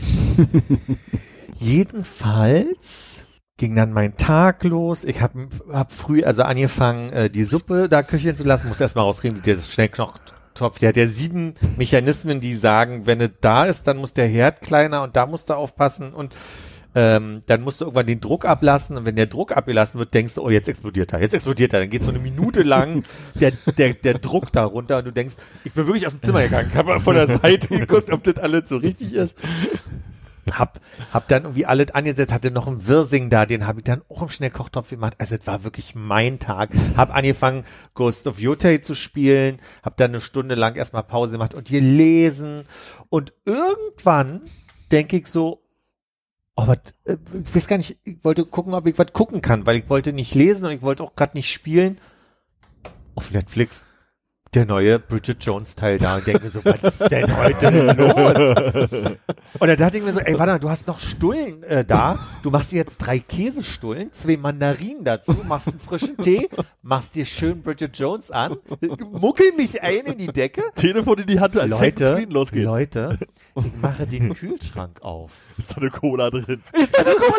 Jedenfalls ging dann mein Tag los. Ich hab früh also angefangen, die Suppe da köcheln zu lassen. Muss erstmal rauskriegen, wie der Schnellkochtopf, der hat ja 7 Mechanismen, die sagen, wenn es da ist, dann muss der Herd kleiner und da musst du aufpassen und dann musst du irgendwann den Druck ablassen und wenn der Druck abgelassen wird, denkst du, oh, jetzt explodiert er. Dann geht so eine Minute lang der Druck da runter und du denkst, ich bin wirklich aus dem Zimmer gegangen, hab mal von der Seite geguckt, ob das alles so richtig ist. Hab dann irgendwie alles angesetzt, hatte noch einen Wirsing da, den habe ich dann auch im Schnellkochtopf gemacht. Also es war wirklich mein Tag. Hab angefangen, Ghost of Yotei zu spielen, hab dann eine Stunde lang erstmal Pause gemacht und gelesen und irgendwann denke ich so, aber ich weiß gar nicht, ich wollte gucken, ob ich was gucken kann, weil ich wollte nicht lesen und ich wollte auch gerade nicht spielen. Auf Netflix der neue Bridget Jones Teil da und denke mir so, was ist denn heute los? Und da dachte ich mir so, ey, warte mal, du hast noch Stullen da, du machst dir jetzt 3 Käsestullen, 2 Mandarinen dazu, machst einen frischen Tee, machst dir schön Bridget Jones an, muckel mich ein in die Decke. Telefon in die Hand, als Screen losgeht. Leute, ich mache den Kühlschrank auf. Ist da eine Cola drin? Ist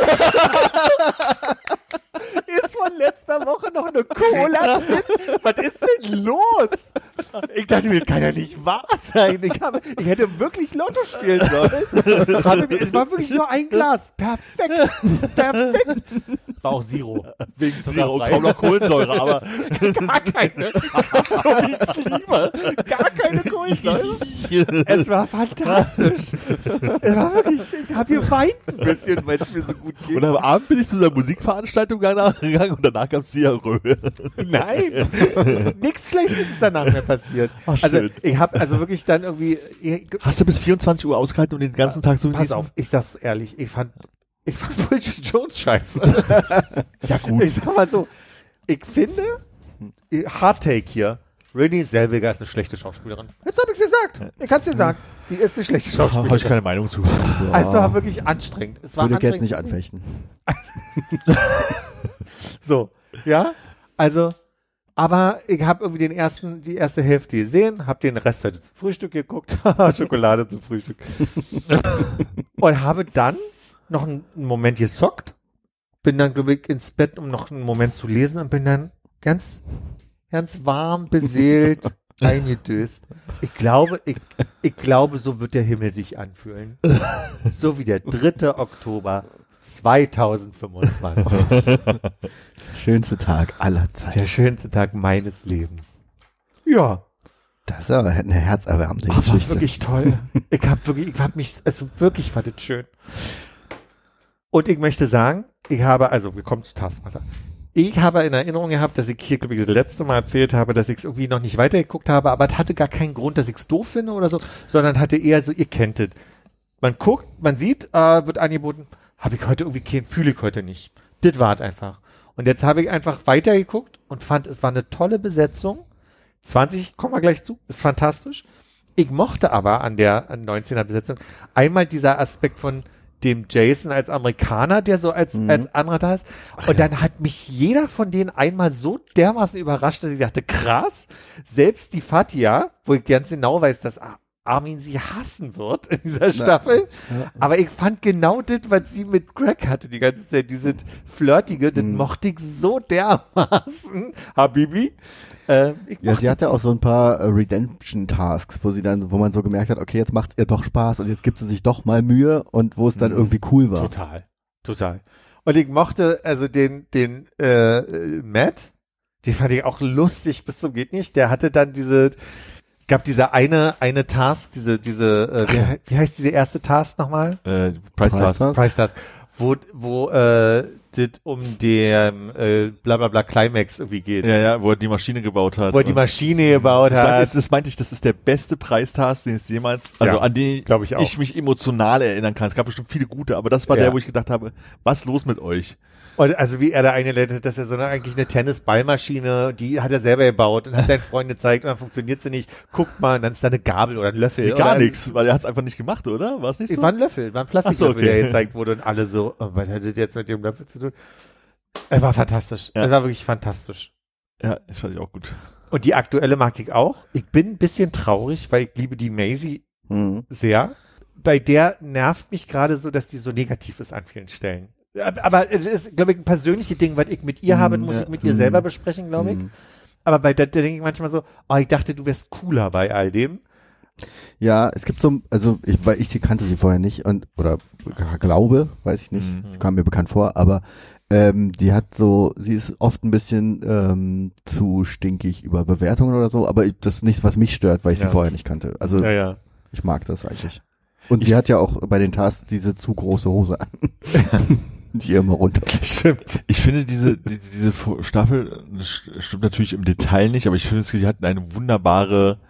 von letzter Woche noch eine Cola drin? Was ist denn los? Ich dachte mir, das kann ja nicht wahr sein. Ich hätte wirklich Lotto spielen sollen. Es war wirklich nur ein Glas. Perfekt. War auch Zero. Wegen zuckerfrei. Kaum noch Kohlensäure, aber Gar keine. So wie ich's liebe. Gar keine Kohlensäure. Es war fantastisch. Es war wirklich, ich habe geweint ein bisschen, weil es mir so gut geht. und am Abend bin ich zu einer Musikveranstaltung gegangen und danach gab's Diarrhoe. Nein, nichts Schlechtes ist danach mehr passiert. Ach, Also schön. ich habe also wirklich dann irgendwie, Hast du bis 24 Uhr ausgehalten und den ganzen Tag so pass genießen? auf, ich sag's ehrlich, ich fand Bridget Jones scheiße. Ja gut. Ich sag mal so, ich finde, Hard Take hier, Renée Zellweger ist eine schlechte Schauspielerin. Jetzt hab ich's gesagt. Ich hab's gesagt. Sie ist eine schlechte Habe ich Schauspielerin. keine Meinung zu. Also war wirklich anstrengend. Es war Würde ich jetzt anstrengend nicht zu sehen. anfechten. So, ja, also, aber ich habe irgendwie die erste Hälfte gesehen, habe den Rest heute zum Frühstück geguckt, Schokolade zum Frühstück und habe dann noch einen Moment gezockt, bin dann, glaube ich, ins Bett, um noch einen Moment zu lesen und bin dann ganz warm, beseelt eingedöst. Ich glaube, so wird der Himmel sich anfühlen. So wie der 3. Oktober 2025. Der schönste Tag aller Zeiten. Der schönste Tag meines Lebens. Ja. Das ist aber eine herzerwärmende War Geschichte. wirklich toll. Wirklich war das schön. Und ich möchte sagen, wir kommen zu Taskmaster. Ich habe in Erinnerung gehabt, dass ich hier, glaube ich, das letzte Mal erzählt habe, dass ich es irgendwie noch nicht weitergeguckt habe, aber es hatte gar keinen Grund, dass ich es doof finde oder so, sondern hatte eher so, ihr kennt es. Man guckt, man sieht, wird angeboten, habe ich heute irgendwie fühle ich heute nicht. Das war es einfach. Und jetzt habe ich einfach weitergeguckt und fand, es war eine tolle Besetzung. 20, kommen wir gleich zu, ist fantastisch. Ich mochte aber an 19er Besetzung einmal dieser Aspekt von dem Jason als Amerikaner, der so als anderer da ist. Und dann hat mich jeder von denen einmal so dermaßen überrascht, dass ich dachte, krass, selbst die Fatia, wo ich ganz genau weiß, dass Armin sie hassen wird in dieser Staffel. Ja. Aber ich fand genau das, was sie mit Greg hatte die ganze Zeit, diese Flirtige, das mochte ich so dermaßen. Habibi. Sie hatte auch so ein paar Redemption-Tasks, wo man so gemerkt hat, okay, jetzt macht's ihr doch Spaß und jetzt gibt sie sich doch mal Mühe und wo es dann irgendwie cool war. Total. Und ich mochte also den Matt, den fand ich auch lustig bis zum geht nicht. Der hatte dann diese Task, wie heißt diese erste Task nochmal? Price Task. Wo das um den blablabla Climax irgendwie geht. Ja, wo er die Maschine gebaut hat. Das meinte ich, das ist der beste Preistask, den es jemals, an den ich mich emotional erinnern kann. Es gab bestimmt viele gute, aber das war der, wo ich gedacht habe, was ist los mit euch? Und also wie er da eingeleitet hat, dass er eigentlich eine Tennisballmaschine, die hat er selber gebaut und hat seinen Freunden gezeigt und dann funktioniert sie nicht. Guckt mal, und dann ist da eine Gabel oder ein Löffel. Nee, gar nichts, weil er hat es einfach nicht gemacht, oder? War es nicht so? War ein Löffel, war ein Plastiklöffel, der gezeigt wurde und alle so, was hat das jetzt mit dem Löffel zu tun? Es war fantastisch. Es war wirklich fantastisch. Ja, das fand ich auch gut. Und die aktuelle mag ich auch. Ich bin ein bisschen traurig, weil ich liebe die Maisie sehr. Bei der nervt mich gerade so, dass die so negativ ist an vielen Stellen. Aber es ist, glaube ich, ein persönliches Ding, was ich mit ihr habe, muss ich mit ihr selber besprechen, glaube ich. Aber bei der denke ich manchmal so, ich dachte, du wärst cooler bei all dem. Ja, es gibt so, sie kannte sie vorher nicht oder glaube, weiß ich nicht, sie kam mir bekannt vor, aber sie ist oft ein bisschen zu stinkig über Bewertungen oder so, aber das ist nichts, was mich stört, weil ich sie vorher nicht kannte. Also ich mag das eigentlich. Und sie hat ja auch bei den Tasks diese zu große Hose an. Die immer runter. Stimmt. Ich finde diese Staffel, stimmt natürlich im Detail nicht, aber ich finde, die hatten eine wunderbare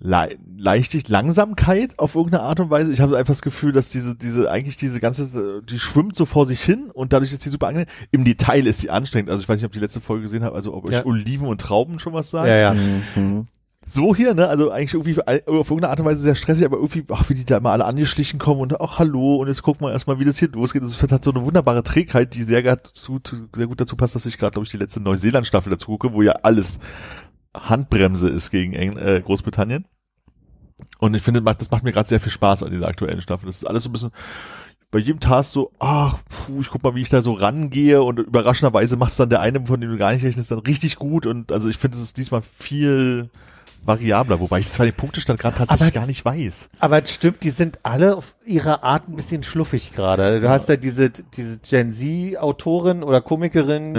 Langsamkeit auf irgendeine Art und Weise. Ich habe einfach das Gefühl, dass die schwimmt so vor sich hin und dadurch ist die super angenehm. Im Detail ist sie anstrengend. Also ich weiß nicht, ob ihr die letzte Folge gesehen habt, also ob euch Oliven und Trauben schon was sagen. Ja. So hier, ne, also eigentlich irgendwie auf irgendeine Art und Weise sehr stressig, aber irgendwie, wie die da immer alle angeschlichen kommen und hallo und jetzt gucken wir erstmal, wie das hier losgeht. Das hat so eine wunderbare Trägheit, die sehr gut dazu passt, dass ich gerade, glaube ich, die letzte Neuseeland-Staffel dazu gucke, wo ja alles Handbremse ist gegen Großbritannien. Und ich finde, das macht mir gerade sehr viel Spaß an dieser aktuellen Staffel. Das ist alles so ein bisschen bei jedem Task so, ich guck mal, wie ich da so rangehe und überraschenderweise macht es dann der eine, von dem du gar nicht rechnest, dann richtig gut und also ich finde, es ist diesmal viel variabler, wobei ich zwar den Punktestand gerade tatsächlich gar nicht weiß. Aber es stimmt, die sind alle auf ihre Art ein bisschen schluffig gerade. Du hast da diese Gen Z-Autorin oder Komikerin,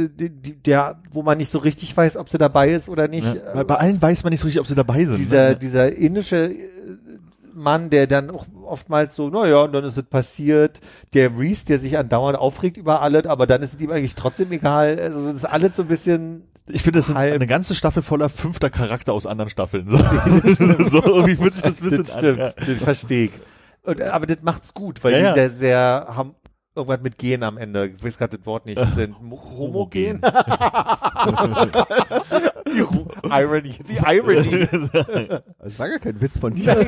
wo man nicht so richtig weiß, ob sie dabei ist oder nicht. Ja. Bei allen weiß man nicht so richtig, ob sie dabei sind. Dieser indische Mann, der dann auch oftmals so, und dann ist es passiert. Der Reese, der sich andauernd aufregt über alles, aber dann ist es ihm eigentlich trotzdem egal. Also es ist alles so ein bisschen. Ich finde, das ist eine ganze Staffel voller 5. Charakter aus anderen Staffeln. So irgendwie fühlt sich das ein bisschen an. Das verstehe ich. Aber das macht's gut, weil die sehr haben irgendwas mit Gen am Ende. Ich weiß gerade das Wort nicht. Sind homogen. Irony, the irony. Das war gar kein Witz von dir.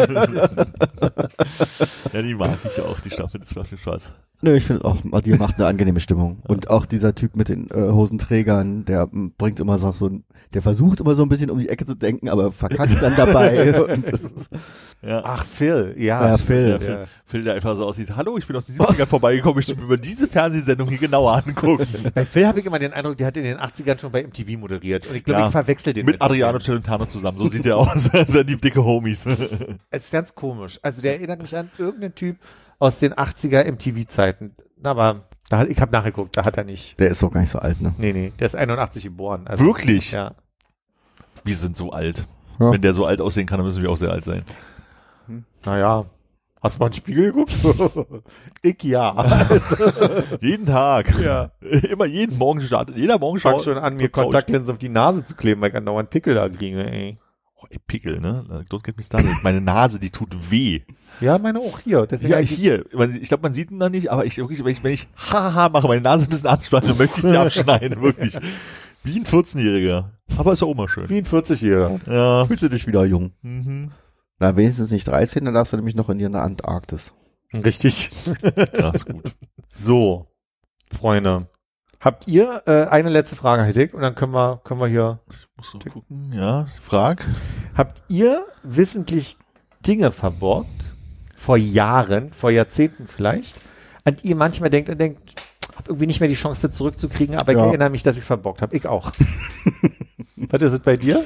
Ja, die mag ich auch, die Staffel des Fluffy Spaß. Nö, ich finde auch, die macht eine angenehme Stimmung. Und auch dieser Typ mit den Hosenträgern, der bringt immer der versucht immer so ein bisschen um die Ecke zu denken, aber verkackt dann dabei. Und das ist, Ja. Ach, Phil, ja, Phil. Ja, Phil, der einfach so aussieht, hallo, ich bin aus den 70ern vorbeigekommen, ich will mir über diese Fernsehsendung hier genauer angucken. Bei Phil habe ich immer den Eindruck, der hat in den 80ern schon bei MTV moderiert. Und ich glaube, Ja. ich verwechsel den Mit Adriano Celentano zusammen, so sieht der aus, dann die dicke Homies. Es ist ganz komisch. Also der erinnert mich an irgendeinen Typ aus den 80er MTV-Zeiten. Aber ich habe nachgeguckt, da hat er nicht. Der ist doch gar nicht so alt, ne? Nee, der ist 81 geboren. Also, Wirklich? Ja. Wir sind so alt. Ja. Wenn der so alt aussehen kann, dann müssen wir auch sehr alt sein. Naja. Hast du mal einen Spiegel geguckt? Ich ja. Jeden Tag. Ja. Immer jeder Morgen Ich fang schon an, mir Kontaktlinsen auf die Nase zu kleben, weil ich andauernd Pickel da kriege, ey. Oh, ey, Pickel, ne? Don't get me started. Meine Nase, die tut weh. Ja, meine auch hier. Deswegen Ja, hier. Ich glaube, man sieht ihn da nicht, aber wenn ich haha mache, meine Nase ein bisschen anspannen, dann möchte ich sie abschneiden, wirklich. Wie ein 14-Jähriger. Aber ist auch immer schön. wie ein 40-Jähriger. Ja. Fühlst du dich wieder jung? Mhm. Na, wenigstens nicht 13, dann darfst du nämlich noch in die Antarktis. Richtig. Ja, ist gut. So, Freunde. Habt ihr eine letzte Frage, Herr Dick? Und dann können wir hier. Muss so gucken, ja. Frag. Habt ihr wissentlich Dinge verborgt? Vor Jahren, vor Jahrzehnten vielleicht, an die ihr manchmal denkt, hab irgendwie nicht mehr die Chance, das zurückzukriegen, aber ich erinnere mich, dass ich es verborgt habe. Ich auch. Was ist es bei dir?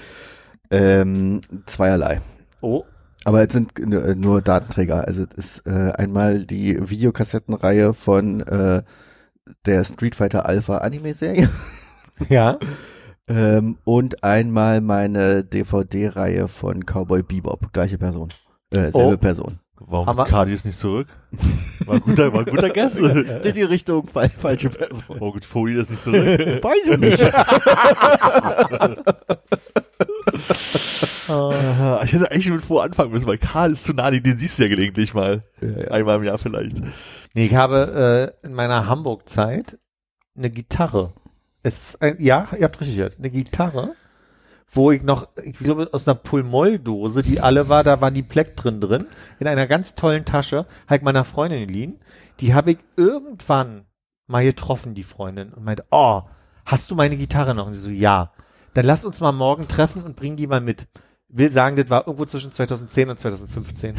Zweierlei. Oh. Aber es sind nur Datenträger. Also es ist einmal die Videokassettenreihe von der Street Fighter Alpha Anime-Serie. Ja. Und einmal meine DVD-Reihe von Cowboy Bebop. Gleiche Person. Selbe Person. Warum Cardi ist nicht zurück? War ein guter Guess. Richtige Richtung, falsche Person. Warum gut Foley ist nicht zurück? Weiß ich nicht. Ich hätte eigentlich mit vor anfangen müssen, weil Karl ist zu nah, den siehst du ja gelegentlich mal. Ja. Einmal im Jahr vielleicht. Nee, ich habe in meiner Hamburg-Zeit eine Gitarre. Ja, ihr habt richtig gehört. Eine Gitarre, wo ich glaube, aus einer Pulmoll-Dose, die alle war, da waren die Pleck drin, in einer ganz tollen Tasche, halt meiner Freundin geliehen. Die habe ich irgendwann mal getroffen, die Freundin, und meinte, oh, hast du meine Gitarre noch? Und sie so, ja. Dann lass uns mal morgen treffen und bring die mal mit. Will sagen, das war irgendwo zwischen 2010 und 2015.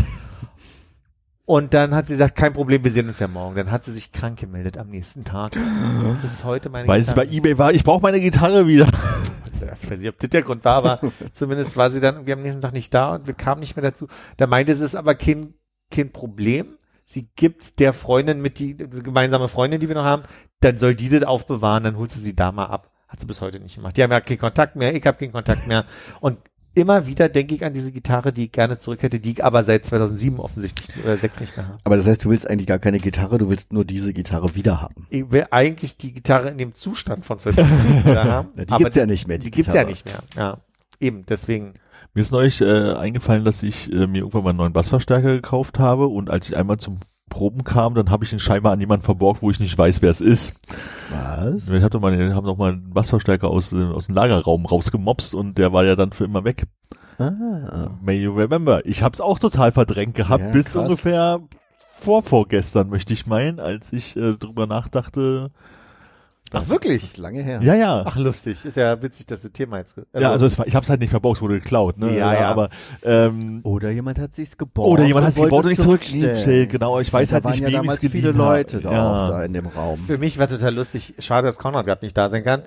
Und dann hat sie gesagt, kein Problem, wir sehen uns ja morgen. Dann hat sie sich krank gemeldet am nächsten Tag. Bis heute meine Weil es bei eBay war, ich brauche meine Gitarre wieder. Ich weiß nicht, ob das der Grund war, aber zumindest war sie dann irgendwie am nächsten Tag nicht da und wir kamen nicht mehr dazu. Da meinte sie, es ist aber kein Problem. Sie gibt's der Freundin die gemeinsame Freundin, die wir noch haben, dann soll die das aufbewahren, dann holt sie da mal ab. Hat sie bis heute nicht gemacht. Die haben ja keinen Kontakt mehr, ich habe keinen Kontakt mehr. Und immer wieder denke ich an diese Gitarre, die ich gerne zurück hätte, die ich aber seit 2007 offensichtlich oder 6 nicht mehr habe. Aber das heißt, du willst eigentlich gar keine Gitarre, du willst nur diese Gitarre wieder haben. Ich will eigentlich die Gitarre in dem Zustand von 2007 wieder haben. Ja, die aber gibt's ja nicht mehr, die gibt's ja nicht mehr. Ja, eben, deswegen. Mir ist neulich eingefallen, dass ich mir irgendwann mal einen neuen Bassverstärker gekauft habe und als ich einmal zum Proben kam, dann habe ich ihn scheinbar an jemanden verborgt, wo ich nicht weiß, wer es ist. Was? Wir haben noch mal einen Bassverstärker aus dem Lagerraum rausgemopst und der war ja dann für immer weg. May you remember. Ich habe es auch total verdrängt gehabt, Ja, bis krass. ungefähr vorgestern, möchte ich meinen, als ich drüber nachdachte. Ach, wirklich? Das ist lange her. Ja, ja. Ach, lustig. Ist ja witzig, dass das Thema jetzt. Ja, also ich habe es halt nicht verborgt, es wurde geklaut, ne? Ja, ja. Aber Oder jemand hat sich's gebaut. oder jemand hat es wollte gebaut und es nicht zurückgestellt. Genau, ich weiß da halt waren nicht, ja wem damals es viele geliehen Leute hat. da Ja. auch da in dem Raum. Für mich war total lustig. Schade, dass Konrad gerade nicht da sein kann.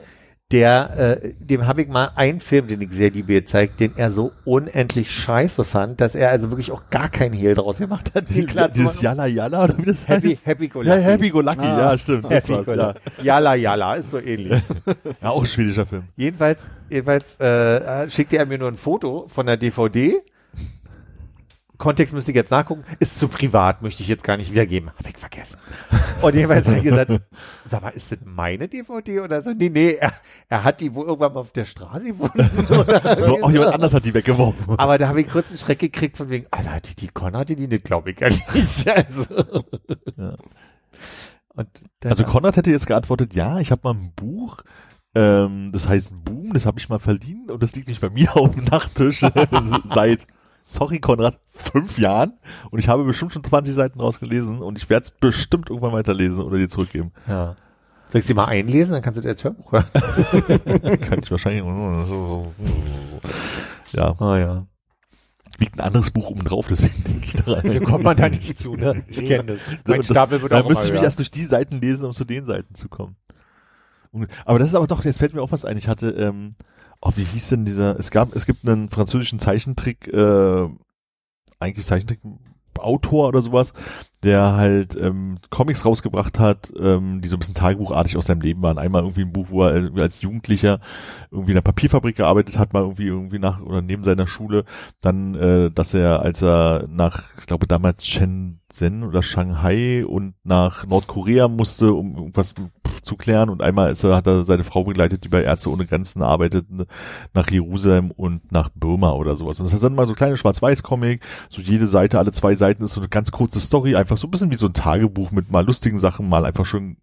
Dem habe ich mal einen Film, den ich sehr liebe, gezeigt, den er so unendlich scheiße fand, dass er also wirklich auch gar keinen Hehl draus gemacht hat. Dieses Yalla Yalla oder wie das heißt? Happy Go Ja, Lucky. Happy Go Lucky, ja, stimmt. Das Happy war's, Go ja. Lucky. Yalla Yalla, ist so ähnlich. Ja, auch ein schwedischer Film. Jedenfalls schickte er mir nur ein Foto von der DVD. Kontext müsste ich jetzt nachgucken. Ist zu privat, möchte ich jetzt gar nicht wiedergeben. Hab ich vergessen. Und jedenfalls habe ich gesagt, sag mal, ist das meine DVD oder so? Nee, er hat die wohl irgendwann mal auf der Straße gefunden. Oder Auch jemand anders hat die weggeworfen. Aber da habe ich kurz einen Schreck gekriegt von wegen, Alter, die Con hatte die nicht, glaube ich gar nicht. Also, Ja. und dann, Also Konrad hätte jetzt geantwortet, ja, ich habe mal ein Buch Das heißt Boom, das habe ich mal verliehen und das liegt nicht bei mir auf dem Nachttisch seit, sorry Konrad, 5 Jahren und ich habe bestimmt schon 20 Seiten rausgelesen und ich werde es bestimmt irgendwann weiterlesen oder dir zurückgeben. Ja. Soll ich sie mal einlesen, dann kannst du dir als Hörbuch hören. Kann ich wahrscheinlich. Ja. Ah ja. Liegt ein anderes Buch oben drauf, deswegen denke ich daran. Da kommt man da nicht zu, ne? Ich kenne das. Mein Stapel wird da auch müsste ich immer mich erst durch die Seiten lesen, um zu den Seiten zu kommen. Aber das ist aber doch, jetzt fällt mir auch was ein. Ich hatte, wie hieß denn dieser, es gibt einen französischen Zeichentrick, eigentlich Zeichentrick-Autor oder sowas, der halt Comics rausgebracht hat, die so ein bisschen tagebuchartig aus seinem Leben waren. Einmal irgendwie ein Buch, wo er als Jugendlicher irgendwie in einer Papierfabrik gearbeitet hat, mal irgendwie nach oder neben seiner Schule. Dann, dass er, als er nach, ich glaube damals Shenzhen oder Shanghai und nach Nordkorea musste, um irgendwas zu klären. Und einmal hat er seine Frau begleitet, die bei Ärzte ohne Grenzen arbeitet, nach Jerusalem und nach Burma oder sowas. Und das ist dann mal so kleine Schwarz-Weiß-Comic, so jede Seite, alle 2 Seiten ist so eine ganz kurze Story, einfach so ein bisschen wie so ein Tagebuch mit mal lustigen Sachen, mal einfach schön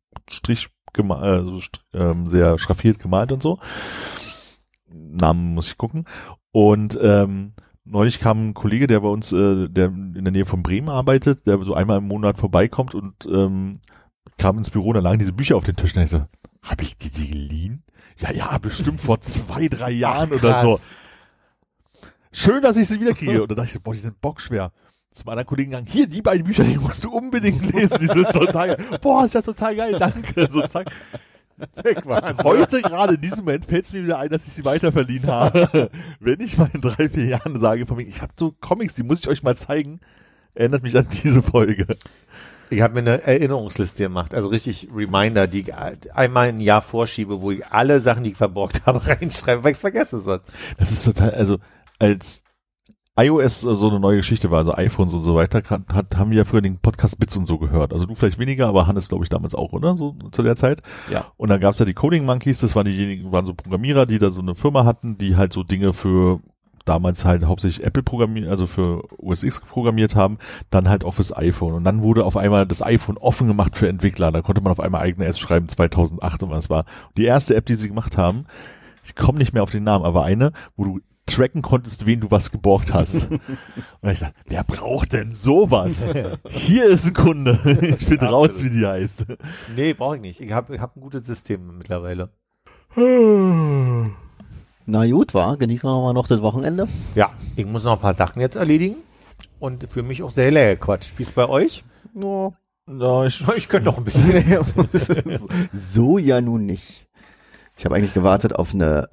sehr schraffiert gemalt und so. Namen muss ich gucken. Und neulich kam ein Kollege, der bei uns, der in der Nähe von Bremen arbeitet, der so einmal im Monat vorbeikommt und kam ins Büro, da lagen diese Bücher auf den Tisch und ich so, hab ich die geliehen? Ja, bestimmt vor 2-3 Jahren oder so. Schön, dass ich sie wieder kriege. Und dann dachte ich so, boah, die sind bockschwer. Zum anderen Kollegen gegangen, hier, die beiden Bücher, die musst du unbedingt lesen, die sind total geil. Boah, ist ja total geil, danke. So, zack. Weg war. Heute gerade in diesem Moment fällt es mir wieder ein, dass ich sie weiterverliehen habe. Wenn ich mal in 3-4 Jahren sage, von mir, ich habe so Comics, die muss ich euch mal zeigen, erinnert mich an diese Folge. Ich habe mir eine Erinnerungsliste gemacht, also richtig Reminder, die einmal ein Jahr vorschiebe, wo ich alle Sachen, die ich verborgt habe, reinschreibe, weil ich es vergesse sonst. Das ist total, also als iOS so eine neue Geschichte war, also iPhones und so weiter, haben wir ja früher den Podcast Bits und so gehört. Also du vielleicht weniger, aber Hannes glaube ich damals auch, oder? So zu der Zeit. Ja. Und dann gab's ja die Coding Monkeys, das waren waren so Programmierer, die da so eine Firma hatten, die halt so Dinge für damals halt hauptsächlich Apple programmiert, also für OS X programmiert haben, dann halt auch fürs iPhone. Und dann wurde auf einmal das iPhone offen gemacht für Entwickler. Da konnte man auf einmal eigene Apps schreiben, 2008 und was war. Und die erste App, die sie gemacht haben, ich komme nicht mehr auf den Namen, aber eine, wo du tracken konntest, wen du was geborgt hast. Und ich dachte, wer braucht denn sowas? Hier ist ein Kunde. Ich finde raus, wie die heißt. Nee, brauche ich nicht. Ich hab ein gutes System mittlerweile. Na gut, genießen wir mal noch das Wochenende. Ja, ich muss noch ein paar Sachen jetzt erledigen und für mich auch sehr leer Quatsch. Wie ist bei euch? Ja, Ich könnte noch ein bisschen. So ja nun nicht. Ich habe eigentlich gewartet auf eine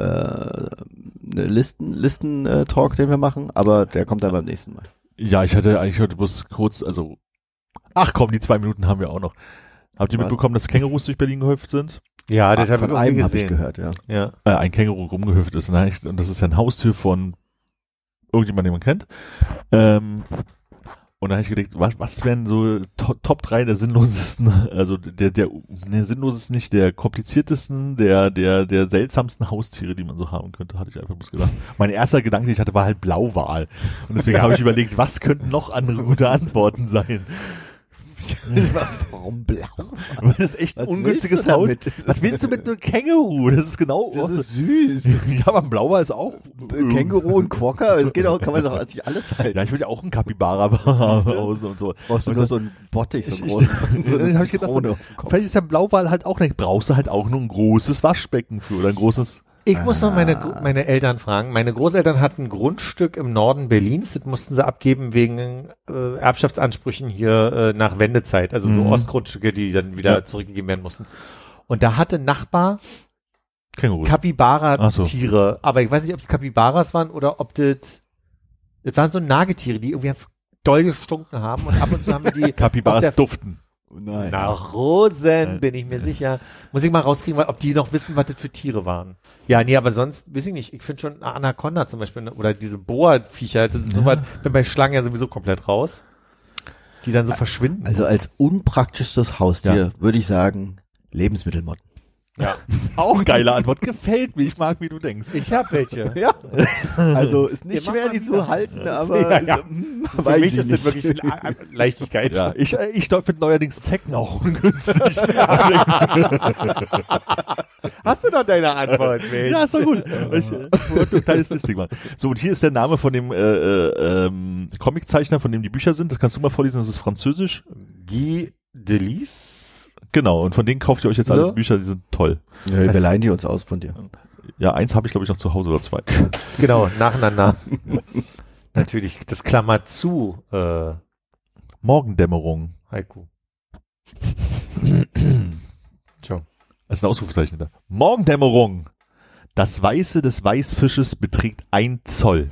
Listen-Talk, den wir machen, aber der kommt dann beim nächsten Mal. Ja, ich hatte eigentlich heute bloß kurz, also, ach komm, die 2 Minuten haben wir auch noch. Habt ihr mitbekommen, dass Kängurus durch Berlin gehüpft sind? Ja, das habe ich von irgendwie einem habe gesehen. ich gehört, ja. Ja. Ein Känguru rumgehüpft ist und das ist ja ein Haustier von irgendjemand, den man kennt. Und da habe ich gedacht, was wären so Top 3 der sinnlosesten, also sinnlosesten nicht, der kompliziertesten, der seltsamsten Haustiere, die man so haben könnte, hatte ich einfach bloß gedacht. Mein erster Gedanke, den ich hatte, war halt Blauwal. Und deswegen habe ich überlegt, was könnten noch andere gute Antworten sein? Warum blau? Weil das echt ein ungünstiges Haus. Was willst du mit einem Känguru? Das ist genau. Das ist süß. Ja, aber ein Blauwal ist auch. Känguru und Quokka, es geht auch, kann man doch eigentlich alles halten. Ja, ich will ja auch einen Capybara haben und so. Brauchst du nur so einen Bottich, so Ich- groß. so hab ich gedacht, vielleicht ist der Blauwal halt auch nicht. Brauchst du halt auch nur ein großes Waschbecken für oder ein großes. Ich muss noch meine Eltern fragen. Meine Großeltern hatten ein Grundstück im Norden Berlins. Das mussten sie abgeben wegen Erbschaftsansprüchen hier nach Wendezeit. Also so Ostgrundstücke, die dann wieder zurückgegeben werden mussten. Und da hatte Nachbar Känguru. Capybara-Tiere. Aber ich weiß nicht, ob es Capybaras waren oder ob das waren so Nagetiere, die irgendwie ganz doll gestunken haben. Und ab und zu haben wir die Capybaras duften. Nein. nach Rosen, bin ich mir sicher. Muss ich mal rauskriegen, ob die noch wissen, was das für Tiere waren. Ja, nee, aber sonst, weiß ich nicht. Ich finde schon Anaconda zum Beispiel, oder diese Boa-Viecher, das ist sowas, bin bei Schlangen ja sowieso komplett raus. Die dann so verschwinden. Also als unpraktischstes Haustier würde ich sagen, Lebensmittelmotten. Ja. Auch geile Antwort. Gefällt mir. Ich mag, wie du denkst. Ich hab welche. Ja. Also ist nicht Wir schwer, machen die wieder. zu halten, aber Ja. Für weiß mich ich ist das nicht. wirklich Leichtigkeit. Ja, ich finde neuerdings Zecken auch ungünstig. Hast du noch deine Antwort, Mensch? Ja, ist doch gut. Ich wollte ein kleines Listing machen. So, und hier ist der Name von dem Comiczeichner, von dem die Bücher sind. Das kannst du mal vorlesen, das ist französisch. Guy Delis? Genau, und von denen kauft ihr euch jetzt alle Bücher, die sind toll. Ja, wir leihen die uns aus von dir. Ja, eins habe ich, glaube ich, noch zu Hause oder 2. Genau, nacheinander. Natürlich, das Klammer zu, Morgendämmerung. Haiku. Ciao. Das ist ein Ausrufezeichen da. Morgendämmerung. Das Weiße des Weißfisches beträgt 1 Zoll.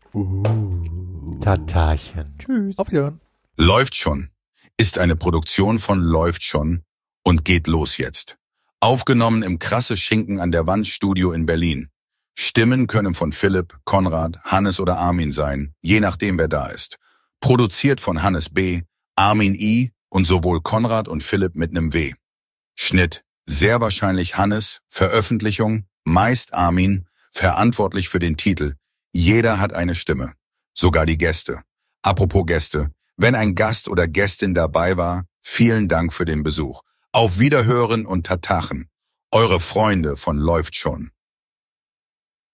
Tatarchen. Tschüss. Auf Wiedersehen. Läuft schon ist eine Produktion von Läuft schon und geht los jetzt. Aufgenommen im Krasse Schinken an der Wand Studio in Berlin. Stimmen können von Philipp, Konrad, Hannes oder Armin sein, je nachdem wer da ist. Produziert von Hannes B., Armin I. und sowohl Konrad und Philipp mit nem W. Schnitt, sehr wahrscheinlich Hannes, Veröffentlichung, meist Armin, verantwortlich für den Titel. Jeder hat eine Stimme, sogar die Gäste. Apropos Gäste, wenn ein Gast oder Gästin dabei war, vielen Dank für den Besuch. Auf Wiederhören und Tatachen. Eure Freunde von Läuft schon.